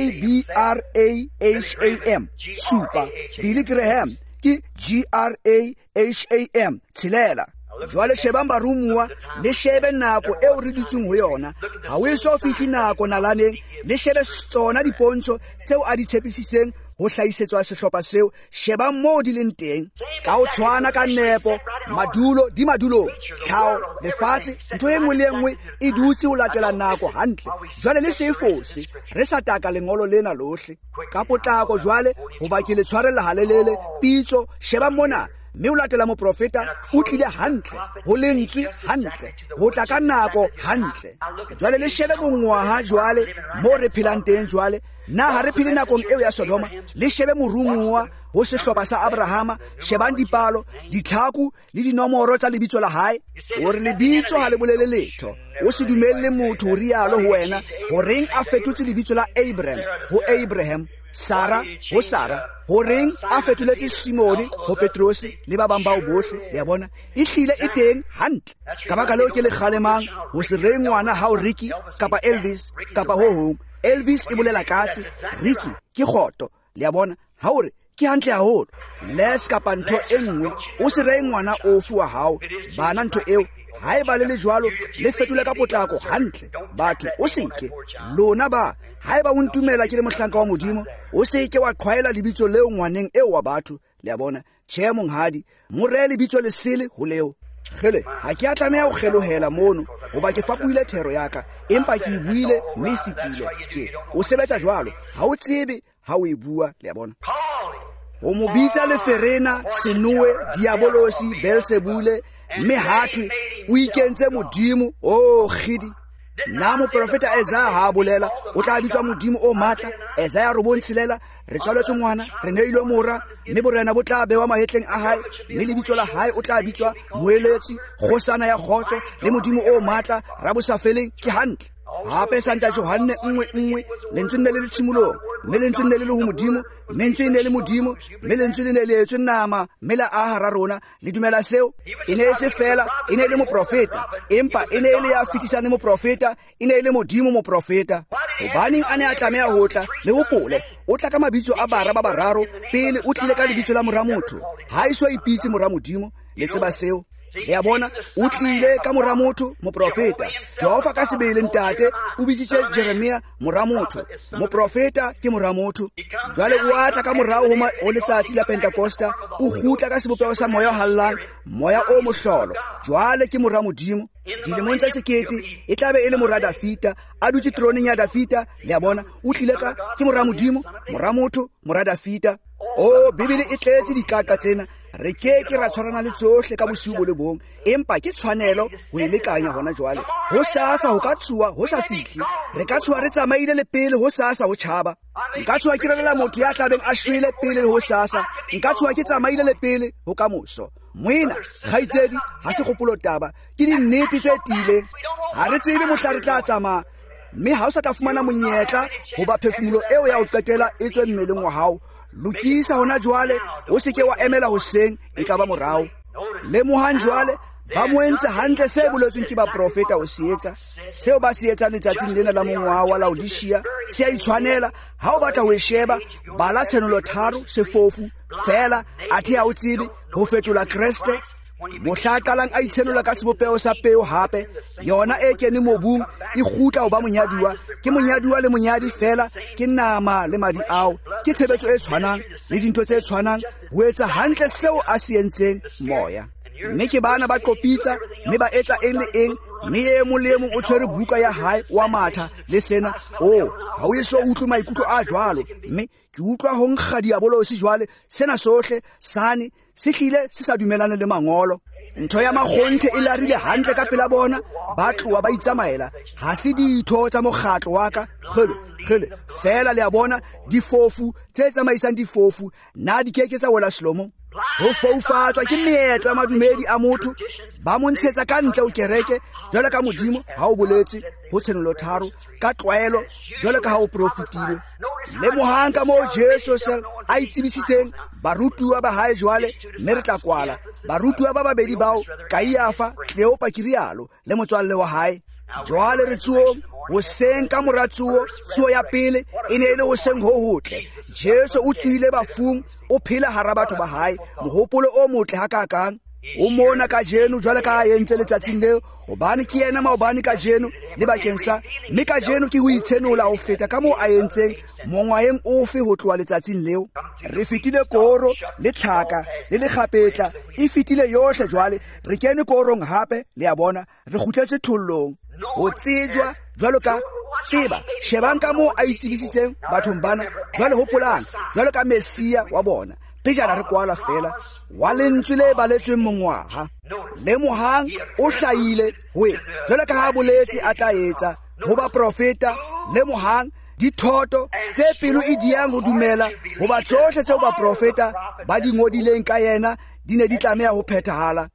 ABRAHAM supa. Billy Graham ke GRAHAM tshelela. Jwale shebang barumuwa le shebe nako eo re ditseng ho yona, ha o eso fihli nako nalaneng. Le shebe tsona dipontsho tseo a di tshepisitseng ho hlahisetswa sehlopha seo. Sheba moo di leng teng ka ho tshwana ka nepo, madulo di madulong, tlhao lefatshe, ntho e nngwe le nngwe e dutse ho latela nako hantle. Jwale le se fose re sa taka lengolo lena lohle ka potlako jwale ho ba ke le tshwarella halelele pitso. Sheba mona mme o latela moprofeta o tlile hantle, ho lentswe hantle, ho tla ka nako hantle. Jwale le shebe bongwaha jwale mo re phelang teng jwale, na ha re phile nakong eo ya Sodoma le shebe morumuwa ho sehlopa sa Abrahama, shebang dipalo, ditlhaku le dinomoro tsa lebitso la hae. O re lebitso ha le bolele letho. O se dumelle motho rialo ho wena ho reng a fetotse lebitso la Abraham ho Abraham, Sara ho Sara, ho reng a fetoletse Simone ho Petrus le ba bang bao bohle. Le a bona ehlile e teng hantle ka baka leo ke le kgalemang ho se re ngwana ha o Ricky kapa Elvis kapa ho hong. Elvis e bolela katse, Ricky ke khoto. Le a bona ha o re ke hantle haholo les kapa ntho e nngwe o se re ngwana o fu wa hao bana ntho eo ha e ba le jwalo le fetole ka potlako hantle. Batho o seke lona ba ha e ba o ntumela ke le mohlanka wa modimo o seke wa qhwaela lebitso leo ngwaneng eo wa batho. Le a bona tjhe monghadi mo re lebitso le sele ho leo. Khele ha ke a tlameha ho kgelohela mono hoba ke fapuile thero yaka empa ke buile mme fitile ke o sebetsa jwalo ha o tsebe ha o e bua. Le a bona o mo bitsa leferena, Senue, Diabolosi, Beelzebule, mme hathwe o ikentse modimo. O khidi na mo profeta Isaiah ha bolela o tla bitswa modimo o matla. Isaiah re bontshilela re tswaletse ngwana, re neilwe mora, mme borena bo tla bewa mahetleng a hae, mme lebitso la hae o tla bitswa Moeletsi, Kgosana ya Kgotso le modimo o matla, Rabosafeleng ke hantle. Hape Santa Johane 1:1 lentswe ne le tshimolong, mme lentswe ne le ho modimo, mme lentswe ne le modimo, mme lentswe ne le etswe nama, mme la aha ra rona le dumela seo. E ne se fela e ne le mo profeta, empa e ne le ya fitisane mo profeta, e ne le modimo mo profeta. Hobaneng a ne a tlameha ho tla le hopole o tla ka mabitso a bara ba bararo pele o tlile ka lebitso la mora motho. Ha iso ipitse mora modimo le tseba seo. Le a bona o tlile ka mora motho mo profeta. Jehova ka sebele ntate o bitsitse Jeremia mora motho, mo profeta ke mora motho. Jwale o atla ka morao ho letsatsi la Pentecosta o gutla ka sebopego sa moya hallang, moya o mohlolo. Jwale ke mora modimo. Dilemong tsa sekete e tlabe e le mora Dafita a dutse troneng ya Dafita. Le a bona o tlile ka ke mora modimo, mora motho, mora Dafita. O Bibele e tletse dikaka tsena. Re ke ra tshwarana le tsohle ka bosiu le bong, empa ke tshwanelo ho lekanya hona jwale. Ho sasa ho ka tshuwa ho sa fihli, re ka tshuwa re tsamaile le pele ho sasa ho tshaba. Nka tshuwa ke rela motho ya tlabeng a shwele pele ho sasa, nka tshuwa ke tsamaile le pele ho ka moso. Moina khaitsedi ha se kgopolo taba ke di nnete tse tile. Ha re tsebe mohla re tla tsamaya, mme ha o sa tla fumana monyetla ho ba phefumulo eo ya ho qetela e tswe mmeleng wa hao. Lokisa hona jwale o seke wa emela hoseng e ka ba morao. Le mohan jwale ba moentse hantle se boletsweng ke ba profeta ho se etsa. Seo ba se etsang letsatsing lena la mongwa wa Laodicea se a itshwanela. Ha o batla ho e sheba bala Tsenolo 3 sefofu fela athe ha o tsebe ho fetola Kriste. Mohla qalang a itsenola ka sebopeo sa peo hape yona e kene mobung e gutla ho ba monyadiwa ke monyadiwa le monyadi fela ke nama le madi ao ke tshebetso e tshwanang le dintho tse tshwanang ho etsa hantle seo a se entseng moya. Mme ke bana ba qopitsa mme ba etsa eng le eng, mme e mong le mong o tshwere buka ya hae wa matha le sena. Ha o eso utlwe maikutlo a jwalo, mme ke utlwa ho nkga Diabolosi jwale sena sohle sane se hlile se sa dumelane le mangolo. Ntho ya makgonthe e larile hantle ka pela bona, ba tloa ba itsamaela. Ha se ditho tsa mokgatlo wa ka, khele fela le a bona difofu tse tsamaisang difofu na di keke tsa wela Slomo. Ho foufatswa ke meetlo ya madumedi a motho, ba mo ntshetsa ka ntle o kereke jwale ka modimo ha o boletse ho Tsenolo 3 ka tlwaelo jwale ka ha o profetile. Le mohanka mo Jesu sel a itsebisitseng barutuwa ba hae jwale mme re tla kwala barutuwa ba babedi bao Kaiafa, Kleopa ke rialo le motswalle wa hae. Jwale re tsuong hoseng ka moratsuo tsuo ya pele e ne le hoseng ho hotle. Jesu o tswile bafung o phela hara batho ba hae, mohopolo o motle hakakang. O mona ka jeno jwale ka entse letsatsing leo hobane ke yena maobane ka jeno le bakeng sa mme ka jeno ke ho itsenola ho feta ka mo a entseng mongwaeng ofe ho tloa letsatsing leo. Re fitile koro le tlhaka le le kgapetla e fitile yohle jwale re kene korong hape le a bona re kgutletse thollong ho tsejwa jwalo ka tseba shebang ka mo a itsebisitseng bathong bana jwale hopolang jwalo ka Mesia wa bona. Pejana re kwala fela wa lentswe le baletsweng mongwaha le mohang o hlaile hoe jwale ka ha boletse a tla etsa ho ba profeta le mohang dithoto tse pelo e diang ho dumela hoba tsohle tseo baprofeta ba di ngodileng ka yena di ne di tlameha ho phethahala.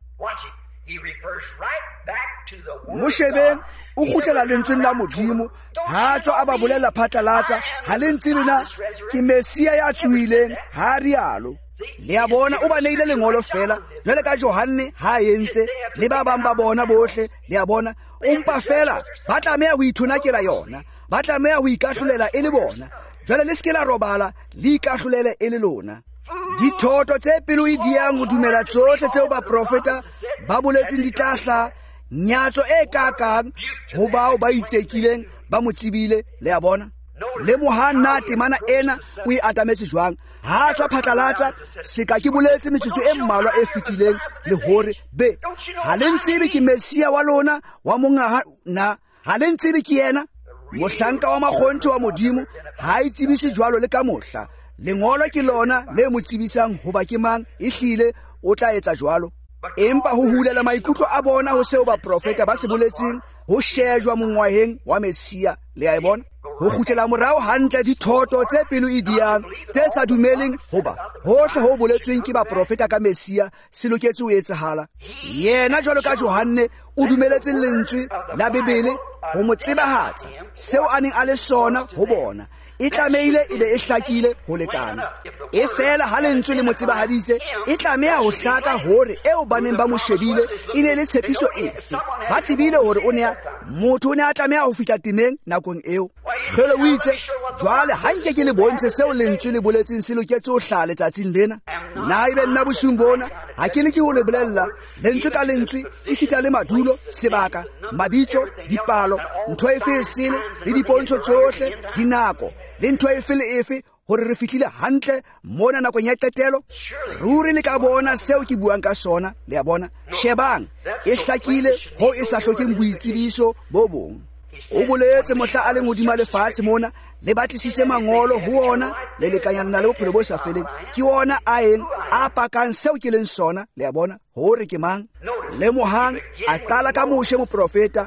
Mo shebeng o kgutlela lentsweng la Modimo, ha tswa a ba bolella phatlalatsa, ha le ntsebe na ke Mesia ya tsuileng, ha rialo. Le a bona o ba neile lengolo fela jwale ka Johanne ha entse le ba bang ba bona bohle. Le a bona umpa fela ba tlameha ho ithonakela yona, ba tlameha ho ikahlolela e le bona. Jwale le se ke la robala le ikahlolele e le lona. Dithoto tse pelo e diang ho dumela tsohle tseo baprofeta ba boletseng di tla hlaha, nyatso e kakang ho bao ba itsekileng ba mo tsebile. Le a bona le Mohanna temana ena o e atametse jwang, ha tswa phatlalatsa seka ke boletse metsotso e mmalwa e fetileng le hore be ha le ntsebe ke Mesia wa lona wa mongaha na, ha le ntsebe ke yena mohlanka wa makgonthe wa Modimo, ha e tsebise jwalo le ka mohla. Lengolo ke lona le mo tsebisang hoba ke mang ehlile o tla etsa jwalo. Empa ho hulela maikutlo a bona ho seo baprofeta ba se boletseng ho shejwa mongwaheng wa Mesia. Le a bona ho kgutlela morao hantle dithoto tse pelo e diang tse sa dumeleng hoba hohle ho boletsweng ke baprofeta ka Mesia se loketse ho etsahala. Yena jwalo ka Johanne o dumeletse lentswe la Bebele ho mo tsebahatsa seo a neng a le sona ho bona. E tlameile e be e hlakile ho lekana. E fela ha lentswe le mo tsebahaditse e tlameha ho hlaka hore eo baneng ba mo shebile e ne le tshepiso efe. Ba tsebile hore motho o ne a tlameha ho fihla temeng nakong eo. Kgele o itse jwale ha nke ke le bontshe seo lentswe le boletseng se loketse ho hlaha letsatsing lena. Na ebe nna bosung bona ha ke le ke ho le bolella lentswe ka lentswe e sita le madulo, sebaka, mabitso, dipalo, ntho efe e sele le dipontsho tsohle, dinako le ntho efe le efe hore re fihlile hantle mona nakong ya qetelo. Ruri le ka bona seo ke buang ka sona. Le a bona shebang e hlakile ho e sa hlokeng boitsebiso bo bong. O boletse mohla a le modimo lefatshe mona le batlisise mangolo ho ona le lekanyana le bophelo bo sa feleng. Ke ona a eng a pakang seo ke leng sona. Le a bona hore ke mang. Le mohang a qala ka moshe moprofeta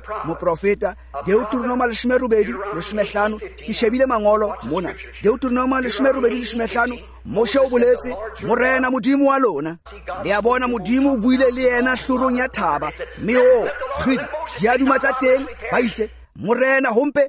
Deuteronomy 8:15. Ke shebile mangolo mona Deuteronomy 8:15. Moshe o boletse morena Modimo wa lona. Le a bona Modimo o buile le yena hlorong ya thaba, mme o khidi dia duma tsa teng ba itse morena hompe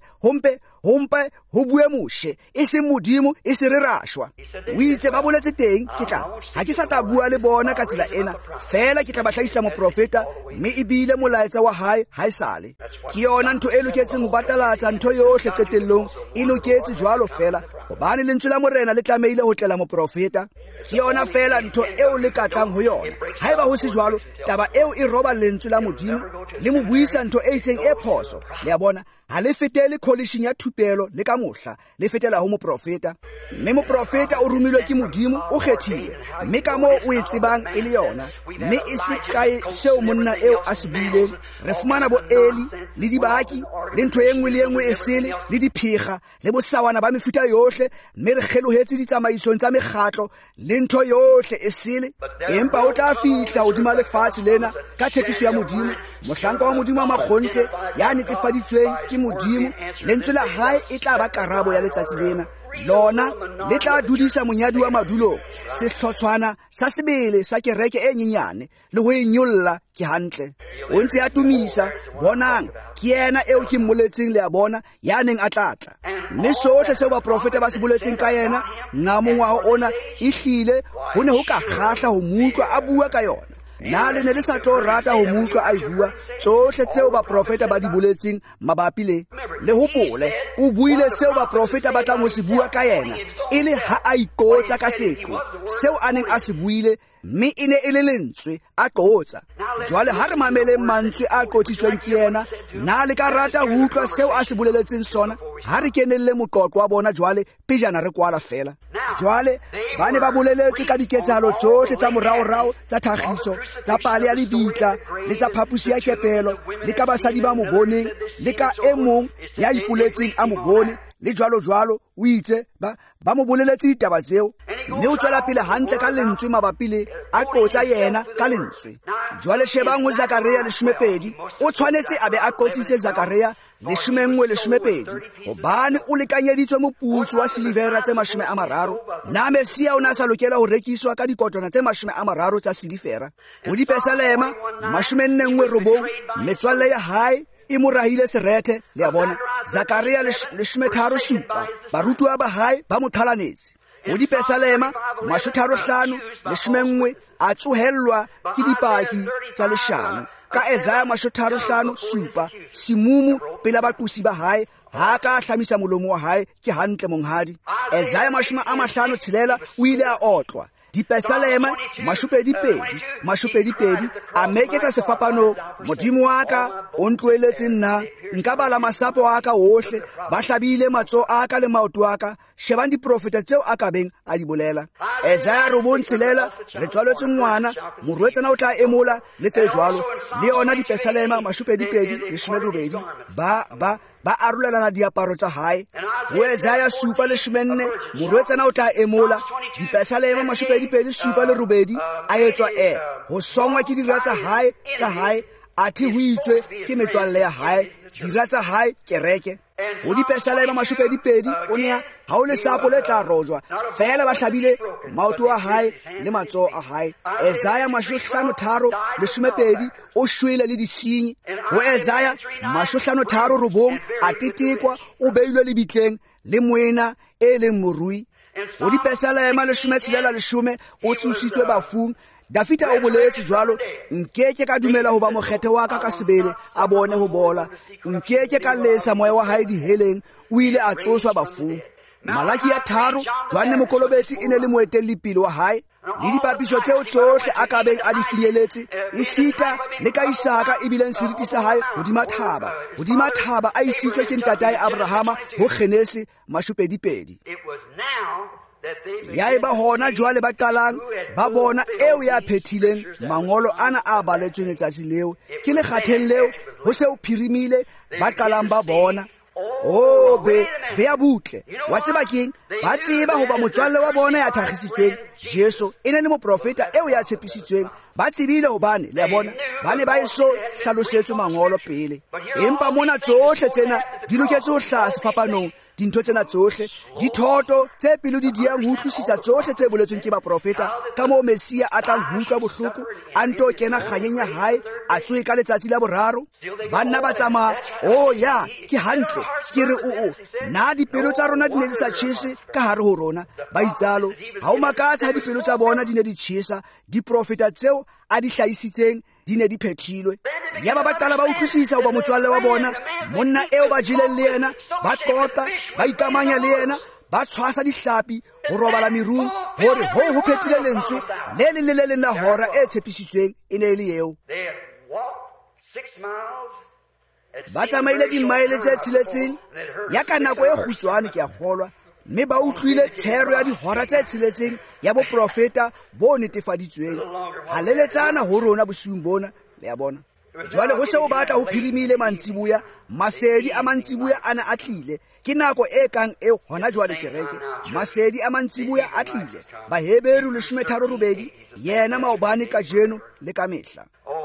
ho bue Moshe e se Modimo e se re rashwa. O itse ba boletse teng ke tla ha ke sa ta bua le bona ka tsela ena fela ke tla ba hlahisa moprofeta, mme e bile molaetsa wa hae ha esale. Ke yona ntho e loketseng ho batalatsa ntho yohle qetellong e loketse jwalo fela hobane lentswe la morena le tlameile ho tlela moprofeta. Ke yona fela ntho eo le katlang ho yona. Haeba ho se jwalo taba eo e roba lentswe la Modimo le mo buisa ntho e itseng e phoso. Le a bona ha le fetele coalition ya thupelo le ka mohla le fetela ho moprofeta. Mme moprofeta o rumilwe ke Modimo o kgethile, mme ka moo o e tsebang e le yona, mme e se kae seo monna eo a se buileng. Re fumana bo Eli le dibaki le ntho e nngwe le e nngwe e sele le diphega le bosawana ba mefuta yohle, mme re kgelohetse ditsamaisong tsa mekgatlo le ntho yohle e sele. Empa o tla fihla hodima lefatshe lena ka tshepiso ya Modimo, mohlanka wa Modimo wa makgonthe ya netefaditsweng ke Modimo. Lentswe la hae e tla ba karabo ya letsatsi lena. Lona le tla dudisa monyadi wa madulo, sehlotshwana sa sebele sa kereke e nyenyane le ho inyolla ke hantle. O ntse a tumisa bonang ke yena eo ke mmoletseng. Le a bona ya neng a tlatla, mme sohle seo baprofeta ba se boletseng ka yena ngwaho ona e hlile ho ne ho ka kgahla ho mutlwa a bua ka yona. Na le ne le sa tlo rata ho mutlwa a bua tsohle tseo baprofeta ba di boletseng mabapi le hopole. O buile seo baprofeta ba tlang ho se bua ka yena e le ha a iqotsa ka seqo seo a neng a se buile, mme e ne e le lentswe a qotsa. Jwale ha re mameleng mantswe a qotsitsweng ke yena, na le ka rata ho utlwa seo a se boleletseng sona? Ha re kenelle moqoqo wa bona jwale pejana re kwala fela. Jwale ba ne ba boleletswe ka diketsahalo tsohle tsa moraorao tsa tlhagiso, tsa pale ya lebitla le tsa phapusi ya kepelo, le ka basadi ba mo boneng le ka e mong ya ipoletseng a mo bone, le jwalo o itse ba mo boleletse ditaba tseo, mme o tswela pele hantle ka lentswe mabapi le a qotsa yena ka lentswe. Jwale shebang ho Zakaria 12, o tshwanetse a be a qotsitse Zakaria 11:12, hobane o lekanyeditswe moputso wa silivera tse 30, na Mesia o na sa lokela ho rekiswa ka dikotwana tse 30 tsa silivera. Ho dipesalema 49, metswalle ya hae e mo rahile serethe, le a bona. Zakaria 13:7, barutuwa ba hae ba mo qhalanetse. Ho dipesalema 35:11 a tsohellwa ke dipaki tsa leshano. Ka Ezaya 35:7, simumu pela baqusi ba hae ha ka hlamisa molomo wa hae ke hantle monghadi. Ezaya 56:6 o ile a otlwa. Dipesalema 22 a meketsa sefapano, Modimo wa ka o ntloeletse nna, nka bala masapo a ka ohle, ba hlabile matso a ka le maoto a ka, shebang diprofeta tseo a ka beng a di bolela. Ezaya 9:6, re tswaletswe ngwana, morwetsana o tla emola, le tse jwalo. Le yona dipesalema 22:8 ba arolelana diaparo tsa hae. Ho Ezaya 7:4, morwetsana o tla emola. Dipesalema 22:7 a etswa ho songwa ke dira tsa hae, athi ho itswe ke metswalle ya hae, dira tsa hae kereke. Ho dipesalema 22 o ne ha o le sapo le tla rojwa, fela ba hlabile maoto a hae le matsoho a hae. Ezaya 53:12 o shwele le disinyi. Ho Ezaya 53:9 a titikwa, o beilwe lebitleng le moena e leng morui. Ho dipesalema 10:10 o tsusitswe bafung. Dafita o boletse jwalo, nkeke ka dumela ho ba mokgethe wa ka sebele a bone ho bola, nkeke ka lesa moya wa hae diheleng, o ile a tsoswa bafung. Malaki ya 3, Johanne Mokolobetsi e ne le moetellepele wa hae, le dipapiso tseo tsohle a ka beng a di finyeletse, e sita le ka Isaka e bileng seriti sa hae hodima thaba a isitswe ke ntatae Abrahama ho Kgenesi 20. Ya eba hona jwale ba qalang ba bona eo ya phethileng mangolo ana a baletsweng letsatsi leo, ke le kgatheng leo ho se o phirimile, ba qalang ba bona. Be a butle, wa tseba keng? Ba tseba ho ba motswalle wa bona ya thagisitsweng, Jesu e ne le moprofeta eo ya tshepisitsweng. Ba tsebile hobane le a bona ba ne ba eso hlalosetswe mangolo pele. Empa mona tsohle tsena di loketse ho hlaha sefapanong. Dintho tsena tsohle dithoto tse pelo di diang ho utlwisisa tsohle tse boletsweng ke baprofeta, ka moo Mesia a tlang ho utlwa bohloko, a nto kena kganyeng ya hae, a tsoe ka letsatsi la boraro. Banna ba tsamaya, ya ke hantle, ke re na dipelo tsa rona di ne di sa tjhese ka hare ho rona. Ba itsalo, ha o makatse ha dipelo tsa bona di ne di tjhesa, diprofeta tseo a di hlahisitseng di ne di phethilwe. Ya ba qala ba utlwisisa ho ba motswalle wa bona, monna eo ba jeleng le yena, ba qoqa, ba ikamanya le yena, ba tshwasa dihlapi ho robala merung, hore ho phethile lentswe le le na hora e tshepisitsweng e ne le eo. Ba tsamaile dimaele tse tsheletseng, ya ka nako e kgutshwane ke a kgolwa, mme ba utlwile thero ya dihora tse tsheletseng ya boprofeta bo netefaditsweng. Haleletsana ho rona bosiung bona, le a bona. Jwale ho se o batla ho phirimile mantsibuya, masedi a mantsibuya ana a tlile. Ke nako e kang e hona jwale kereke, masedi a mantsibuya a tlile. Baheberi 13:8, yena maobane ka jeno le ka mehla.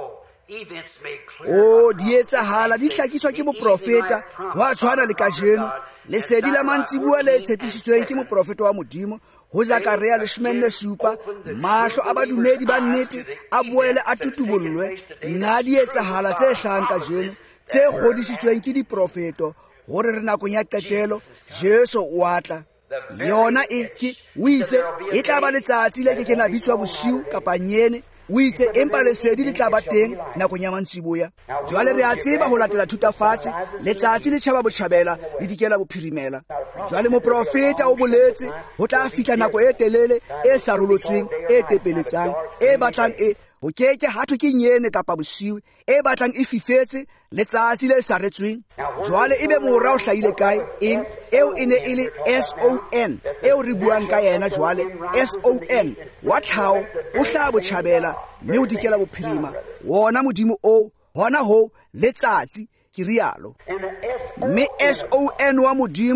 Di etsahala di hlakiswa ke moprofeta, wa tshwana le ka jeno. Lesedi la mantsibuya le tshepisitsweng ke moprofeta wa Modimo. Ho Zakaria 17, mahlo a badumedi ba nnete a boele a tutubollwe. Nna di etsahala tse hlahang ka jeno, tse kgodisitsweng ke diprofeto, hore re nakong ya qetelo Jesu o atla. Yona o itse e tla ba letsatsi le ke na bitswa bosiu kapa nyene. O itse empa lesedi le tla ba teng nakong ya mantsibuya. Jwale re a tseba ho latela thutafatshe, letsatsi le tjhaba botjhabela le dikela bophirimela. Jwale moprofeta o boletse ho tla fihla nako e telele e sarolotsweng, e tepeletsang, e batlang ho keke hatho ke nyene kapa bosiu, e batlang e fifetse letsatsi le saretsweng. Jwale ebe mora o hlahile kae? Eo e ne e le SON, eo re buang ka yena jwale. SON wa tlhao o hlaha botjhabela, mme o dikela bophirima. Wona Modimo hona ho letsatsi ke rialo. Mme SON wa Modimo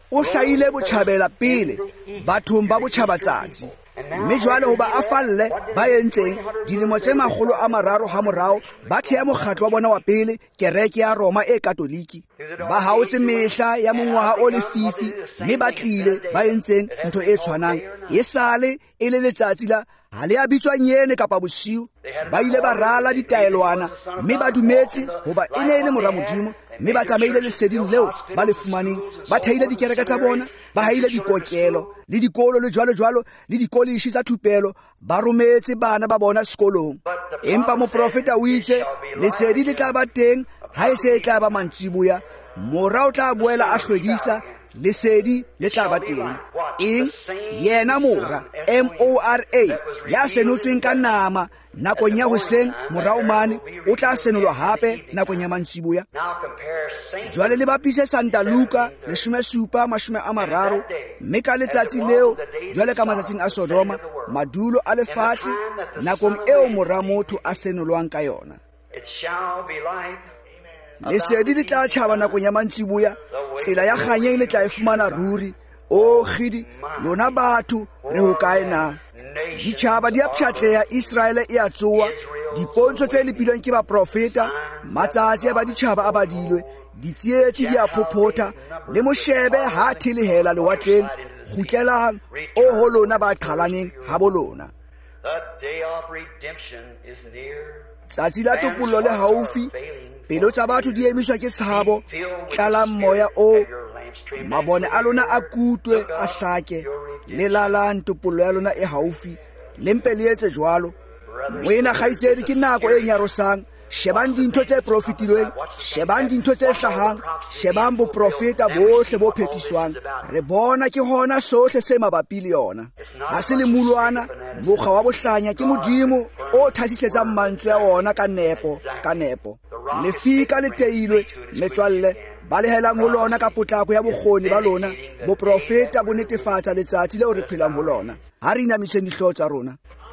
o hlaile botjhabela pele bathong ba botjhabatsatsi mme jwale hoba a falle ba entseng dilemo tse 300 ha morao ba thea mokgatlo wa bona wa pele kereke ya Roma e katoliki ba haotse mehla ya mongwaha o lefifi mme ba tlile ba entseng ntho e tshwanang e sale e le letsatsi la ha le a bitswa nyene kapa bosiu ba ile ba rala ditaelwana mme ba dumetse hoba e ne e le mora Modimo mme ba tsamaile leseding leo ba le fumaneng ba theile dikereke tsa bona ba haile dikokelo le dikolo le jwalo le dikolishi tsa thupelo ba rometse bana ba bona sekolong empa moprofeta o itse lesedi le tla ba teng ha e se e tla ba mantsiboya mora o tla boela a hlwedisa lesedi le tla ba teng eng yena mora MORA ya senotsweng ka nama nakong ya hoseng morao mane o tla senolwa hape nakong ya mantsiboya jwale le bapise Santa Luka 17:30 mme ka letsatsi leo jwale ka matsatsing a Sodoma madulo a lefatshe nakong eo mora motho a senolwang ka yona lesedi le tla tjhaba nakong ya mantsiboya tsela ya kganyeng le tla e fumana ruri o khidi lona batho re ho kae na ditjhaba di a pshatleha Israele e a tsoa dipontsho tse lepilweng ke ba profeta matsatsi a ba ditjhaba a badilwe ditsietsi di a phophotha le moshebe ha thilehela lewatleng khutlelang o ho lona ba qhalaneng ha bolona tsatsi la topollo le haufi pelo tsa batho di emiswa ke tshabo tlalang moya o mabone a lona a kutwe a hlake le lalang topollo ya lona e haufi lempe le etse jwalo moena khaitsedi ke nako e nyarosang shebang dintho tse profitilweng shebang dintho tse hlahang shebang bo profeta bohle bo phetiswang re bona ke hona sohle se mabapi le yona ha se le mulwana mokga wa bohlanya ke Modimo o thasisetsang mantswe ya ona ka nepo lefika le teilwe metswalle ba lehelang ho lona ka potlako ya bokgoni ba lona bo profeta bo netefatsa letsatsi leo re phelang ho lona ha re inamiseng dihlooho tsa rona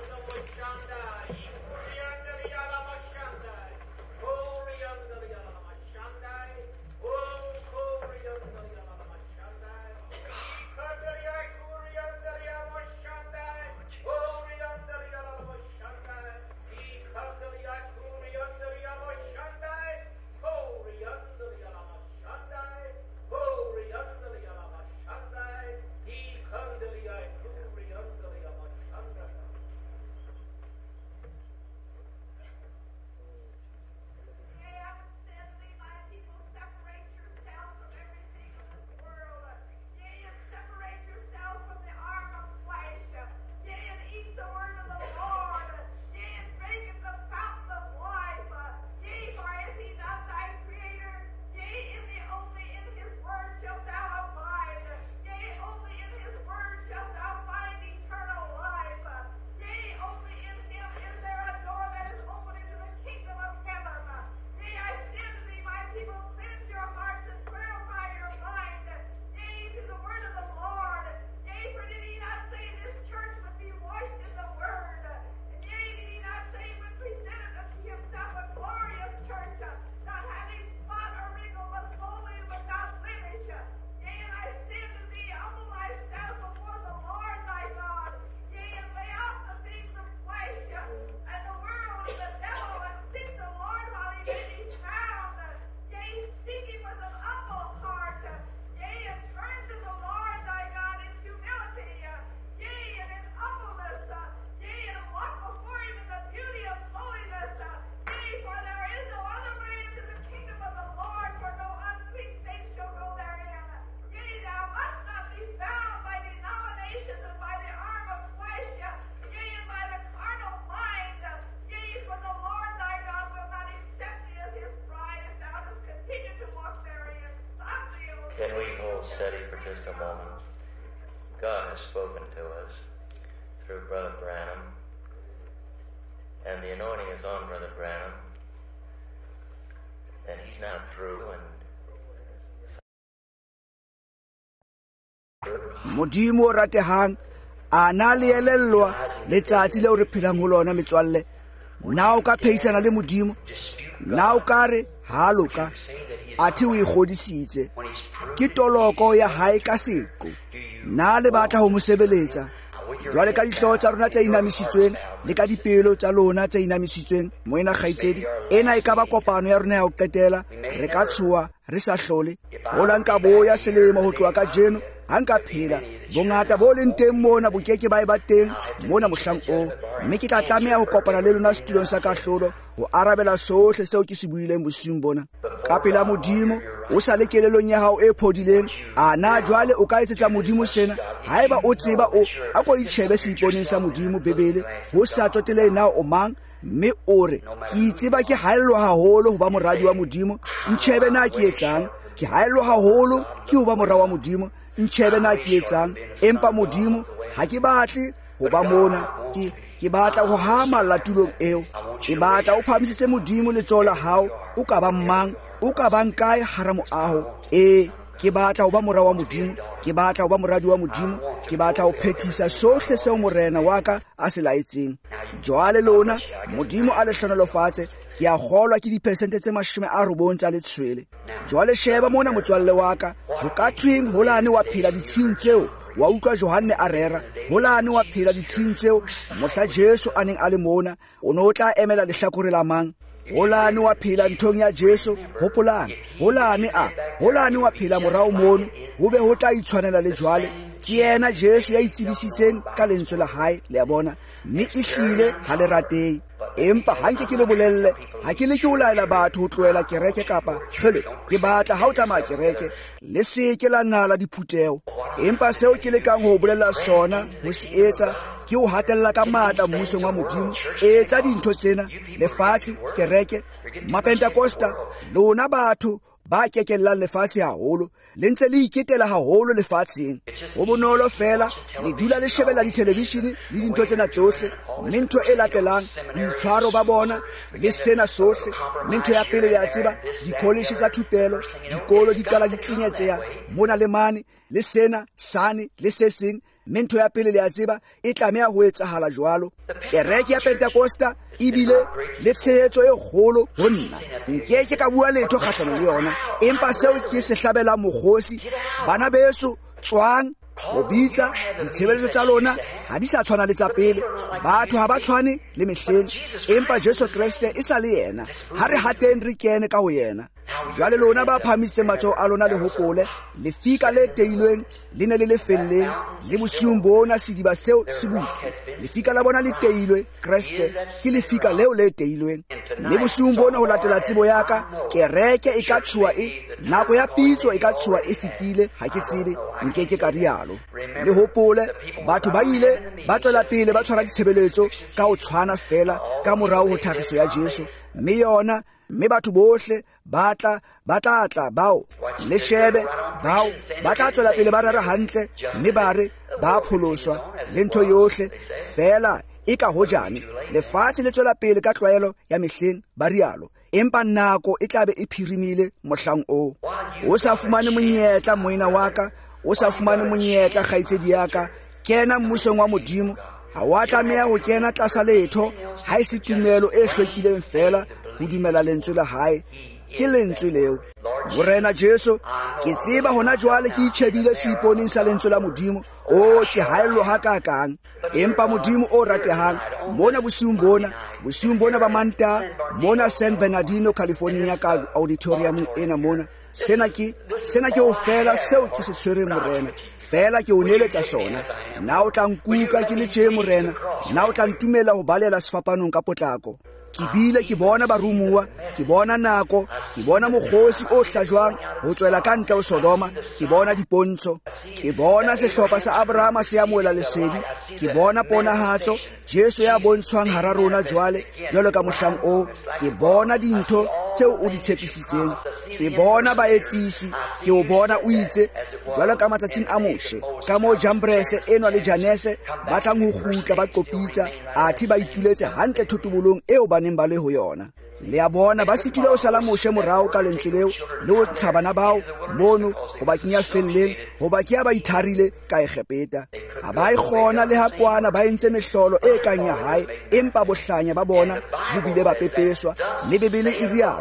Can we hold steady for just a moment? God has spoken to us through Brother Branham, and the anointing is on Brother Branham, and he's now through. Modimo ratehang ana le elellwa letsatsi le re phelang ho lona metswalle na o ka pheisana le Modimo na o ka re ha loka athi o igodisitse ke toloko ya hae ka seqo na le batla ho mo sebeletsa jwale ka dihlooho tsa rona tse inamisitsweng le ka dipelo tsa lona tse inamisitsweng moena kgaitsedi ena e ka ba kopano ya rona ya ho qetela re ka tshoha re sa hlole hola nka boya selemo ho tloha ka jeno ha nka phela bongata bo leng teng mona bo keke ba e ba teng mona mohlang o mme ke tla tlameha ho kopana le lona setulong sa kahlolo ho arabela sohle seo ke se buileng bosiung bona ka pela modimo o sa le kelelong ya hao e phodileng ana jwale o ka etsetsa modimo sena haeba o tseba o a ko itshebe seiponeng sa modimo bebele ho sa tsotele na o mang mme o re ke itseba ke haellwa haholo ho ba moradi wa modimo ntshebe na ke etsang ke haellwa haholo ke ho ba morao wa modimo ntshebe na ke etsang empa modimo ha ke batle ho ba mona ke batla ho hama latulong eo ke batla o phamisitse modimo letsoho la hao o ka ba mang o ka bang kae hara moaho ke batla ho ba morao wa modimo ke batla ho ba moradi wa modimo ke batla ho phethisa sohle seo morena wa ka a se laetseng jwale lona modimo a le hlonolofatse ke a kgolwa ke dipersente tse 90 tsa letshwele jwale sheba mona motswalle wa ka ho ka thweng holane wa phela ditshing tseo wa utlwa Johanne a rera holane wa phela ditshing tseo mohla Jesu a neng a le mona o no tla emela lehlakore la mang holane wa phela nthong ya Jesu hopolang holane wa phela morao mono ho be ho tla itshwanela le jwale ke yena Jesu ya itsebisitseng ka lentswe la hae le ya bona mme ihlile ha le ratei empa hanke ke le bolelle ha ke le ke o laela batho ho tloela kereke kapa hele ke batla ha o tsamaya kereke le seke la ngala diphuteho empa seo ke le kang ho bolella sona ho se etsa ke o hatella ka matla mmusong wa modimo etsa dintho tsena lefatshe kereke mapentekosta lona batho ba kekellang lefatshe haholo le ntse le iketela haholo lefatsheng ho bonolo fela le dula le shebella dithelevishene le dintho tsena tsohle mme ntho e latelang boitshwaro ba bona le sena sohle mme ntho ya pele ya tseba dikoleshi tsa thupelo dikolo di qala di tsenyetseha mona le mane le sena sane le se seng mme ntho ya pele le ya tseba e tlameha ho etsahala jwalo kereke ya pentekosta ibile le tshehetso e kgolo ho nna nkeke ka bua letho kgahlano le yona empa seo ke se hlabela mokgosi bana beso tswang ho bitsa ditshebeletso tsa lona ha di sa tshwana le tsa pele batho ha ba tshwane le mehleng empa Jesu Kriste e sa le yena ha re hateng re kene ka ho yena jwale lona ba phamise matsoho a lona le hopole le fika le teilweng le ne le lefelleng le bosiung bona sediba seo se butswe le fika la bona le teilwe Kriste ke le fika leo le teilweng le bosiung bona ho latela tsebo ya ka kereke e ka tshuwa nako ya pitso e ka tshuwa e fitile ha ke tsebe nkeke ka rialo le hopole batho ba ile ba tswela pele ba tshwara ditshebeletso ka ho tshwana fela ka morao ho tlhagiso ya Jesu mme batho bohle batla bao le shebe bao batla tswela pele ba rera hantle mme bare ba pholoswa le ntho yohle fela e ka hojane lefatshe le tswela pele ka tlwaelo ya mehleng ba rialo empa nako e tlabe e phirimile mohlang o sa fumane monyetla moina wa ka o sa fumane monyetla kgaitsedi ya ka kena mmusong wa modimo ha wa tlameha ho kena tlasa letho ha e se tumelo e hlwekileng fela ho dumela lentswe la hae ke lentswe leo morena Jesu ke tseba hona jwale ke itshebile seiponeng sa lentswe la modimo ke haellwa hakakang empa modimo o ratehang mona bosiung bona ba Manta mona San Bernardino California ka auditorium ena mona sena ke o fela seo ke se tshwereng morena fela ke o neletsa sona na o tla nkuka ke le tje morena na o tla ntumela ho balela sefapanong ka potlako ke bile ke bona barumuwa ke bona nako ke bona mokgosi o hlajwang ho tswela ka ntle ho Sodoma ke bona dipontsho ke bona sehlopha sa Abraham se amoela lesedi ke bona ponahatso Jesu ya bontshwang hara rona jwalo ka mohlang ke bona dintho tseo o di tshepisitseng ke bona baetsisi ke o bona o itse jwalo ka matsatsing a moshe ka mo Jambrese enwa le Janese ba tlang ho khutla ba qopitsa athi ba ituletse hantle thotobolong eo ba neng ba le ho yona le a bona ba sitile o sala moshe morao ka lentswe leo le o tshabana bao mono ho ba kenya felleng ho ba ke ba itharile ka egepeta ha ba ikgona le ha kwana ba entse mehlolo e kang ya hae empa bohlanya ba bona bo bile ba pepeswa le bebele e rialo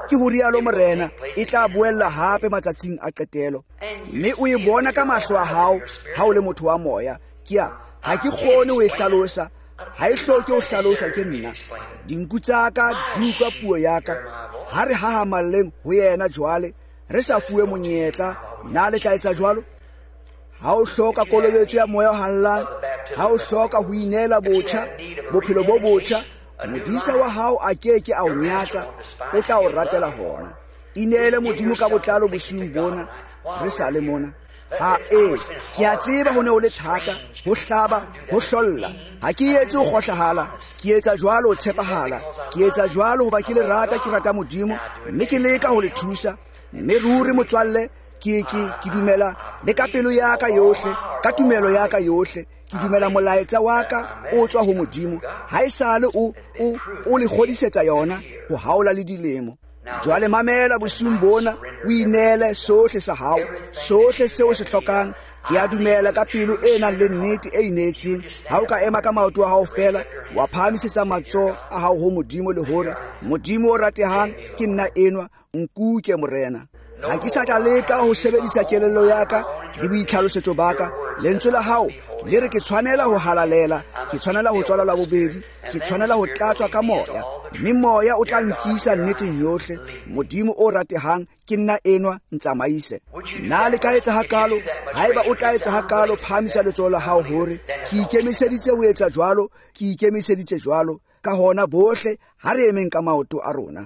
ke ho rialo morena e tla boella hape matsatsing a qetelo mme o e bona ka mahlo a hao ha o le motho wa moya kia ha ke kgone ho e hlalosa ha e hloke ho hlaloswa ke nna dinku tsa ka di utlwa puo ya ka ha re hahamalleng ho yena jwale re sa fuwe monyetla na le tla etsa jwalo ha o hloka kolobetso ya moya o hallang ha o hloka ho inela botjha bophelo bo botjha modisa wa hao a keke a o nyatsa o tla o ratela hona inele modimo ka botlalo bosiung bona re sa le mona ha ke a tseba ho ne o le thata ho hlaba ho hlolla ha ke etse ho kgohlahala ke etsa jwalo ho tshepahala ke etsa jwalo hoba ke le rata ke rata modimo mme ke leka ho le thusa mme ruri motswalle ke dumela le ka pelo ya ka yohle ka tumelo ya ka yohle ke dumela molaetsa wa ka o tswa ho modimo ha e sale o le kgodisetsa yona ho haola le dilemo jwale mamela bosiung bona o inele sohle sa hao sohle seo se hlokang ke a dumela ka pelo e nang le nnete e inetseng ha o ka ema ka maoto a hao fela wa phahamisetsa matsoho a hao ho modimo le hore modimo o ratehang ke nna enwa nkuke morena ha ke sa tla leka ho sebedisa kelello ya ka le boitlhalosetso ba ka lentswe la hao le re ke tshwanela ho halalela ke tshwanela ho tswala la bobedi ke tshwanela ho tlatswa ka moya mme moya o tla nkisa nneteng yohle modimo o ratehang ke nna enwa ntsamaise na le ka etsa hakalo haeba o tla etsa hakalo phamisa letsoho la hao hore ke ikemiseditse ho etsa jwalo ke ikemiseditse jwalo ka hona bohle ha re emeng ka maoto a rona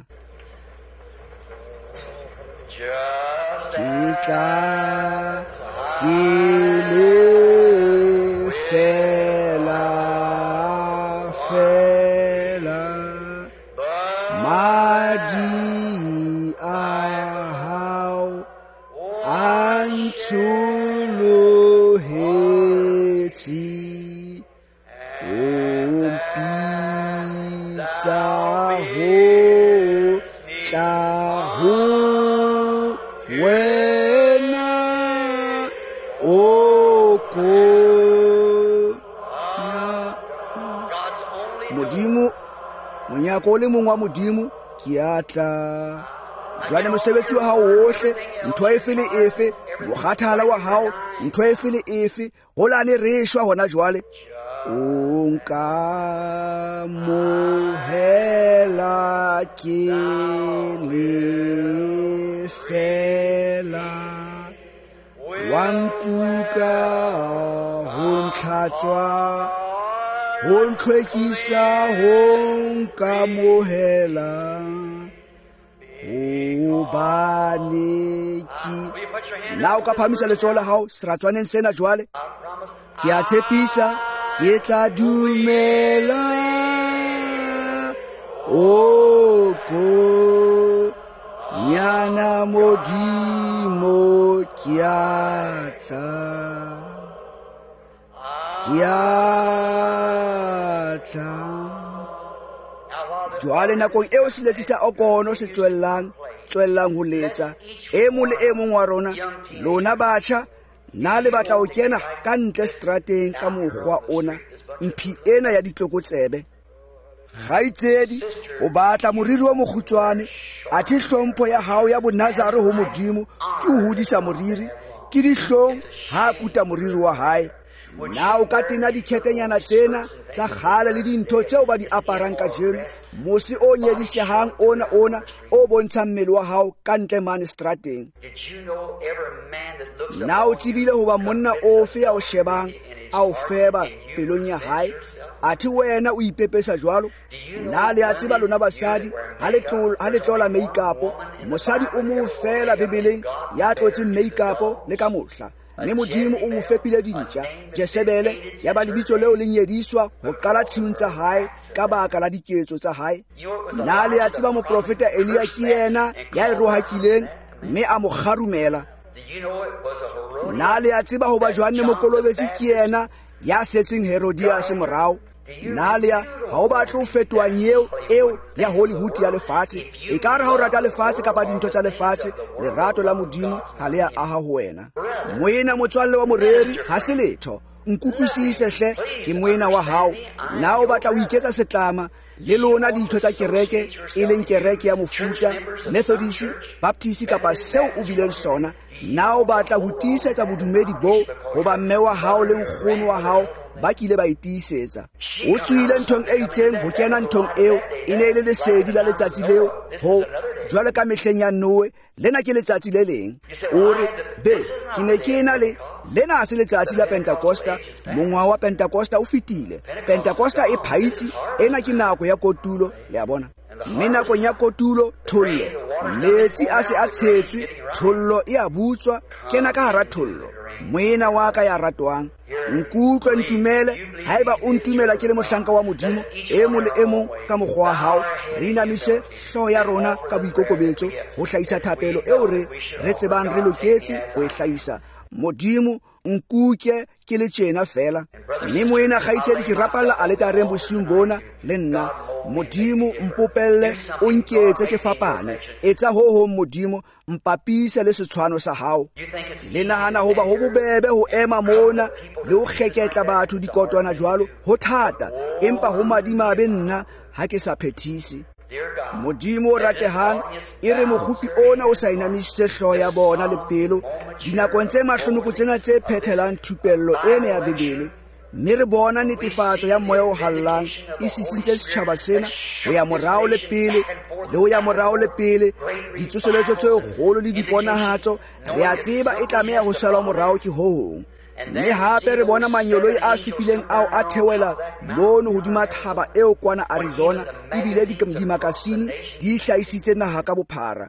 ke tla ke le fela madi a hao antsholohetsi o mpitsa ho tla ho wena modimo monyako le mong wa modimo ke atla jwale mosebetsi wa hao wohle ntho efe le efe mokgathala wa hao ntho efe le efe holane reshwa hona jwale o nka mohela ke le fela wa nkuka ho ntlhatswa ho ntlhwekisa ho nkamohela hobane na o ka phamisa letsoho la hao seratswaneng sena jwale ke a tshepisa ke tla dumela ko nyana modimo ke a tla jwale nakong eo seletsi sa okono se tswellang ho letsa e mong le e mong wa rona lona batjha na le batla ho kena ka ntle strateng ka mokgwa ona mphi ena ya ditlokotsebe gaitsedi o batla moriri wa mokhutswane athe hlompho ya hao ya bonazare ho modimo ke ho hodisa moriri ke dihlong ha kuta moriri wa hae na o ka tena dikhetenyana tsena tsa kgale le dintho tseo ba di aparang ka jeno mose o nyedisehang ona o bontshang mmele wa hao ka ntle mane strateng na o tsebile hoba monna ofe ya o shebang a o feba pelong ya hae athe wena o ipepesa jwalo na le a tseba lona basadi ha le tlola make-up mosadi o mo fela bebeleng ya tlotseng make-up le ka mohla mme modimo o mo fepile dintja Jezebele ya ba lebitso leo le nyediswa ho qala tshiung tsa hae ka baka la diketso tsa hae na le a tseba moprofeta Elia ke yena ya e rohakileng mme a mo kgarumela na le a tseba hoba Johanne Mokolobetsi ke yena ya setseng Herodias morao na le ha o batla ho fetoha nyeo eo ya Hollywood ya lefatshe e ka re ha o rata lefatshe kapa dintho tsa lefatshe lerato la modimo ha le a aha ho wena moena motswalle wa moreri ha se letho nkutlwisise hle ke moena wa hao na o batla ho iketsa setlama le lona ditho tsa kereke e leng kereke ya mofuta Methodist, Baptist kapa seo o bileng sona, na o batla ho tiisetsa bodumedi bo hoba mme wa hao le nkgono wa hao ba kile ba itiisetsa. O tswile nthong e itseng ho kena nthong eo e ne le lesedi la letsatsi leo ho jwale ka mehleng ya Noe lena ke letsatsi le leng. O re be ke ne ke na le lena ha se letsatsi la Pentecosta, mongwa wa Pentecosta o fitile. Pentecosta e phaitsi, ena ke nako ya kotulo, le a bona. Mme nakong ya kotulo thollo, metsi a se a tshetswe, thollo e a butswa, kena ka hara thollo. Moena wa ka ya ratwang, nkutlwe ntumele, haeba o ntumela ke le mohlanka wa Modimo e mong le e mong ka mokgwa wa hao, re inamise hlooho ya rona ka boikokobetso ho hlahisa thapelo eo re tsebang re loketse ho e hlahisa. Modimo nkuke ke le tjena fela. Mme moena kgaitsedi ke rapalla aletareng bosiung bona le nna. Modimo mpopelle o nketse ke fapane. Etsa ho ho Modimo mpapise le setshwano sa hao. Le nahana hoba ho bobebe ho ema mona le ho kgeketla batho dikotwana jwalo ho thata, empa ho madimabe nna ha ke sa phethise. Modimo o ratehang e re mogopi ona o sa inamisitse hlooho ya bona le pelo dinakong tse mahlonoko tsena tse phethelang thupello ena ya Bebele. Mme re bona netefatso ya moya o hallang e sisintse setjhaba sena ho ya morao le pele le ho ya morao le pele. Ditsoseletso tse kgolo le diponahatso re a tseba e tlameha ho salwa morao ke hohong. Mme hape re bona manyoloi a supileng ao a thewela mono hodima thaba eo kwana Arizona, ebile dimakasini di hlahisitse naha ka bophara.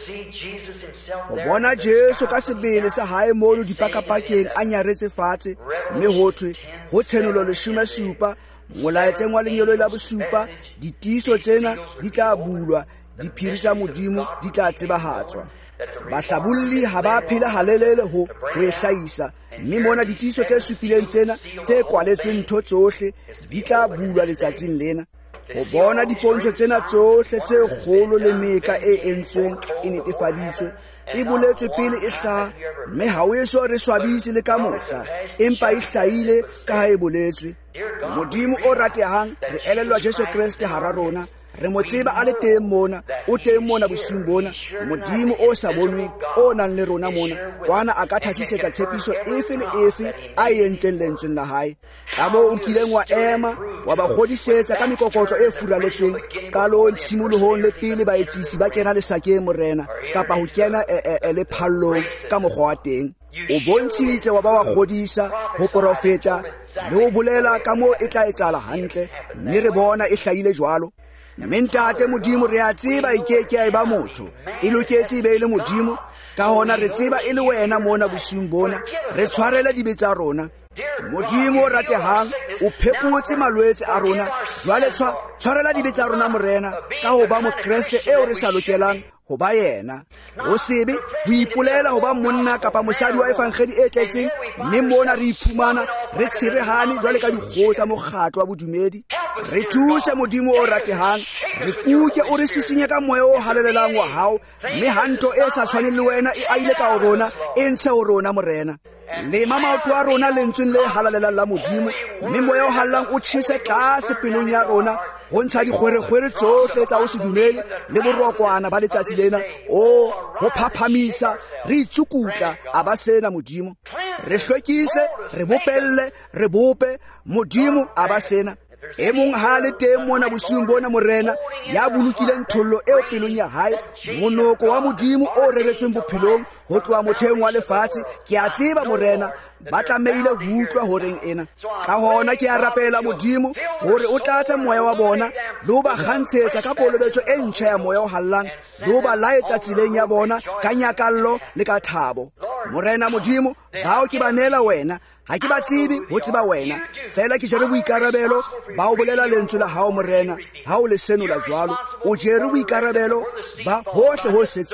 Ho bona Jesu ka sebele sa hae mono dipakapakeng a nyaretse fatshe, mme hothwe ho tshenolo 17 molaetseng wa lenyolo la bosupa ditiiso tsena di tla bulwa, diphiri tsa Modimo di tla tsebahatswa. Bahlabolli ha ba phela halelele ho e hlahisa, mme mona ditiiso tse supileng tsena tse kwaletsweng ntho tsohle di tla bulwa letsatsing lena. Ho bona dipontsho tsena tsohle tse kgolo le meka e entsweng e netefaditswe, e boletswe pele e hlaha, mme ha o eso re swabise le ka mohla, empa e hlahile ka ha e boletswe. Modimo o ratehang, re elellwa Jesu Kriste hara rona, re mo tseba a le teng mona, o teng mona bosiung bona. Modimo o sa bonweng o nang le rona mona, kwana a ka thasisetsa tshepiso efe le efe a entseng lentsweng la hae. Ka moo o kileng wa ema wa ba kgodisetsa ka mekokotlo e furaletsweng qalong tshimolohong le pele baetsisi ba kena lesakeng morena, kapa ho kena le phallong ka mokgwa wa teng. O bontshitse wa ba wa kgodisa ho profeta le ho bolela ka moo e tla etsahala hantle, mme re bona e hlahile jwalo. Mme ntate Modimo re a tseba e keke a eba motho, e loketse e be le Modimo. Ka hona re tseba e le wena mona bosiung bona, re tshwarele dibe tsa rona. Modimo o ratehang, o phekotse malwetse a rona, jwale tshwarela dibe tsa rona morena ka ho ba mokreste eo re sa lokelang ho ba yena. Ho sebe ho ipolela ho ba monna kapa mosadi wa efangeli e tletseng, mme mona re iphumana re tshirehane jwale ka dikgotso tsa mokgatlo wa bodumedi. Re thuse Modimo o ratehang, re kuke o re sisinye ka moya o halelelang wa hao, mme hanto e sa tshwaneng le wena e aile ka ho rona e ntshe ho rona morena. Lema maoto a rona lentsweng le halalelang la Modimo, mme moya o hallang o tjhese tlase pelong ya rona ho ntsha dikgwerekgwere tsohle tsa ho se dumele le borokwana ba letsatsi lena, ho phaphamisa re itsukutla a ba sena Modimo. Re hlwekise, re bopelle, re bope Modimo a ba sena. E mong ha le teng mona bosiung bona morena ya bolokileng thollo eo pelong ya hae, monoko wa Modimo o reretsweng bophelong ho tloha motheng wa lefatshe. Ke a tseba morena ba tlameile ho utlwa horeng ena. Ka hona ke a rapela Modimo hore o tlatse moya wa bona le ho ba kgantshetsa ka kolobetso e ntjha ya moya o hallang, le ho ba laetsa tseleng ya bona ka nyakallo le ka thabo. Morena Modimo, bao ke ba nela wena, ha ke ba tsebe ho tseba wena, fela ke jere boikarabelo ba o bolela lentswe la hao morena. Ha o le senola jwalo, o jere boikarabelo ba hohle ho setseng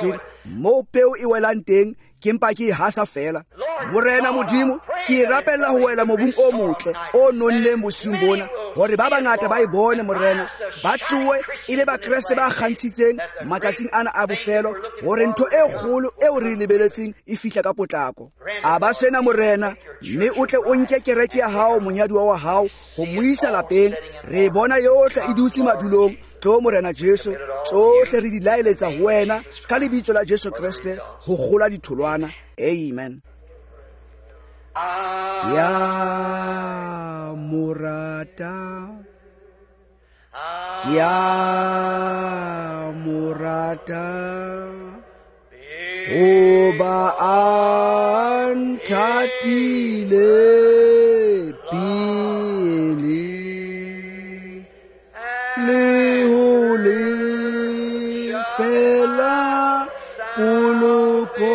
mo peo e welang teng ke mpa ke hasa fela. Morena Modimo, ke rapella ho wela mobung o motle o nonneng bosiung bona, hore ba bangata ba e bone Morena, ba tsoe ebe ba Kreste ba kgantshitseng matsatsing ana a bofelo, hore ntho e kgolo eo re lebeletseng e fihla ka potlako. A ba sena Morena, mme o tle o nke kereke ya hao monyaduwa wa hao ho mo isa lapeng. Re bona yohle e dutse madulong tlo Morena Jesu, tsohle re di laeletsa ho wena ka lebitso la Jesu Kriste ho gola ditholwana. Amen. Ya murata, ya murata, oba antatile pili lehole fela puloko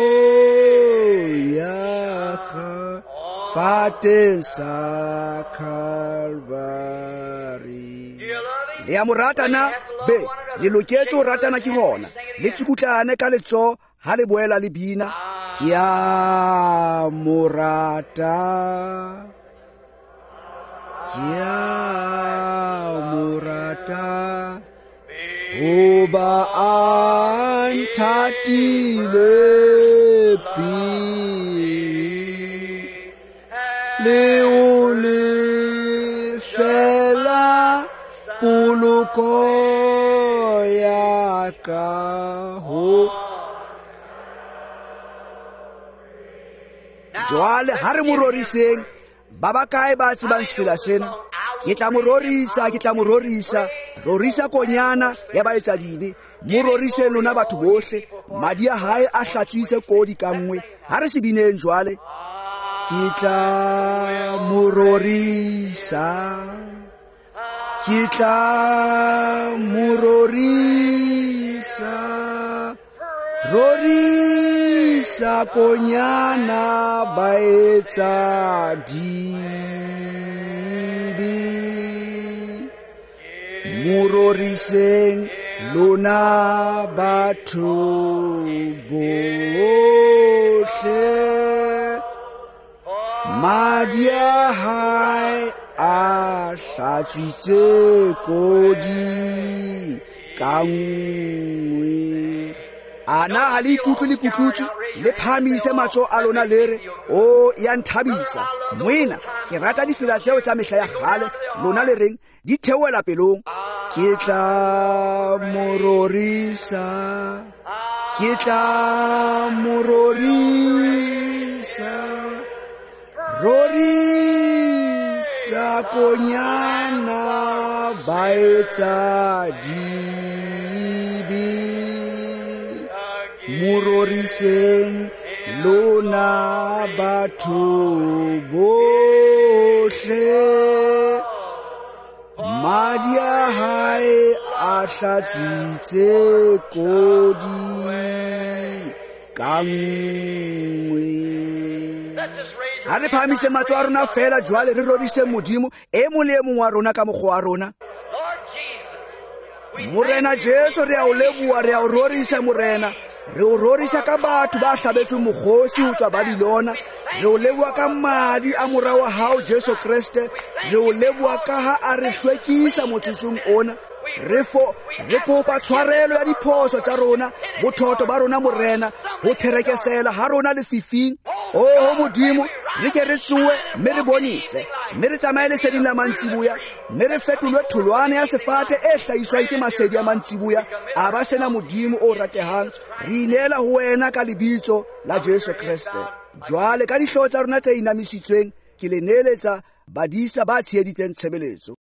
yaka faten sa Calvary. Le ya morata na be le loketse ho ratana ke hona le tsukutlane ka letso ha le boela le bina ke ya morata, ke ya morata, oba antatile pili leole fela puloko yaka ho. Jwale ha re mo roriseng ba ba kae ba tsebang sefela sena? Ke tla mo rorisa, ke tla mo rorisa. Rorisa konyana ya ba etsa dibe, mo rorise lona batho bohle. Madi a hae a hlatswitse kodi ka nngwe. Ha re se bineng jwale. Ke tla mo rorisa, ke tla mo rorisa, rorisa konyana ba etsa dibe. Mo roriseng lona batho bohle. Madi a hae a hlatswitse kodi ka nngwe. Ana ha le ikutlwe le kutlutse le phamise matso a lona lere o ya nthabisa. Moena ke rata difela tseo tsa mehla ya kgale lona le reng di theoela pelong. Ke tla mo rorisa, ke tla mo rorisa, rorisa konyana ba etsa dibe. Mo roriseng lona batho bohle. Madi a hae a hlatswitse kodi ka nngwe. Ha re phamise matso a rona fela jwale re rorise Modimo e mong le e mong wa rona ka mokgwa wa rona. Morena Jesu re a o leboha, re a o rorisa Morena. Re o rorisa ka batho ba hlabetswe mokgosi ho tswa Babilona. Re o leboha ka madi a morao wa hao Jesu Kriste. Re o leboha ka ha a re hlwekisa motsotsong ona. Re kopa tshwarelo ya diphoso tsa rona, bothotho ba rona Morena, ho therekesela ha rona lefifing. O Modimo, re ke re tsoe mme re bonise, mme re tsamaye leseding la mantsiboya, mme re fetolwe tholwana ya sefate e hlahiswang ke masedi a mantsiboya a ba sena Modimo o ratehang. Re inela ho wena ka lebitso la Jesu Kriste. Jwale ka dihlooho tsa rona tse inamisitsweng ke le neeletsa badisa ba tsheheditseng tshebeletso.